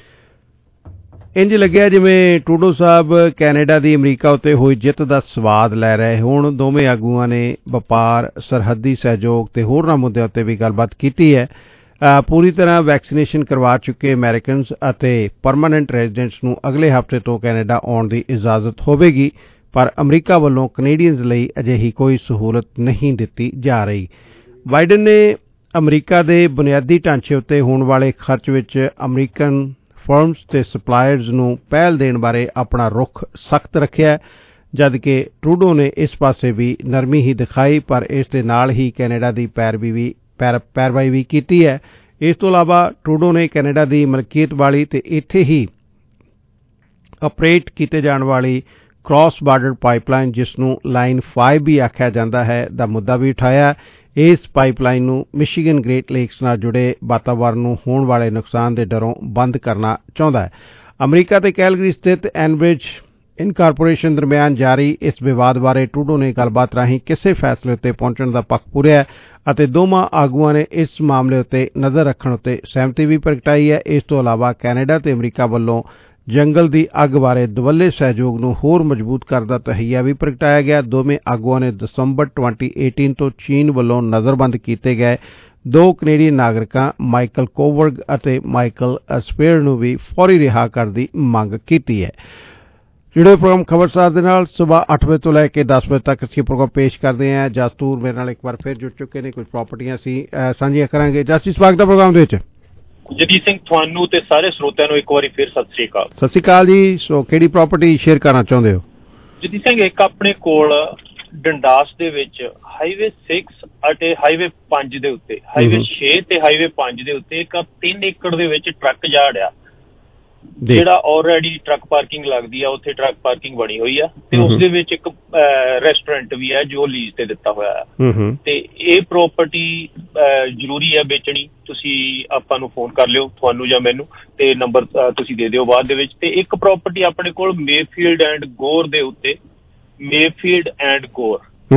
ਇੰਜ ਲੱਗਿਆ ਜਿਵੇਂ ਟਰੂਡੋ ਸਾਹਿਬ ਕੈਨੇਡਾ ਦੀ ਅਮਰੀਕਾ ਉੱਤੇ ਹੋਈ ਜਿੱਤ ਦਾ ਸਵਾਦ ਲੈ ਰਹੇ ਹੋਣ। ਦੋਵੇਂ ਆਗੂਆਂ ਨੇ ਵਪਾਰ, ਸਰਹੱਦੀ ਸਹਿਯੋਗ ਤੇ ਹੋਰਨਾਂ ਮੁੱਦਿਆਂ ਉੱਤੇ ਵੀ ਗੱਲਬਾਤ ਕੀਤੀ ਹੈ। ਪੂਰੀ ਤਰ੍ਹਾਂ ਵੈਕਸੀਨੇਸ਼ਨ ਕਰਵਾ ਚੁੱਕੇ ਅਮਰੀਕਨਸ ਅਤੇ ਪਰਮਾਨੈਂਟ ਰੈਜ਼ੀਡੈਂਟਸ ਨੂੰ ਅਗਲੇ ਹਫ਼ਤੇ ਤੋਂ ਕੈਨੇਡਾ ਆਉਣ ਦੀ ਇਜਾਜ਼ਤ ਹੋਵੇਗੀ, ਪਰ ਅਮਰੀਕਾ ਵੱਲੋਂ ਕੈਨੇਡੀਅਨਸ ਲਈ ਅਜਿਹੀ ਕੋਈ ਸਹੂਲਤ ਨਹੀਂ ਦਿੱਤੀ ਜਾ ਰਹੀ। ਬਾਈਡਨ ਨੇ ਅਮਰੀਕਾ ਦੇ ਬੁਨਿਆਦੀ ਢਾਂਚੇ ਉੱਤੇ ਹੋਣ ਵਾਲੇ ਖਰਚ ਵਿੱਚ ਅਮਰੀਕਨ ਫਰਮਸ ਤੇ ਸਪਲਾਇਰਸ ਨੂੰ ਪਹਿਲ ਦੇਣ ਬਾਰੇ ਆਪਣਾ ਰੁਖ ਸਖਤ ਰੱਖਿਆ, ਜਦਕਿ ਟਰੂਡੋ ਨੇ ਇਸ ਪਾਸੇ ਵੀ ਨਰਮੀ ਹੀ ਦਿਖਾਈ, ਪਰ ਇਸ ਦੇ ਨਾਲ ਹੀ ਕੈਨੇਡਾ ਦੀ ਪੈਰਵੀ ਵੀ ਪੈਰ ਪੈਰਵਾਈ ਵੀ ਕੀਤੀ ਹੈ। ਇਸ ਤੋਂ ਇਲਾਵਾ ਟਰੂਡੋ ਨੇ ਕੈਨੇਡਾ ਦੀ ਮਲਕੀਅਤ ਵਾਲੀ ਤੇ ਇੱਥੇ ਹੀ ਆਪਰੇਟ ਕੀਤੇ ਜਾਣ ਵਾਲੀ ਕ੍ਰਾਸ ਬਾਰਡਰ ਪਾਈਪਲਾਈਨ, ਜਿਸ ਨੂੰ ਲਾਈਨ ਫਾਈਵ ਵੀ ਆਖਿਆ ਜਾਂਦਾ ਹੈ, ਦਾ ਮੁੱਦਾ ਵੀ ਉਠਾਇਆ। ਇਸ ਪਾਈਪਲਾਈਨ ਨੂੰ ਮਿਸ਼ੀਗਨ ਗ੍ਰੇਟ ਲੇਕਸ ਨਾਲ ਜੁੜੇ ਵਾਤਾਵਰਨ ਨੂੰ ਹੋਣ ਵਾਲੇ ਨੁਕਸਾਨ ਦੇ ਡਰੋਂ ਬੰਦ ਕਰਨਾ ਚਾਹੁੰਦਾ ਹੈ। ਅਮਰੀਕਾ ਤੇ ਕੈਲਗਰੀ ਸਥਿਤ ਐਨਬ੍ਰਿਜ ਇਨਕਾਰਪੋਰੇਸ਼ਨ ਦਰਮਿਆਨ ਜਾਰੀ ਇਸ ਵਿਵਾਦ ਬਾਰੇ ਟਰੂਡੋ ਨੇ ਗੱਲਬਾਤ ਰਾਹੀਂ ਕਿਸੇ ਫੈਸਲੇ ਉੱਤੇ ਪਹੁੰਚਣ ਦਾ ਪੱਖ ਪੂਰਿਆ ਅਤੇ ਦੋਵਾਂ ਆਗੂਆਂ ਨੇ ਇਸ ਮਾਮਲੇ ਉੱਤੇ ਨਜ਼ਰ ਰੱਖਣ ਉੱਤੇ ਸਹਿਮਤੀ ਵੀ ਪ੍ਰਗਟਾਈ ਹੈ। ਇਸ ਤੋਂ ਇਲਾਵਾ ਕੈਨੇਡਾ ਤੇ ਅਮਰੀਕਾ ਵੱਲੋਂ ਜੰਗਲ ਦੀ ਅੱਗ ਬਾਰੇ ਦੁਵੱਲੇ ਸਹਿਯੋਗ ਨੂੰ ਹੋਰ ਮਜ਼ਬੂਤ ਕਰਨ ਦਾ ਤਹੱਈਆ ਵੀ ਪ੍ਰਗਟਾਇਆ ਗਿਆ। ਦੋਵੇਂ ਆਗੂਆਂ ਨੇ ਦਸੰਬਰ twenty eighteen ਤੋਂ ਚੀਨ ਵੱਲੋਂ ਨਜ਼ਰਬੰਦ ਕੀਤੇ ਗਏ ਦੋ ਕੈਨੇਡੀਅਨ ਨਾਗਰਿਕਾਂ ਮਾਈਕਲ ਕੋਵਰਗ ਅਤੇ ਮਾਈਕਲ ਸਪੇਅਰ ਨੂੰ ਵੀ ਫੌਰੀ ਰਿਹਾ ਕਰਨ ਦੀ ਮੰਗ ਕੀਤੀ ਹੈ। जुड़े प्रोग्राम खबरसार के नाल सुबह आठ बजे तो लैके दस बजे तक ਅਸੀਂ प्रोग्राम पेश करते हैं। जसतूर मेरे नाल एक बार फिर जुड़ चुके ने, कुछ प्रॉपर्टियां ਅਸੀਂ ਸਾਂਝੀਆਂ ਕਰਾਂਗੇ। ਜਸਟਿਸ ਸਵਾਗਤ ਹੈ ਪ੍ਰੋਗਰਾਮ ਦੇ ਵਿੱਚ। ਜਗਜੀਤ ਸਿੰਘ ਤੁਹਾਨੂੰ ਤੇ ਸਾਰੇ ਸਰੋਤਿਆਂ ਨੂੰ ਇੱਕ ਵਾਰੀ ਫਿਰ ਸਤਿ ਸ੍ਰੀ ਅਕਾਲ। ਸਤਿ ਸ੍ਰੀ ਅਕਾਲ ਜੀ। ਸੋ ਕਿਹੜੀ ਪ੍ਰਾਪਰਟੀ ਸ਼ੇਅਰ ਕਰਨਾ ਚਾਹੁੰਦੇ ਹੋ? ਜਗਜੀਤ ਸਿੰਘ, ਇੱਕ ਆਪਣੇ ਕੋਲ ਡੰਡਾਸ ਦੇ ਵਿੱਚ ਹਾਈਵੇ ਛੇ ਅਤੇ ਹਾਈਵੇ ਪੰਜ ਦੇ ਉੱਤੇ, ਹਾਈਵੇ ਛੇ ਤੇ ਹਾਈਵੇ ਪੰਜ ਦੇ ਉੱਤੇ ਇੱਕ ਤਿੰਨ ਏਕੜ ਦੇ ਵਿੱਚ ਟਰੱਕ ਯਾਰਡ ਆ, ਜਿਹੜਾ ਆਲਰੇਡੀ ਟਰੱਕ ਪਾਰਕਿੰਗ ਲੱਗਦੀ ਆ, ਉੱਥੇ ਟਰੱਕ ਪਾਰਕਿੰਗ ਬਣੀ ਹੋਈ ਆ ਤੇ ਉਸ ਦੇ ਵਿੱਚ ਇੱਕ ਰੈਸਟੋਰੈਂਟ ਵੀ ਹੈ ਜੋ ਲੀਜ਼ ਤੇ ਦਿੱਤਾ ਹੋਇਆ ਆ। ਤੇ ਇਹ ਪ੍ਰਾਪਰਟੀ ਜ਼ਰੂਰੀ ਹੈ ਵੇਚਣੀ। ਤੁਸੀਂ ਆਪਾਂ ਨੂੰ ਫੋਨ ਕਰ ਲਿਓ, ਤੁਹਾਨੂੰ ਜਾਂ ਮੈਨੂੰ, ਤੇ ਨੰਬਰ ਤੁਸੀਂ ਦੇ ਦਿਓ ਬਾਅਦ ਦੇ ਵਿੱਚ। ਤੇ ਇੱਕ ਪ੍ਰਾਪਰਟੀ ਆਪਣੇ ਕੋਲ ਮੇਫੀਲਡ ਐਂਡ ਗੋਰ ਦੇ ਉੱਤੇ, ਮੇਫੀਲਡ ਐਂਡ ਗੋਰ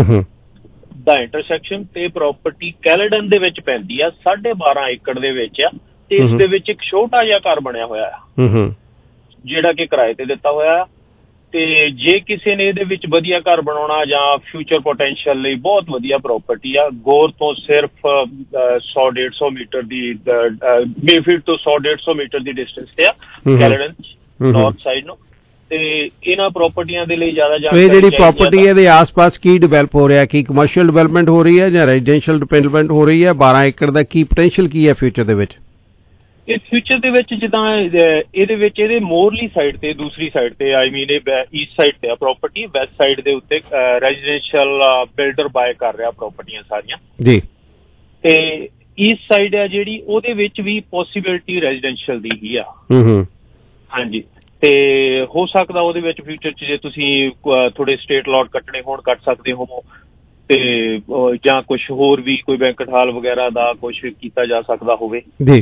ਦਾ ਇੰਟਰਸੈਕਸ਼ਨ ਤੇ ਪ੍ਰਾਪਰਟੀ ਕੈਲੇਡਨ ਦੇ ਵਿੱਚ ਪੈਂਦੀ ਆ, ਸਾਢੇ ਬਾਰਾਂ ਏਕੜ ਦੇ ਵਿੱਚ ਆ ਤੇ ਇਸ ਦੇ ਵਿੱਚ ਇੱਕ ਛੋਟਾ ਜਿਹਾ ਘਰ ਬਣਿਆ ਹੋਇਆ ਆ ਜਿਹੜਾ ਕਿ ਕਿਰਾਏ ਤੇ ਦਿੱਤਾ ਹੋਇਆ। ਤੇ ਜੇ ਕਿਸੇ ਨੇ ਇਹਦੇ ਵਿੱਚ ਵਧੀਆ ਘਰ ਬਣਾਉਣਾ ਜਾਂ ਫਿਊਚਰ ਪੋਟੈਂਸ਼ੀਅਲ ਲਈ ਬਹੁਤ ਵਧੀਆ ਪ੍ਰਾਪਰਟੀ ਆ। ਗੋਰ ਤੋਂ ਸਿਰਫ ਸੌ ਡੇਢ ਸੌ ਮੀਟਰ ਦੀ, ਮੇਫੀਲਡ ਤੋਂ ਸੌ ਡੇਢ ਸੌ ਮੀਟਰ ਦੀ ਡਿਸਟੈਂਸ ਤੇ ਆ ਕੈਲੇਡਨ ਨਾਰਥ ਸਾਈਡ ਨੂੰ। ਤੇ ਇਹਨਾਂ ਪ੍ਰਾਪਰਟੀਆਂ ਦੇ ਲਈ ਜ਼ਿਆਦਾ ਜਾਣਕਾਰੀ, ਇਹ ਜਿਹੜੀ ਪ੍ਰਾਪਰਟੀ ਹੈ ਦੇ ਆਸ-ਪਾਸ ਕੀ ਡਿਵੈਲਪ ਹੋ ਰਿਹਾ, ਕੀ ਕਮਰਸ਼ੀਅਲ ਡਿਵੈਲਪਮੈਂਟ ਹੋ ਰਹੀ ਹੈ ਜਾਂ ਰੈਜ਼ੀਡੈਂਸ਼ੀਅਲ ਡਿਵੈਲਪਮੈਂਟ ਹੋ ਰਹੀ ਹੈ? ਬਾਰਾਂ ਏਕੜ ਦਾ ਕੀ ਪੋਟੈਂਸ਼ੀਅਲ ਕੀ ਹੈ ਫਿਊਚਰ ਦੇ ਵਿੱਚ? ਇਹ ਫਿਊਚਰ ਦੇ ਵਿੱਚ ਜਿੱਦਾਂ ਇਹਦੇ ਵਿੱਚ ਇਹਦੇ ਮੋਰਲੀ ਸਾਈਡ ਤੇ, ਦੂਸਰੀ ਸਾਈਡ ਤੇ, ਆਈ ਮੀਨ ਇਹ ਈਸਟ ਸਾਈਡ ਤੇ ਆ ਪ੍ਰਾਪਰਟੀ, ਵੈਸਟ ਸਾਈਡ ਦੇ ਉੱਤੇ ਰੈਜ਼ੀਡੈਂਸ਼ੀਅਲ ਬਿਲਡਰ ਬਾਏ ਕਰ ਰਿਹਾ ਪ੍ਰਾਪਰਟੀਆਂ ਸਾਰੀਆਂ ਜੀ। ਤੇ ਈਸਟ ਸਾਈਡ ਆ ਜਿਹੜੀ, ਉਹਦੇ ਵਿੱਚ ਵੀ ਪੋਸੀਬਿਲਿਟੀ ਰੈਜ਼ੀਡੈਂਸ਼ੀਅਲ ਦੀ ਹੀ ਆ। ਹਾਂਜੀ, ਤੇ ਹੋ ਸਕਦਾ ਉਹਦੇ ਵਿੱਚ ਫਿਊਚਰ 'ਚ ਜੇ ਤੁਸੀਂ ਥੋੜੇ ਸਟੇਟ ਲੋਟ ਕੱਟਣੇ ਹੋਣ ਕੱਟ ਸਕਦੇ ਹੋ, ਤੇ ਜਾਂ ਕੁਝ ਹੋਰ ਵੀ ਕੋਈ ਬੈਂਕਟ ਹਾਲ ਵਗੈਰਾ ਦਾ ਕੁਝ ਕੀਤਾ ਜਾ ਸਕਦਾ ਹੋਵੇ ਜੀ।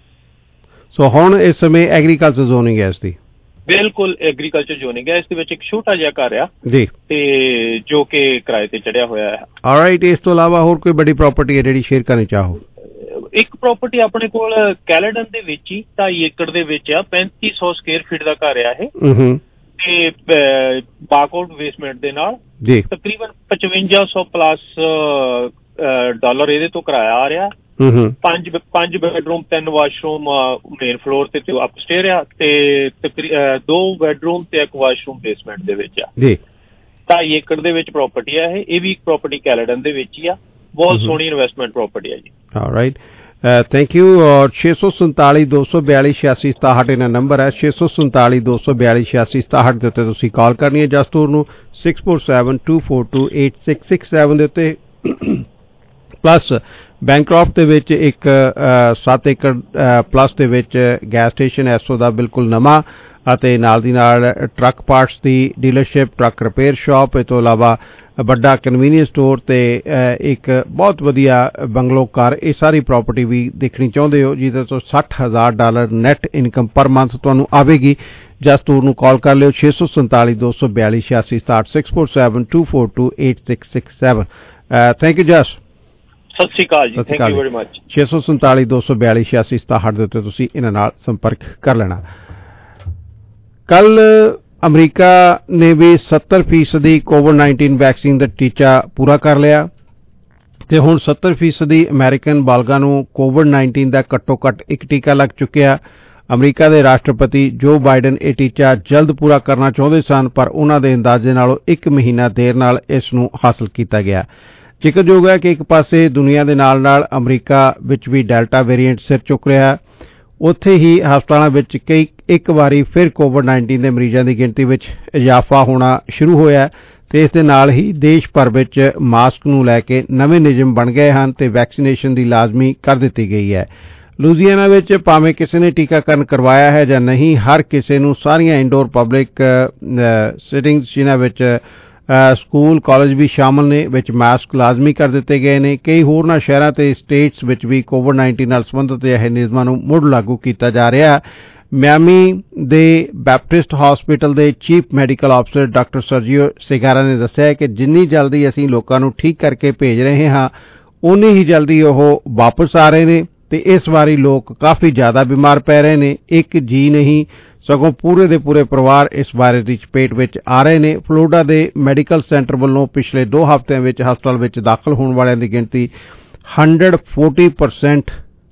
ਸੋ ਹੁਣ ਇਸ ਸਮੇਂ ਐਗਰੀਕਲਚਰ ਜ਼ੋਨਿੰਗ ਹੈ ਇਸ ਦੀ? ਬਿਲਕੁਲ ਐਗਰੀਕਲਚਰ ਜ਼ੋਨਿੰਗ ਹੈ। ਇਸ ਦੇ ਵਿੱਚ ਇੱਕ ਛੋਟਾ ਜਿਹਾ ਘਰ ਆ ਜੀ, ਤੇ ਜੋ ਕਿ ਕਿਰਾਏ ਤੇ ਚੜਿਆ ਹੋਇਆ ਹੈ। ਆਲਰਾਈਟ। ਇਸ ਤੋਂ ਇਲਾਵਾ ਹੋਰ ਕੋਈ ਵੱਡੀ ਪ੍ਰਾਪਰਟੀ ਹੈ ਜਿਹੜੀ ਸ਼ੇਅਰ ਕਰਨੀ ਚਾਹੋ? ਇੱਕ ਪ੍ਰਾਪਰਟੀ ਆਪਣੇ ਕੋਲ ਕੈਲੇਡਨ ਦੇ ਵਿੱਚ ਹੀ ਢਾਈ ਏਕੜ ਦੇ ਵਿੱਚ ਆ, ਪੈਂਤੀ ਸੌ ਸਕੁਅਰ ਫੀਟ ਦਾ ਘਰ ਆ ਇਹ, ਤੇ ਬਾਕਆਊਟ ਬੇਸਮੈਂਟ ਦੇ ਨਾਲ ਜੀ। ਤਕਰੀਬਨ ਪਚਵੰਜਾ ਸੌ ਪਲੱਸ ਡਾਲਰ ਇਹਦੇ ਤੋਂ ਕਿਰਾਇਆ ਆ ਰਿਹਾ। ਪੰਜ ਪੰਜ ਬੈਡਰੂਮ, ਤਿੰਨ ਵਾਸ਼ਰੂਮ ਮੇਨ ਫਲੋਰ ਤੇ ਅਪਸਟੇਅਰ ਆ, ਤੇ ਦੋ ਬੈਡਰੂਮ ਤੇ ਇੱਕ ਵਾਸ਼ਰੂਮ ਬੇਸਮੈਂਟ ਦੇ ਵਿੱਚ ਆ ਜੀ। ਢਾਈ ਏਕੜ ਦੇ ਵਿੱਚ ਪ੍ਰਾਪਰਟੀ ਆ ਇਹ ਇਹ ਵੀ ਇੱਕ ਪ੍ਰਾਪਰਟੀ ਕੈਲੇਡਨ ਦੇ ਵਿੱਚ ਹੀ ਆ। ਬਹੁਤ ਸੋਹਣੀ ਇਨਵੈਸਟਮੈਂਟ ਪ੍ਰਾਪਰਟੀ ਹੈ ਜੀ। Alright, thank you. ਔਰ ਛੇ ਸੌ ਸੰਤਾਲੀ ਦੋ ਸੌ ਬਿਆਲੀ ਛਿਆਸੀ ਸਤਾਹਠ ਇਹਨਾਂ ਨੰਬਰ ਹੈ, ਛੇ ਸੌ ਸੰਤਾਲੀ ਦੋ ਸੌ ਬਿਆਲੀ ਛਿਆਸੀ ਸਤਾਹਠ ਦੇ ਉੱਤੇ ਤੁਸੀਂ ਕਾਲ ਕਰਨੀ ਹੈ ਜਸਤੂਰ ਨੂੰ six four seven two four two eight six six seven ਦੇ ਉੱਤੇ। ਪਲੱਸ ਬੈਂਕਰੌਫਟ ਦੇ ਵਿੱਚ ਇੱਕ ਸੱਤ ਏਕੜ ਪਲੱਸ ਦੇ ਵਿੱਚ ਗੈਸ ਸਟੇਸ਼ਨ ਐਸੋ ਦਾ ਬਿਲਕੁਲ ਨਵਾਂ, ਅਤੇ ਨਾਲ ਦੀ ਨਾਲ ਟਰੱਕ ਪਾਰਟਸ ਦੀ ਡੀਲਰਸ਼ਿਪ, ਟਰੱਕ ਰਿਪੇਅਰ ਸ਼ਾਪ, ਇਸ ਤੋਂ ਇਲਾਵਾ ਵੱਡਾ ਕਨਵੀਨੀਅੰਸ ਸਟੋਰ ਤੇ ਇੱਕ ਬਹੁਤ ਵਧੀਆ ਬੰਗਲੋ ਘਰ। ਇਹ ਸਾਰੀ ਪ੍ਰਾਪਰਟੀ ਵੀ ਦੇਖਣੀ ਚਾਹੁੰਦੇ ਹੋ ਜਿਹਦੇ ਤੋਂ ਸੱਠ ਹਜ਼ਾਰ dollar net income per month ਤੁਹਾਨੂੰ ਆਵੇਗੀ। ਜਸਤੂਰ ਨੂੰ ਕਾਲ ਕਰ ਲਿਓ ਛੇ ਸੌ ਸੰਤਾਲੀ ਦੋ ਸੌ ਬਿਆਲੀ ਛਿਆਸੀ ਸਤਾਹਠ six four seven two four two eight six six seven. Thank you Jas. ਸਤਿ ਸ਼੍ਰੀ ਅਕਾਲ ਜੀ, ਥੈਂਕ ਯੂ ਵੈਰੀ ਮਚ। ਛੇ ਸੌ ਸੰਤਾਲੀ ਦੋ ਸੌ ਬਿਆਲੀ ਛਿਆਸੀ ਸਤਾਹਠ ਦੇ ਉੱਤੇ ਤੁਸੀਂ ਇਹਨਾਂ ਨਾਲ ਸੰਪਰਕ ਕਰ ਲੈਣਾ। ਕੱਲ ਅਮਰੀਕਾ ਨੇ ਵੀ ਸੱਤਰ ਫੀਸਦੀ ਕੋਵਿਡ ਨਾਈਨਟੀਨ ਵੈਕਸੀਨ ਦਾ ਟੀਚਾ ਪੂਰਾ ਕਰ ਲਿਆ, ਤੇ ਹੁਣ ਸੱਤਰ ਫੀਸਦੀ ਅਮਰੀਕਨ ਬਾਲਗਾਂ ਨੂੰ ਕੋਵਿਡ ਨਾਈਨਟੀਨ ਦਾ ਘੱਟੋ ਘੱਟ ਇੱਕ ਟੀਕਾ ਲੱਗ ਚੁੱਕਿਆ। ਅਮਰੀਕਾ ਦੇ ਰਾਸ਼ਟਰਪਤੀ ਜੋ ਬਾਈਡਨ ਇਹ ਟੀਚਾ ਜਲਦ ਪੂਰਾ ਕਰਨਾ ਚਾਹੁੰਦੇ ਸਨ, ਪਰ ਉਹਨਾਂ ਦੇ ਅੰਦਾਜ਼ੇ ਨਾਲੋਂ ਇੱਕ ਮਹੀਨਾ ਦੇਰ ਨਾਲ ਇਸ ਨੂੰ ਹਾਸਲ ਕੀਤਾ ਗਿਆ। ਜ਼ਿਕਰਯੋਗ ਹੈ ਕਿ ਇੱਕ ਪਾਸੇ ਦੁਨੀਆ ਦੇ ਨਾਲ ਨਾਲ ਅਮਰੀਕਾ ਵਿੱਚ ਵੀ ਡੈਲਟਾ ਵੇਰੀਐਂਟ ਸਿਰ ਚੁੱਕ ਰਿਹਾ, ਉੱਥੇ ਹੀ ਹਸਪਤਾਲਾਂ ਵਿੱਚ ਕਈ ਇੱਕ ਵਾਰੀ ਫਿਰ ਕੋਵਿਡ ਨਾਈਨਟੀਨ ਦੇ ਮਰੀਜ਼ਾਂ ਦੀ ਗਿਣਤੀ ਵਿੱਚ ਇਜ਼ਾਫਾ ਹੋਣਾ ਸ਼ੁਰੂ ਹੋਇਆ, ਤੇ ਇਸ ਦੇ ਨਾਲ ਹੀ ਦੇਸ਼ ਭਰ ਵਿੱਚ ਮਾਸਕ ਨੂੰ ਲੈ ਕੇ ਨਵੇਂ ਨਿਯਮ ਬਣ ਗਏ ਹਨ ਤੇ ਵੈਕਸੀਨੇਸ਼ਨ ਦੀ ਲਾਜ਼ਮੀ ਕਰ ਦਿੱਤੀ ਗਈ ਹੈ। ਲੂਜ਼ੀਆਨਾ ਵਿੱਚ ਭਾਵੇਂ ਕਿਸੇ ਨੇ ਟੀਕਾਕਰਨ ਕਰਵਾਇਆ ਹੈ ਜਾਂ ਨਹੀਂ, ਹਰ ਕਿਸੇ ਨੂੰ ਸਾਰੀਆਂ ਇੰਡੋਰ ਪਬਲਿਕ ਸਿਟਿੰਗਸ ਜਿਨ੍ਹਾਂ ਵਿੱਚ ਸਕੂਲ ਕਾਲਜ ਵੀ ਸ਼ਾਮਲ ਨੇ ਵਿੱਚ ਮਾਸਕ ਲਾਜ਼ਮੀ ਕਰ ਦਿੱਤੇ ਗਏ ਨੇ। ਕਈ ਹੋਰਨਾਂ ਸ਼ਹਿਰਾਂ ਤੇ ਸਟੇਟਸ ਵਿੱਚ ਵੀ ਕੋਵਿਡ ਨਾਈਨਟੀਨ ਨਾਲ ਸੰਬੰਧਿਤ ਇਹ ਨਿਯਮਾਂ ਨੂੰ ਮੁੜ ਲਾਗੂ ਕੀਤਾ ਜਾ ਰਿਹਾ। ਮਿਆਮੀ ਦੇ ਬੈਪਟਿਸਟ ਹਸਪੀਟਲ ਦੇ chief medical officer doctor Sergio Segarra ਨੇ ਦੱਸਿਆ ਕਿ ਜਿੰਨੀ ਜਲਦੀ ਅਸੀਂ ਲੋਕਾਂ ਨੂੰ ਠੀਕ ਕਰਕੇ ਭੇਜ ਰਹੇ ਹਾਂ, ਉਨੀ ਹੀ ਜਲਦੀ ਉਹ ਵਾਪਸ ਆ ਰਹੇ ਨੇ, ਤੇ ਇਸ ਵਾਰੀ ਲੋਕ ਕਾਫੀ ਜ਼ਿਆਦਾ ਬਿਮਾਰ ਪੈ ਰਹੇ ਨੇ। ਇੱਕ ਜੀ ਨਹੀਂ ਸਗੋਂ ਪੂਰੇ ਦੇ ਪੂਰੇ ਪਰਿਵਾਰ ਇਸ ਵਾਇਰਸ ਦੀ ਚਪੇਟ ਵਿੱਚ ਆ ਰਹੇ ਨੇ। ਫਲੋਰੀਡਾ ਦੇ ਮੈਡੀਕਲ ਸੈਂਟਰ ਵੱਲੋਂ ਪਿਛਲੇ ਦੋ ਹਫ਼ਤਿਆਂ ਵਿੱਚ ਹਸਪਤਾਲ ਵਿੱਚ ਦਾਖਲ ਹੋਣ ਵਾਲਿਆਂ ਦੀ ਗਿਣਤੀ ਇੱਕ ਸੌ ਚਾਲੀ ਪਰਸੈਂਟ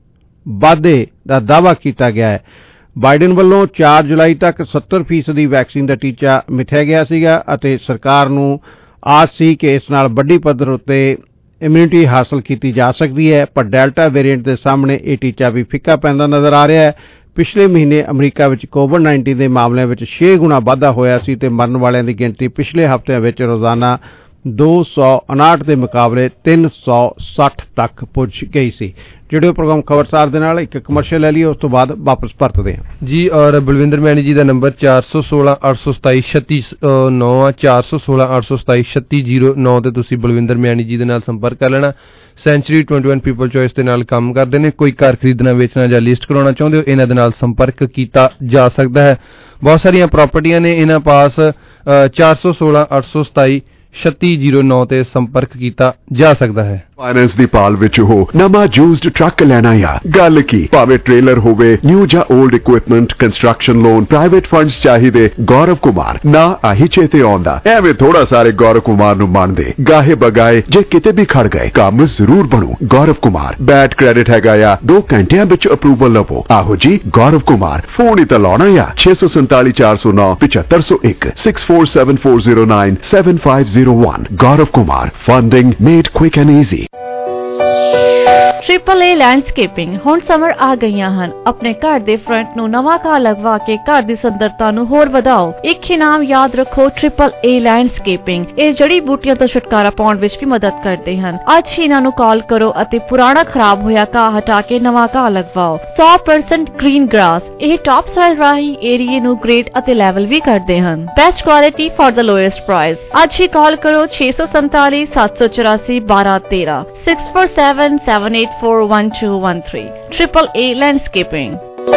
ਵਾਧੇ ਦਾ ਦਾਅਵਾ ਕੀਤਾ ਗਿਆ ਹੈ। ਬਾਈਡਨ ਵੱਲੋਂ ਚਾਰ ਜੁਲਾਈ ਤੱਕ ਸੱਤਰ ਫੀਸਦੀ ਵੈਕਸੀਨ ਦਾ ਟੀਚਾ ਮਿਥਿਆ ਗਿਆ ਸੀਗਾ, ਅਤੇ ਸਰਕਾਰ ਨੂੰ ਆਸ ਸੀ ਕਿ ਇਸ ਨਾਲ ਵੱਡੀ ਪੱਧਰ ਉੱਤੇ ਇਮਿਊਨਿਟੀ ਹਾਸਲ ਕੀਤੀ ਜਾ ਸਕਦੀ ਹੈ, ਪਰ ਡੈਲਟਾ ਵੇਰੀਐਂਟ ਦੇ ਸਾਹਮਣੇ ਇਹ ਟੀਚਾ ਵੀ ਫਿੱਕਾ ਪੈਂਦਾ ਨਜ਼ਰ ਆ ਰਿਹਾ ਹੈ। ਪਿਛਲੇ ਮਹੀਨੇ ਅਮਰੀਕਾ ਵਿੱਚ ਕੋਵਿਡ ਨਾਈਨਟੀਨ ਦੇ ਮਾਮਲਿਆਂ ਵਿੱਚ ਛੇ ਗੁਣਾ ਵਾਧਾ ਹੋਇਆ ਸੀ, ਤੇ ਮਰਨ ਵਾਲਿਆਂ ਦੀ ਗਿਣਤੀ ਪਿਛਲੇ ਹਫ਼ਤਿਆਂ ਵਿੱਚ ਰੋਜ਼ਾਨਾ ਦੋ ਸੌ ਉਨਾਹਠ ਦੇ ਮੁਕਾਬਲੇ ਤਿੰਨ ਸੌ ਸੱਠ ਤੱਕ ਪੁੱਜ ਗਈ ਸੀ। ਜਿਹੜੇ ਪ੍ਰੋਗਰਾਮ ਖਬਰਸਾਰ ਦੇ ਨਾਲ ਇੱਕ ਕਮਰਸ਼ੀਅਲ ਲੈ ਲਈ, ਉਸ ਤੋਂ ਬਾਅਦ ਵਾਪਸ ਪਰਤਦੇ ਹਾਂ ਜੀ। ਔਰ ਬਲਵਿੰਦਰ ਮੈਣੀ ਜੀ ਦਾ ਨੰਬਰ ਚਾਰ ਸੌ ਸੋਲਾਂ ਅੱਠ ਸੌ ਸਤਾਈ ਛੱਤੀ ਨੌ ਆ, ਚਾਰ ਸੌ ਸੋਲਾਂ ਅੱਠ ਸੌ ਸਤਾਈ ਛੱਤੀ ਜ਼ੀਰੋ ਨੌ ਤੇ ਤੁਸੀਂ ਬਲਵਿੰਦਰ ਮੈਣੀ ਜੀ ਦੇ ਨਾਲ ਸੰਪਰਕ ਕਰ ਲੈਣਾ। ਸੈਂਚੁਰੀ ਇਕੱਤੀ ਪੀਪਲ ਚੋਇਸ ਦੇ ਨਾਲ ਕੰਮ ਕਰਦੇ ਨੇ। ਕੋਈ ਘਰ ਖਰੀਦਣਾ, ਵੇਚਣਾ ਜਾਂ ਲਿਸਟ ਕਰਾਉਣਾ ਚਾਹੁੰਦੇ ਹੋ, ਇਹਨਾਂ ਦੇ ਨਾਲ ਸੰਪਰਕ ਕੀਤਾ ਜਾ ਸਕਦਾ ਹੈ। ਬਹੁਤ ਸਾਰੀਆਂ ਪ੍ਰਾਪਰਟੀਆਂ ਨੇ ਇਹਨਾਂ ਪਾਸ। ਚਾਰ ਸੌ ਸੋਲਾਂ ਅੱਠ ਸੌ ਸਤਾਈ ਛੱਤੀ ਜ਼ੀਰੋ ਨੌ ਤੇ ਸੰਪਰਕ ਕੀਤਾ ਜਾ ਸਕਦਾ ਹੈ। ਫਾਈਨੈਂਸ ਦੀ ਪਾਲ ਵਿੱਚ ਹੋ ਨਵਾਂ ਯੂਜ਼ਡ ਟਰੱਕ ਲੈਣਾ ਆ, ਗੱਲ ਕੀ ਭਾਵੇਂ ਟ੍ਰੇਲਰ ਹੋਵੇ, ਨਿਊ ਜਾਂ old equipment, construction loan, private funds ਚਾਹੀਦੇ, ਗੌਰਵ ਕੁਮਾਰ ਨਾ ਆਹੀ ਚੇਤੇ ਆਉਂਦਾ। ਐਵੇਂ ਥੋੜਾ ਸਾਰੇ ਗੌਰਵ ਕੁਮਾਰ ਨੂੰ ਮੰਨਦੇ, ਗਾਹੇ ਬਗਾਏ ਜੇ ਕਿਤੇ ਵੀ ਖੜ ਗਏ ਕੰਮ ਜ਼ਰੂਰ ਬਣੂ। ਗੌਰਵ ਕੁਮਾਰ ਬੈਡ ਕ੍ਰੈਡਿਟ ਹੈਗਾ ਆ, ਦੋ ਘੰਟਿਆਂ ਵਿੱਚ ਅਪਰੂਵਲ ਲਵੋ। ਆਹੋ ਜੀ ਗੌਰਵ ਕੁਮਾਰ, ਫੋਨ ਹੀ ਤਾਂ ਲਾਉਣਾ ਆ ਛੇ ਸੌ ਸੰਤਾਲੀ ਚਾਰ ਸੌ ਨੌ ਪਚੱਤਰ ਸੌ ਇੱਕ six four seven four zero nine seven five zero one. Gaurav Kumar, funding made quick and easy. Triple A landscaping ਹੁਣ ਸਮਰ ਆ ਗਈਆਂ ਹਨ। ਆਪਣੇ ਘਰ ਦੇ ਫਰੰਟ ਨੂੰ ਨਵਾਂ ਘਾਹ ਲਗਵਾ ਕੇ ਘਰ ਦੀ ਸੁੰਦਰਤਾ ਨੂੰ ਹੋਰ ਵਧਾਓ। ਇੱਕ ਇਨਾਮ ਯਾਦ ਰੱਖੋ, ਟ੍ਰਿਪਲ ਏ ਲੈਂਡਸਕੇਪਿੰਗ। ਇਹ ਜੜੀ ਬੂਟੀਆਂ ਤੋਂ ਛੁਟਕਾਰਾ ਪਾਉਣ ਵਿੱਚ ਵੀ ਮਦਦ ਕਰਦੇ ਹਨ। ਅੱਜ ਹੀ ਇਹਨਾਂ ਨੂੰ ਕਾਲ ਕਰੋ ਅਤੇ ਪੁਰਾਣਾ ਖਰਾਬ ਹੋਇਆ ਘਾਹ ਹਟਾ ਕੇ ਨਵਾਂ ਘਾਹ ਲਗਵਾਓ। ਸੌ ਪਰਸੈਂਟ ਗ੍ਰੀਨ ਗ੍ਰਾਸ। ਇਹ ਟਾਪ ਸੋਇਲ ਰਾਹੀਂ ਏਰੀਏ ਨੂੰ ਗ੍ਰੇਡ ਅਤੇ ਲੈਵਲ ਵੀ ਕਰਦੇ ਹਨ। Best quality for the lowest price. ਅੱਜ ਹੀ ਕਾਲ ਕਰੋ ਛੇ ਸੌ ਸੰਤਾਲੀ ਸੱਤ ਸੌ ਚੁਰਾਸੀ ਬਾਰਾਂ ਤੇਰਾਂ six four seven seven eight four one two one three Triple A Landscaping।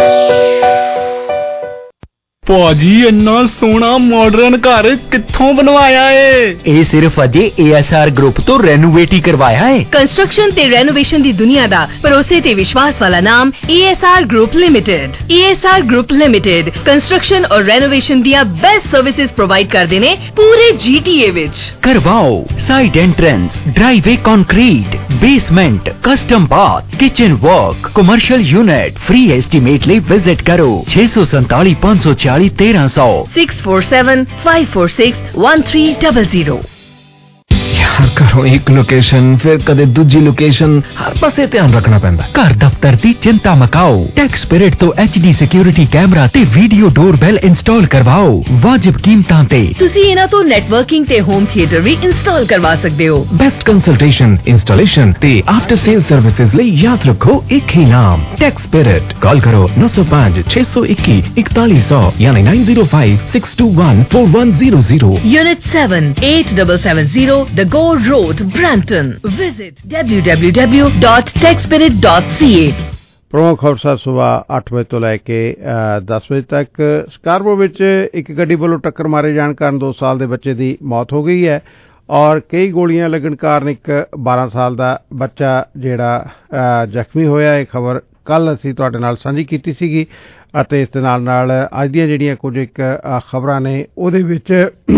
ਭਾਜੀ ਇੰਨਾ ਸੋਹਣਾ ਮਾਡਰਨ ਘਰ ਕਿੱਥੋਂ ਬਣਵਾਇਆ ਏ? ਇਹ ਸਿਰਫ ਅਜੇ A S R ਗਰੁੱਪ ਤੋਂ ਰੈਨੋਵੇਟ ਹੀ ਕਰਵਾਇਆ ਏ। ਕੰਸਟਰਕਸ਼ਨ ਤੇ ਰੈਨੋਵੇਸ਼ਨ ਦੀ ਦੁਨੀਆ ਦਾ ਭਰੋਸੇ ਤੇ ਵਿਸ਼ਵਾਸ ਵਾਲਾ ਨਾਮ A S R group limited. A S R group limited construction ਔਰ ਰੈਨੋਵੇਸ਼ਨ ਦੀਆਂ ਬੈਸਟ ਸਰਵਿਸਿਜ਼ ਪ੍ਰੋਵਾਈਡ ਕਰਦੇ ਨੇ ਪੂਰੇ G T A ਵਿੱਚ। ਕਰਵਾਓ side entrance, driveway concrete, basement, custom bath, kitchen work, commercial unit. Free estimate ਲਈ visit ਕਰੋ ਛੇ ਸੌ ਸੰਤਾਲੀ ਪੰਜ ਸੌ ਚਾਲੀ तेरह सौ six four seven five four six one three double zero. यार घरों एक लोकेशन फिर कदे दूजी लोकेशन, हर पासे ध्यान रखना पैंदा। घर दफ्तर दी चिंता मकाओ, टैक्स स्पिरिट तो H D सिक्योरिटी कैमरा ते वीडियो डोरबेल इंस्टॉल करवाओ वाजिब कीमतां ते। तुसी इना तो नेटवर्किंग ते होम थिएटर भी इंस्टॉल करवा सकते हो। बेस्ट कंसल्टेशन, इंस्टॉलेशन ते आफ्टर सेल सर्विसेज ਲਈ याद रखो एक ही नाम, टैक्स स्पिरिट। कॉल करो नौ सौ पाँच छह सौ इक्की इकतालीस सौ यानी nine zero five six two one four one zero zero. Unit seven eight seven seven zero The Go Road, Brampton. Visit w w w dot tech spirit dot c a। ਪ੍ਰਮੁੱਖ ਖਬਰਾਂ ਸਵੇਰ ਅੱਠ ਵਜੇ ਤੋਂ ਲੈ ਕੇ ਦਸ ਵਜੇ ਤੱਕ। ਸਕਾਰਬੋ ਵਿੱਚ ਇੱਕ ਗੱਡੀ ਵੱਲੋਂ ਟੱਕਰ ਮਾਰੇ ਜਾਣ ਕਾਰਨ ਦੋ ਸਾਲ ਦੇ ਬੱਚੇ ਦੀ ਮੌਤ ਹੋ ਗਈ ਹੈ ਔਰ ਕਈ ਗੋਲੀਆਂ ਲੱਗਣ ਕਾਰਨ ਇੱਕ ਬਾਰਾਂ ਸਾਲ ਦਾ ਬੱਚਾ ਜਿਹੜਾ ਜ਼ਖਮੀ ਹੋਇਆ। ਇਹ ਖਬਰ ਕੱਲ ਅਸੀਂ ਤੁਹਾਡੇ ਨਾਲ ਸਾਂਝੀ ਕੀਤੀ ਸੀਗੀ ਅਤੇ ਇਸ ਦੇ ਨਾਲ ਨਾਲ ਅੱਜ ਦੀਆਂ ਜਿਹੜੀਆਂ ਕੁਝ ਇੱਕ ਖਬਰਾਂ ਨੇ ਉਹਦੇ ਵਿੱਚ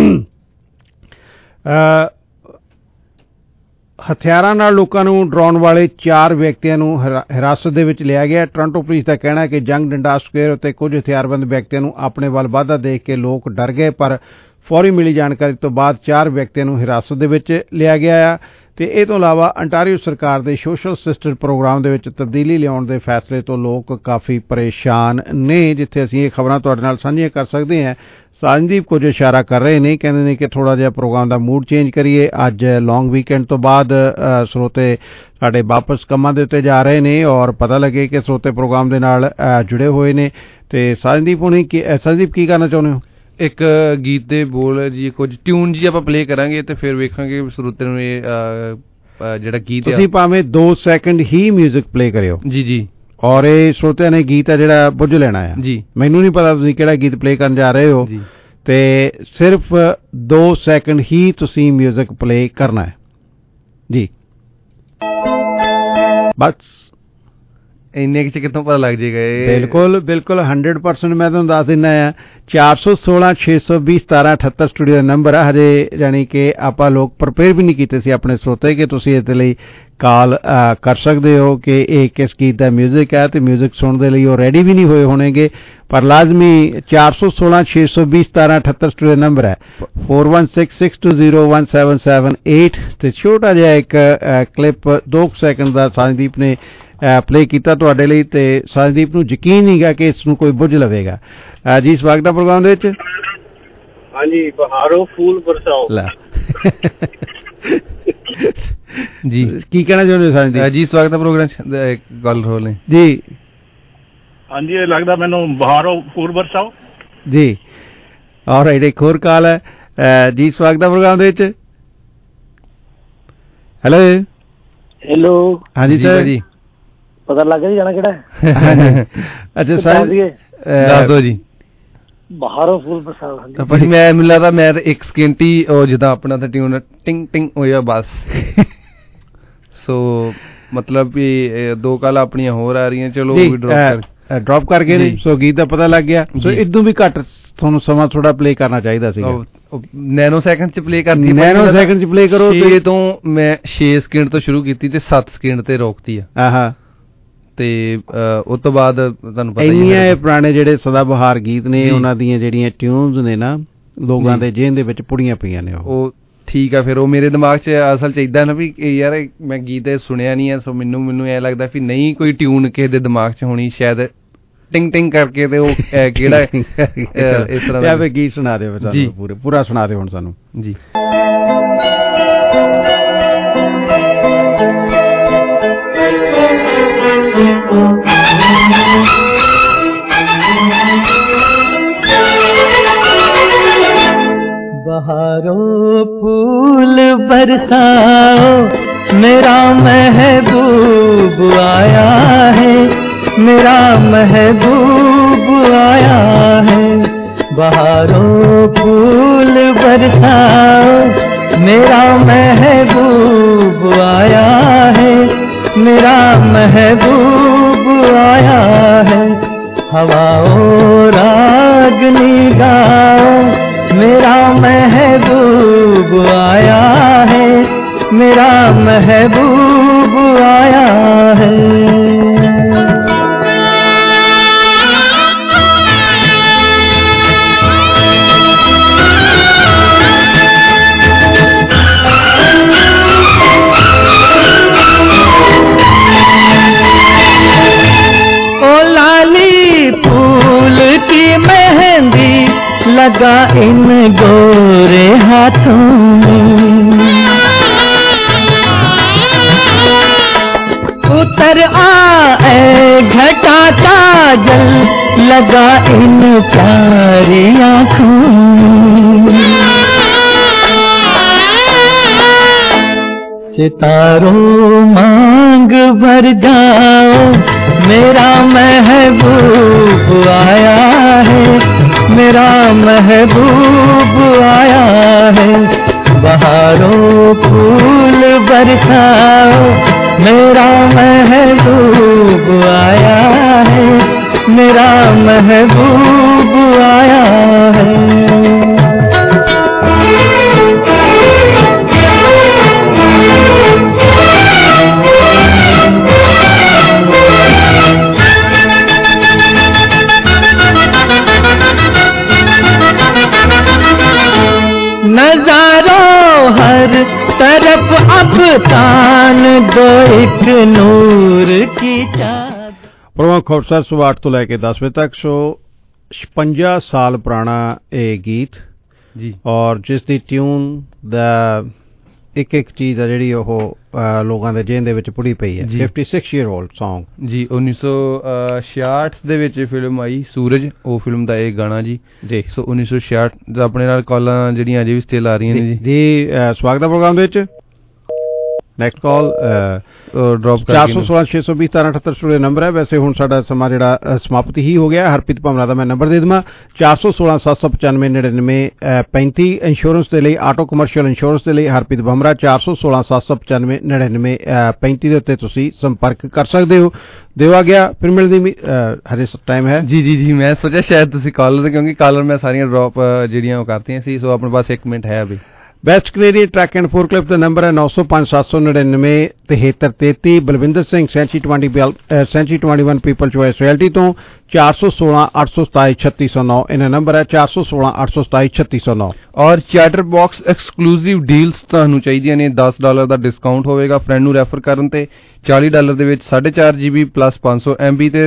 ਹਥਿਆਰਾਂ ਨਾਲ ਲੋਕਾਂ ਨੂੰ ਡਰਾਉਣ ਵਾਲੇ ਚਾਰ ਵਿਅਕਤੀਆਂ ਨੂੰ ਹਿਰਾਸਤ ਦੇ ਵਿੱਚ ਲਿਆ ਗਿਆ। ਟੋਰਾਂਟੋ ਪੁਲਿਸ ਦਾ ਕਹਿਣਾ ਹੈ ਕਿ ਜੰਗ ਡੰਡਾ ਸਕੁਏਅਰ ਉੱਤੇ ਕੁਝ ਹਥਿਆਰਬੰਦ ਵਿਅਕਤੀਆਂ ਨੂੰ ਆਪਣੇ ਵੱਲ ਵਾਧਾ ਦੇਖ ਕੇ ਲੋਕ ਡਰ ਗਏ, ਪਰ ਫੌਰੀ ਮਿਲੀ ਜਾਣਕਾਰੀ ਤੋਂ ਬਾਅਦ ਚਾਰ ਵਿਅਕਤੀਆਂ ਨੂੰ ਹਿਰਾਸਤ ਦੇ ਵਿੱਚ ਲਿਆ ਗਿਆ ਆ। ਤੇ ਇਹ ਤੋਂ ਇਲਾਵਾ ਅੰਟਾਰੀਓ ਸਰਕਾਰ ਦੇ ਸੋਸ਼ਲ ਸਿਸਟਰ ਪ੍ਰੋਗਰਾਮ ਦੇ ਵਿੱਚ ਤਬਦੀਲੀ ਲਿਆਉਣ ਦੇ ਫੈਸਲੇ ਤੋਂ ਲੋਕ ਕਾਫੀ ਪਰੇਸ਼ਾਨ ਨੇ, ਜਿੱਥੇ ਅਸੀਂ ਇਹ ਖਬਰਾਂ ਤੁਹਾਡੇ ਨਾਲ ਸਾਂਝੀਆਂ ਕਰ ਸਕਦੇ ਹਾਂ। ਸਾਂਝਦੀਪ ਕੁਝ ਇਸ਼ਾਰਾ ਕਰ ਰਹੇ ਨੇ, ਕਹਿੰਦੇ ਨੇ ਕਿ ਥੋੜਾ ਜਿਹਾ ਪ੍ਰੋਗਰਾਮ ਦਾ ਮੂਡ ਚੇਂਜ ਕਰੀਏ। ਅੱਜ ਲੌਂਗ ਵੀਕਐਂਡ ਤੋਂ ਬਾਅਦ ਸਰੋਤੇ ਸਾਡੇ ਵਾਪਸ ਕੰਮਾਂ ਦੇ ਉੱਤੇ ਜਾ ਰਹੇ ਨੇ ਔਰ ਪਤਾ ਲੱਗੇ ਕਿ ਸਰੋਤੇ ਪ੍ਰੋਗਰਾਮ ਦੇ ਨਾਲ ਜੁੜੇ ਹੋਏ ਨੇ। ਤੇ ਸਾਂਝਦੀਪ ਹੁਣੀ ਕੀ ਸਾਂਝਦੀਪ ਕੀ ਕਰਨਾ ਚਾਹੁੰਦੇ ਹੋ? ਇੱਕ ਗੀਤ ਦੇ ਬੋਲ ਜੀ, ਕੁਝ ਟਿਊਨ ਜੀ ਆਪਾਂ ਪਲੇ ਕਰਾਂਗੇ ਤੇ ਫਿਰ ਵੇਖਾਂਗੇ ਸਰੋਤੇ ਨੂੰ ਇਹ ਜਿਹੜਾ ਗੀਤ ਤੁਸੀਂ ਭਾਵੇਂ ਦੋ ਸੈਕਿੰਡ ਹੀ ਮਿਊਜ਼ਿਕ ਪਲੇ ਕਰਿਓ ਜੀ ਜੀ ਔਰ ਇਹ ਸਰੋਤਿਆਂ ਨੇ ਗੀਤ ਆ ਜਿਹੜਾ ਬੁੱਝ ਲੈਣਾ ਆ ਜੀ। ਮੈਨੂੰ ਨਹੀਂ ਪਤਾ ਤੁਸੀਂ ਕਿਹੜਾ ਗੀਤ ਪਲੇ ਕਰਨ ਜਾ ਰਹੇ ਹੋ ਤੇ ਸਿਰਫ ਦੋ ਸੈਕਿੰਡ ਹੀ ਤੁਸੀਂ ਮਿਊਜ਼ਿਕ ਪਲੇ ਕਰਨਾ ਹੈ ਜੀ। ਬਸ ਇੰਨੇ ਕਿ ਕਿੱਥੋਂ ਪਤਾ ਲੱਗ ਜਾਏਗਾ? ਬਿਲਕੁਲ ਬਿਲਕੁਲ ਹੰਡਰਡ ਪਰਸੈਂਟ ਮੈਂ ਤੁਹਾਨੂੰ ਦੱਸ ਦਿੰਦਾ ਆ। ਚਾਰ ਸੌ ਸੋਲਾਂ ਛੇ ਸੌ ਵੀਹ ਸਤਾਰਾਂ ਅਠੱਤਰ ਸਟੂਡੀਓ ਦਾ ਨੰਬਰ ਆ। ਹਜੇ ਜਾਣੀ ਕਿ ਆਪਾਂ ਲੋਕ ਪ੍ਰਪੇਅਰ ਵੀ ਨਹੀਂ ਕੀਤੇ ਸੀ ਆਪਣੇ ਸਰੋਤੇ ਕਿ ਤੁਸੀਂ ਇਹਦੇ ਲਈ ਕਾਲ ਕਰ ਸਕਦੇ ਹੋ ਕਿ ਇਹ ਕਿਸ ਗੀਤ ਦਾ ਮਿਊਜ਼ਿਕ ਹੈ ਤੇ ਮਿਊਜ਼ਿਕ ਸੁਣਨ ਦੇ ਲਈ ਉਹ ਰੈਡੀ ਵੀ ਨਹੀਂ ਹੋਏ ਹੋਣਗੇ, ਪਰ ਲਾਜ਼ਮੀ ਚਾਰ ਸੌ ਸੋਲਾਂ ਛੇ ਸੌ ਵੀਹ ਸਤਾਰਾਂ ਅਠੱਤਰ ਸਟੂਡੀਓ ਦਾ ਨੰਬਰ ਹੈ four one six six two zero one seven seven eight. ਤੇ ਛੋਟਾ ਜਿਹਾ ਇੱਕ ਕਲਿੱਪ ਦੋ ਸੈਕਿੰਡ ਦਾ ਸਾਂਝਦੀਪ ਨੇ ਪਲੇ ਕੀਤਾ ਤੁਹਾਡੇ ਲਈ ਤੇ ਸਾਂਝਦੀਪ ਨੂੰ ਯਕੀਨ ਨਹੀਂਗਾ ਕਿ ਇਸ ਨੂੰ ਕੋਈ ਬੁੱਝ ਲਵੇਗਾ। ਜੀ ਸਵਾਗਤ ਹੈ ਪ੍ਰੋਗਰਾਮ ਦੇ ਵਿੱਚ। ਹਾਂਜੀ, ਬਹਾਰੋ ਫੂਲ ਬਰਸਾਓ ਜੀ। ਕੀ ਕਹਿਣਾ ਚਾਹੁੰਦੇ ਸਾਂਝਦੀਪ ਜੀ? ਸਵਾਗਤ ਹੈ ਪ੍ਰੋਗਰਾਮ ਗੱਲ ਹੋ ਲੈ ਜੀ। ਹਾਂਜੀ, ਇਹ ਲੱਗਦਾ ਮੈਨੂੰ ਬਹਾਰੋ ਫੂਲ ਬਰਸਾਓ ਜੀ। ਔਰ ਇੱਕ ਹੋਰ ਕਾਲ ਹੈ ਜੀ। ਸਵਾਗਤ ਹੈ ਪ੍ਰੋਗਰਾਮ ਦੇ ਵਿੱਚ। ਹੈਲੋ ਹੈਲੋ ਹਾਂਜੀ ਸਰ ਜੀ, ਪਤਾ ਲੱਗ ਗਿਆ ਜਾਣਾ ਕਿਹੜਾ? ਅੱਛਾ ਸਰ ਦੱਸ ਦਿਓ ਜੀ। ਬਾਹਰੋਂ ਫੁੱਲ ਪਸੰਦ ਭਾਜੀ ਮੈਂ ਮੈਨੂੰ ਲੱਗਦਾ ਮੈਂ ਇੱਕ ਸਕਿੰਟ ਹੀ ਉਹ ਜਿੱਦਾਂ ਆਪਣਾ ਤਾਂ ਟਿਊਨ ਟਿੰਗ ਟਿੰਗ ਹੋਇਆ ਬਸ। ਸੋ ਮਤਲਬ ਵੀ ਦੋ ਕਾਲ ਆਪਣੀਆਂ ਹੋਰ ਆ ਰਹੀਆਂ, ਚਲੋ ਵੀ ਡ੍ਰੌਪ ਕਰ ਡ੍ਰੌਪ ਕਰ ਗਏ ਨੇ। ਸੋ ਗੀਤ ਦਾ ਪਤਾ ਲੱਗ ਗਿਆ। ਸੋ ਇਦੋਂ ਵੀ ਘੱਟ ਤੁਹਾਨੂੰ ਸਮਾਂ ਥੋੜਾ ਪਲੇ ਕਰਨਾ ਚਾਹੀਦਾ ਸੀ। ਨੈਨੋ ਸੈਕਿੰਡ ਚ ਪਲੇ ਕਰਦੀ, ਨੈਨੋ ਸੈਕਿੰਡ ਚ ਪਲੇ ਕਰੋ। ਛੇ ਤੋਂ ਮੈਂ ਛੇ ਸਕਿੰਟ ਤੋਂ ਸ਼ੁਰੂ ਕੀਤੀ ਤੇ ਸੱਤ ਸਕਿੰਟ ਤੇ ਰੋਕਤੀ ਆ। ਆਹਾ ਤੇ ਉਸ ਤੋਂ ਬਾਅਦ ਤੁਹਾਨੂੰ ਪਤਾ ਹੀ ਇੰਨੀਆਂ ਇਹ ਪੁਰਾਣੇ ਜਿਹੜੇ ਸਦਾ ਬਹਾਰ ਗੀਤ ਨੇ ਉਹਨਾਂ ਦੀਆਂ ਜਿਹੜੀਆਂ ਟਿਊਨਸ ਨੇ ਨਾ ਲੋਕਾਂ ਦੇ ਜੇਨ ਦੇ ਵਿੱਚ ਪੁੜੀਆਂ ਪਈਆਂ ਨੇ। ਉਹ ਠੀਕ ਆ ਫਿਰ ਉਹ ਮੇਰੇ ਦਿਮਾਗ 'ਚ ਅਸਲ 'ਚ ਇੱਦਾਂ ਨਾ ਵੀ ਯਾਰ ਮੈਂ ਗੀਤ ਸੁਣਿਆ ਨਹੀਂ ਹੈ, ਸੋ ਮੈਨੂੰ ਮੈਨੂੰ ਐਂ ਲੱਗਦਾ ਵੀ ਨਹੀਂ ਕੋਈ ਟਿਊਨ ਕਿਸੇ ਦੇ ਦਿਮਾਗ 'ਚ ਹੋਣੀ ਸ਼ਾਇਦ ਟਿੰਗ ਟਿੰਗ ਕਰਕੇ ਤੇ ਉਹ ਕਿਹੜਾ ਇਸ ਤਰ੍ਹਾਂ ਦਾ ਫਿਰ ਗੀਤ ਸੁਣਾ ਦਿਓ ਸਾਨੂੰ ਪੂਰੇ ਪੂਰਾ ਸੁਣਾ ਦਿਓ ਹੁਣ ਸਾਨੂੰ ਜੀ। बहारों फूल बरसाओ मेरा महबूब आया है, मेरा महबूब आया है। बहारों फूल बरसाओ मेरा महबूब आया है, मेरा महबूब आया है। हवाओं रागनी गाओ मेरा महबूब आया है, मेरा महबूब आया है। ओ लाली फूल की मेहंदी लगा इन गोरे हाथों में, उतर आए घटा काजल लगा इन प्यारी आँखों में। सितारों मांग भर जाओ मेरा महबूब आया है, मेरा महबूब आया है। बहारों फूल बरसाओ मेरा महबूब आया है, मेरा महबूब आया है। नजारों हर तरफ अब तान दो एक नूर की चाँद। ਪ੍ਰੋਗਰਾਮ ਖੋਟਸਾ ਸੁਬਾਹ ਅੱਠ ਤੋਂ ਲੈ ਕੇ ਦਸ ਵਜੇ ਤੱਕ। ਸੋ ਛਪੰਜਾ ਸਾਲ ਪੁਰਾਣਾ ਇਹ ਗੀਤ ਜੀ, ਔਰ ਜਿਸ ਦੀ ਟਿਊਨ ਦਾ ਇੱਕ ਇੱਕ ਚੀਜ਼ ਆ ਜਿਹੜੀ ਉਹ ਲੋਕਾਂ ਦੇ ਜੇਨ ਦੇ ਵਿੱਚ ਪੁੜੀ ਪਈ ਹੈ। Fifty six year old song ਜੀ। ਉੱਨੀ ਸੌ ਛਿਆਹਠ ਦੇ ਵਿੱਚ ਫਿਲਮ ਆਈ ਸੂਰਜ, ਉਹ ਫਿਲਮ ਦਾ ਇਹ ਗਾਣਾ ਜੀ ਜੀ। ਸੋ ਉੱਨੀ ਸੌ ਛਿਆਹਠ ਆਪਣੇ ਨਾਲ ਕਾਲਾਂ ਜਿਹੜੀਆਂ ਅਜੇ ਵੀ ਸਟਿਲ ਆ ਰਹੀਆਂ ਨੇ ਜੀ। ਜੀ ਸਵਾਗਤ ਹੈ ਪ੍ਰੋਗਰਾਮ ਦੇ ਵਿੱਚ। ਨੈਕਸਟ ਕਾਲ ਡ੍ਰੌਪ ਚਾਰ ਸੌ ਸੋਲਾਂ ਛੇ ਸੌ ਵੀਹ ਸਤਾਰਾਂ ਅਠੱਤਰ ਸਟੂਡੀਓ ਨੰਬਰ ਹੈ। ਵੈਸੇ ਹੁਣ ਸਾਡਾ ਸਮਾਂ ਜਿਹੜਾ ਸਮਾਪਤੀ ਹੀ ਹੋ ਗਿਆ। ਹਰਪ੍ਰੀਤ ਭੰਮਰਾ ਦਾ ਮੈਂ ਨੰਬਰ ਦੇ ਦੇਵਾਂ ਚਾਰ ਸੌ ਸੋਲਾਂ ਸੱਤ ਸੌ ਪਚਾਨਵੇਂ ਨੜਿਨਵੇਂ ਪੈਂਤੀ। ਇੰਸ਼ੋਰੈਂਸ ਦੇ ਲਈ ਆਟੋ ਕਮਰਸ਼ੀਅਲ ਇੰਸ਼ੋਰੈਂਸ ਦੇ ਲਈ ਹਰਪ੍ਰੀਤ ਭੰਮਰਾ ਚਾਰ ਸੌ ਸੋਲਾਂ ਸੱਤ ਸੌ ਪਚਾਨਵੇਂ ਨੜਿਨਵੇਂ ਪੈਂਤੀ ਦੇ ਉੱਤੇ ਤੁਸੀਂ ਸੰਪਰਕ ਕਰ ਸਕਦੇ ਹੋ। ਦਿਵਾ ਗਿਆ ਫਿਰ ਮਿਲਦੀ ਹਜੇ ਟਾਈਮ ਹੈ ਜੀ ਜੀ ਜੀ। ਮੈਂ ਸੋਚਿਆ ਸ਼ਾਇਦ ਤੁਸੀਂ ਕਾਲਰ, ਕਿਉਂਕਿ ਕਾਲਰ ਮੈਂ ਸਾਰੀਆਂ ਡ੍ਰੌਪ ਜਿਹੜੀਆਂ ਉਹ ਕਰਤੀਆਂ ਸੀ। ਸੋ ਆਪਣੇ ਪਾਸ ਇੱਕ ਮਿੰਟ ਹੈ ਅਭੀ। Best Canadian truck and forklift ਦਾ ਨੰਬਰ ਹੈ ਨੌ ਸੌ ਪੰਜ ਸੱਤ ਸੌ ਨੜਿਨਵੇਂ ਤਿਹੱਤਰ ਤੇਤੀ। Balwinder Singh century twenty century twenty one people choice realty ਤੋਂ ਚਾਰ ਸੌ ਸੋਲਾਂ ਅੱਠ ਸੌ ਸਤਾਈ ਛੱਤੀ ਸੌ ਨੌ ਇਹਨਾਂ ਨੰਬਰ ਹੈ ਚਾਰ ਸੌ ਸੋਲਾਂ ਅੱਠ ਸੌ ਸਤਾਈ ਛੱਤੀ ਸੌ ਨੌ। ਔਰ ਚੈਟਰ ਬਾਕਸ ਐਕਸਕਲੂਸਿਵ ਡੀਲਸ ਤੁਹਾਨੂੰ ਚਾਹੀਦੀਆਂ ਨੇ। ਦਸ ਡਾਲਰ ਦਾ ਡਿਸਕਾਊਂਟ ਹੋਵੇਗਾ ਫਰੈਂਡ ਨੂੰ ਰੈਫਰ ਕਰਨ ਤੇ। ਚਾਲੀ ਡਾਲਰ ਦੇ ਵਿੱਚ ਸਾਢੇ ਚਾਰ ਜੀ ਬੀ ਪਲੱਸ ਪੰਜ ਸੌ ਐਮ ਬੀ ਤੇ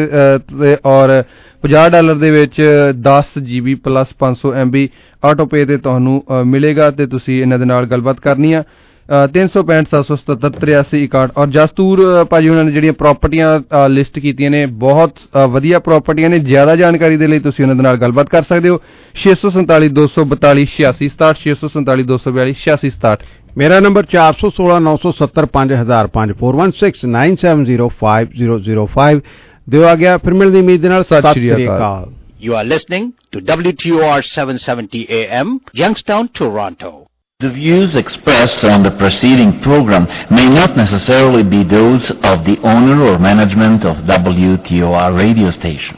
ਔਰ ਪੰਜਾਹ ਡਾਲਰ ਦੇ ਵਿੱਚ ਦਸ ਜੀ ਬੀ ਪਲੱਸ ਪੰਜ ਸੌ ਐਮ ਬੀ ਆਟੋ ਪੇ ਤੇ ਤੁਹਾਨੂੰ ਮਿਲੇਗਾ ਤੇ ਤੁਸੀਂ ਇਹਨਾਂ ਦੇ ਨਾਲ ਗੱਲਬਾਤ ਕਰਨੀ ਆ। ਤਿੰਨ ਸੌ ਪੈਂਹਠ ਸੱਤ ਸੌ ਸਤੱਤਰ ਤਰਿਆਸੀ ਇਕਾਹਠ। ਔਰ ਜਸਤੂਰ ਭਾਜੀ ਉਹਨਾਂ ਨੇ ਜਿਹੜੀਆਂ ਪ੍ਰਾਪਰਟੀਆਂ ਲਿਸਟ ਕੀਤੀਆਂ ਨੇ ਬਹੁਤ ਵਧੀਆ ਪ੍ਰਾਪਰਟੀਆਂ ਨੇ। ਜ਼ਿਆਦਾ ਜਾਣਕਾਰੀ ਦੇ ਲਈ ਤੁਸੀਂ ਉਹਨਾਂ ਦੇ ਨਾਲ ਗੱਲਬਾਤ ਕਰ ਸਕਦੇ ਹੋ। ਛੇ ਸੌ ਸੰਤਾਲੀ ਦੋ ਸੌ ਬਤਾਲੀ ਛਿਆਸੀ ਸਤਾਹਠ ਛੇ ਸੌ ਸੰਤਾਲੀ ਦੋ ਸੌ ਬਿਆਲੀ ਛਿਆਸੀ ਸਤਾਹਠ। ਮੇਰਾ ਨੰਬਰ ਚਾਰ ਸੌ ਸੋਲਾਂ ਨੌ ਸੌ ਸੱਤਰ ਪੰਜ ਹਜ਼ਾਰ ਪੰਜ four one six nine seven zero five zero zero five ਦਿਓ ਆ ਗਿਆ। ਫਿਰ ਮਿਲਦੀ ਉਮੀਦ ਦੇ ਨਾਲ ਸਤਿ ਸ਼੍ਰੀ ਅਕਾਲ। You are listening to W T O R seven seventy A M, Youngstown, Toronto. The views expressed on the preceding program may not necessarily be those of the owner or management of W T O R radio station.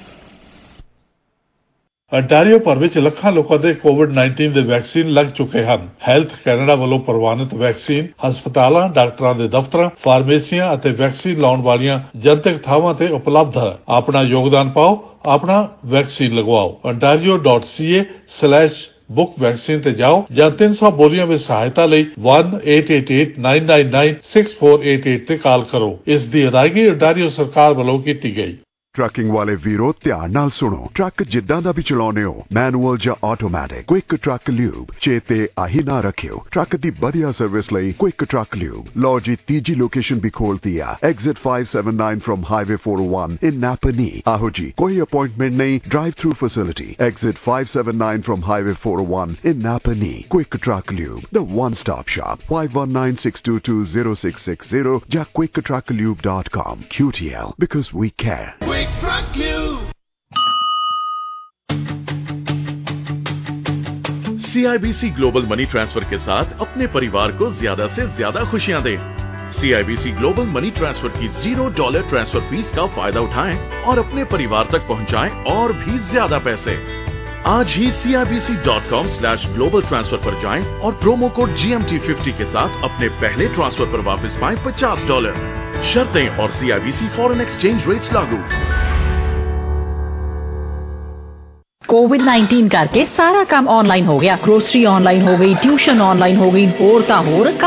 Ontario ਭਰ ਵਿੱਚ ਲੱਖਾਂ ਲੋਕਾਂ ਦੇ Covid ਉੱਨੀ ਦੇ vaccine ਲੱਗ ਚੁੱਕੇ ਹਨ। ਹੈਲਥ ਕੈਨੇਡਾ ਵੱਲੋਂ ਪ੍ਰਵਾਨਿਤ ਵੈਕਸੀਨ ਹਸਪਤਾਲਾਂ, ਡਾਕਟਰਾਂ ਦੇ ਦਫ਼ਤਰਾਂ, ਫਾਰਮੇਸੀਆਂ ਅਤੇ ਵੈਕਸੀਨ ਲਾਉਣ ਵਾਲੀਆਂ ਜਨਤਕ ਥਾਵਾਂ ਤੇ ਉਪਲਬਧ ਹੈ। ਆਪਣਾ ਯੋਗਦਾਨ ਪਾਓ, ਆਪਣਾ ਵੈਕਸੀਨ ਲਗਵਾਓ। ontario dot c a slash book vaccine ते जाओ ਜਾਂ तीन सौ ਬੋਲੀਆਂ ਵਿੱਚ ਸਹਾਇਤਾ ਲਈ one eight eight eight nine nine nine six four eight eight ਤੇ ਕਾਲ ਕਰੋ। ਇਸ ਦੀ ਅਦਾਇਗੀ ontario ਸਰਕਾਰ ਵੱਲੋਂ ਕੀਤੀ ਗਈ। ਟਰੱਕਿੰਗ ਵਾਲੇ ਵੀਰੋ ਧਿਆਨ ਨਾਲ ਸੁਣੋ। ਟਰੱਕ ਜਿੱਦਾਂ ਦਾ ਵੀ ਚਲਾਉਣੇ ਹੋ, ਮੈਨੂਅਲ ਜਾਂ ਆਟੋਮੈਟਿਕ, ਕੁਇਕ ਟਰੱਕ ਲਿਊਬ ਚੇਤੇ ਆਹੀ ਨਾ ਰੱਖਿਓ। ਟਰੱਕ ਦੀ ਵਧੀਆ ਸਰਵਿਸ ਲਈ ਕੁਇਕ ਟਰੱਕ ਲਿਊਬ। ਲਓ ਜੀ ਤੀਜੀ ਲੋਕੇਸ਼ਨ ਵੀ ਖੋਲਤੀ ਆ, exit five seventy-nine from highway four oh one in Napanee. ਆਹੋ ਜੀ, ਕੋਈ ਅਪਾਇੰਟਮੈਂਟ ਨਹੀਂ, drive through facility. Exit five seventy-nine from highway four oh one in Napanee. Quick truck lube, the one stop shop. five one nine six two two zero six six zero ਜਾਂ quick truck lube dot com। Q T L, because we care। CIBC global money transfer के साथ अपने परिवार को ज्यादा से ज्यादा खुशियां दें। सीआईबीसी ग्लोबल मनी ट्रांसफर की जीरो डॉलर ट्रांसफर फीस का फायदा उठाएं और अपने परिवार तक पहुंचाएं और भी ज्यादा पैसे। आज ही C I B C dot com slash global transfer पर जाएं और promo code G M T fifty के साथ अपने पहले ट्रांसफर पर वापस पाएं पचास डॉलर। शर्तें और सीआईबीसी फॉरेन एक्सचेंज रेट्स लागू। कोविड नाइनटीन करके सारा काम ऑनलाइन हो गया। ग्रोसरी ऑनलाइन हो गई, ट्यूशन ऑनलाइन हो गई, और ता होर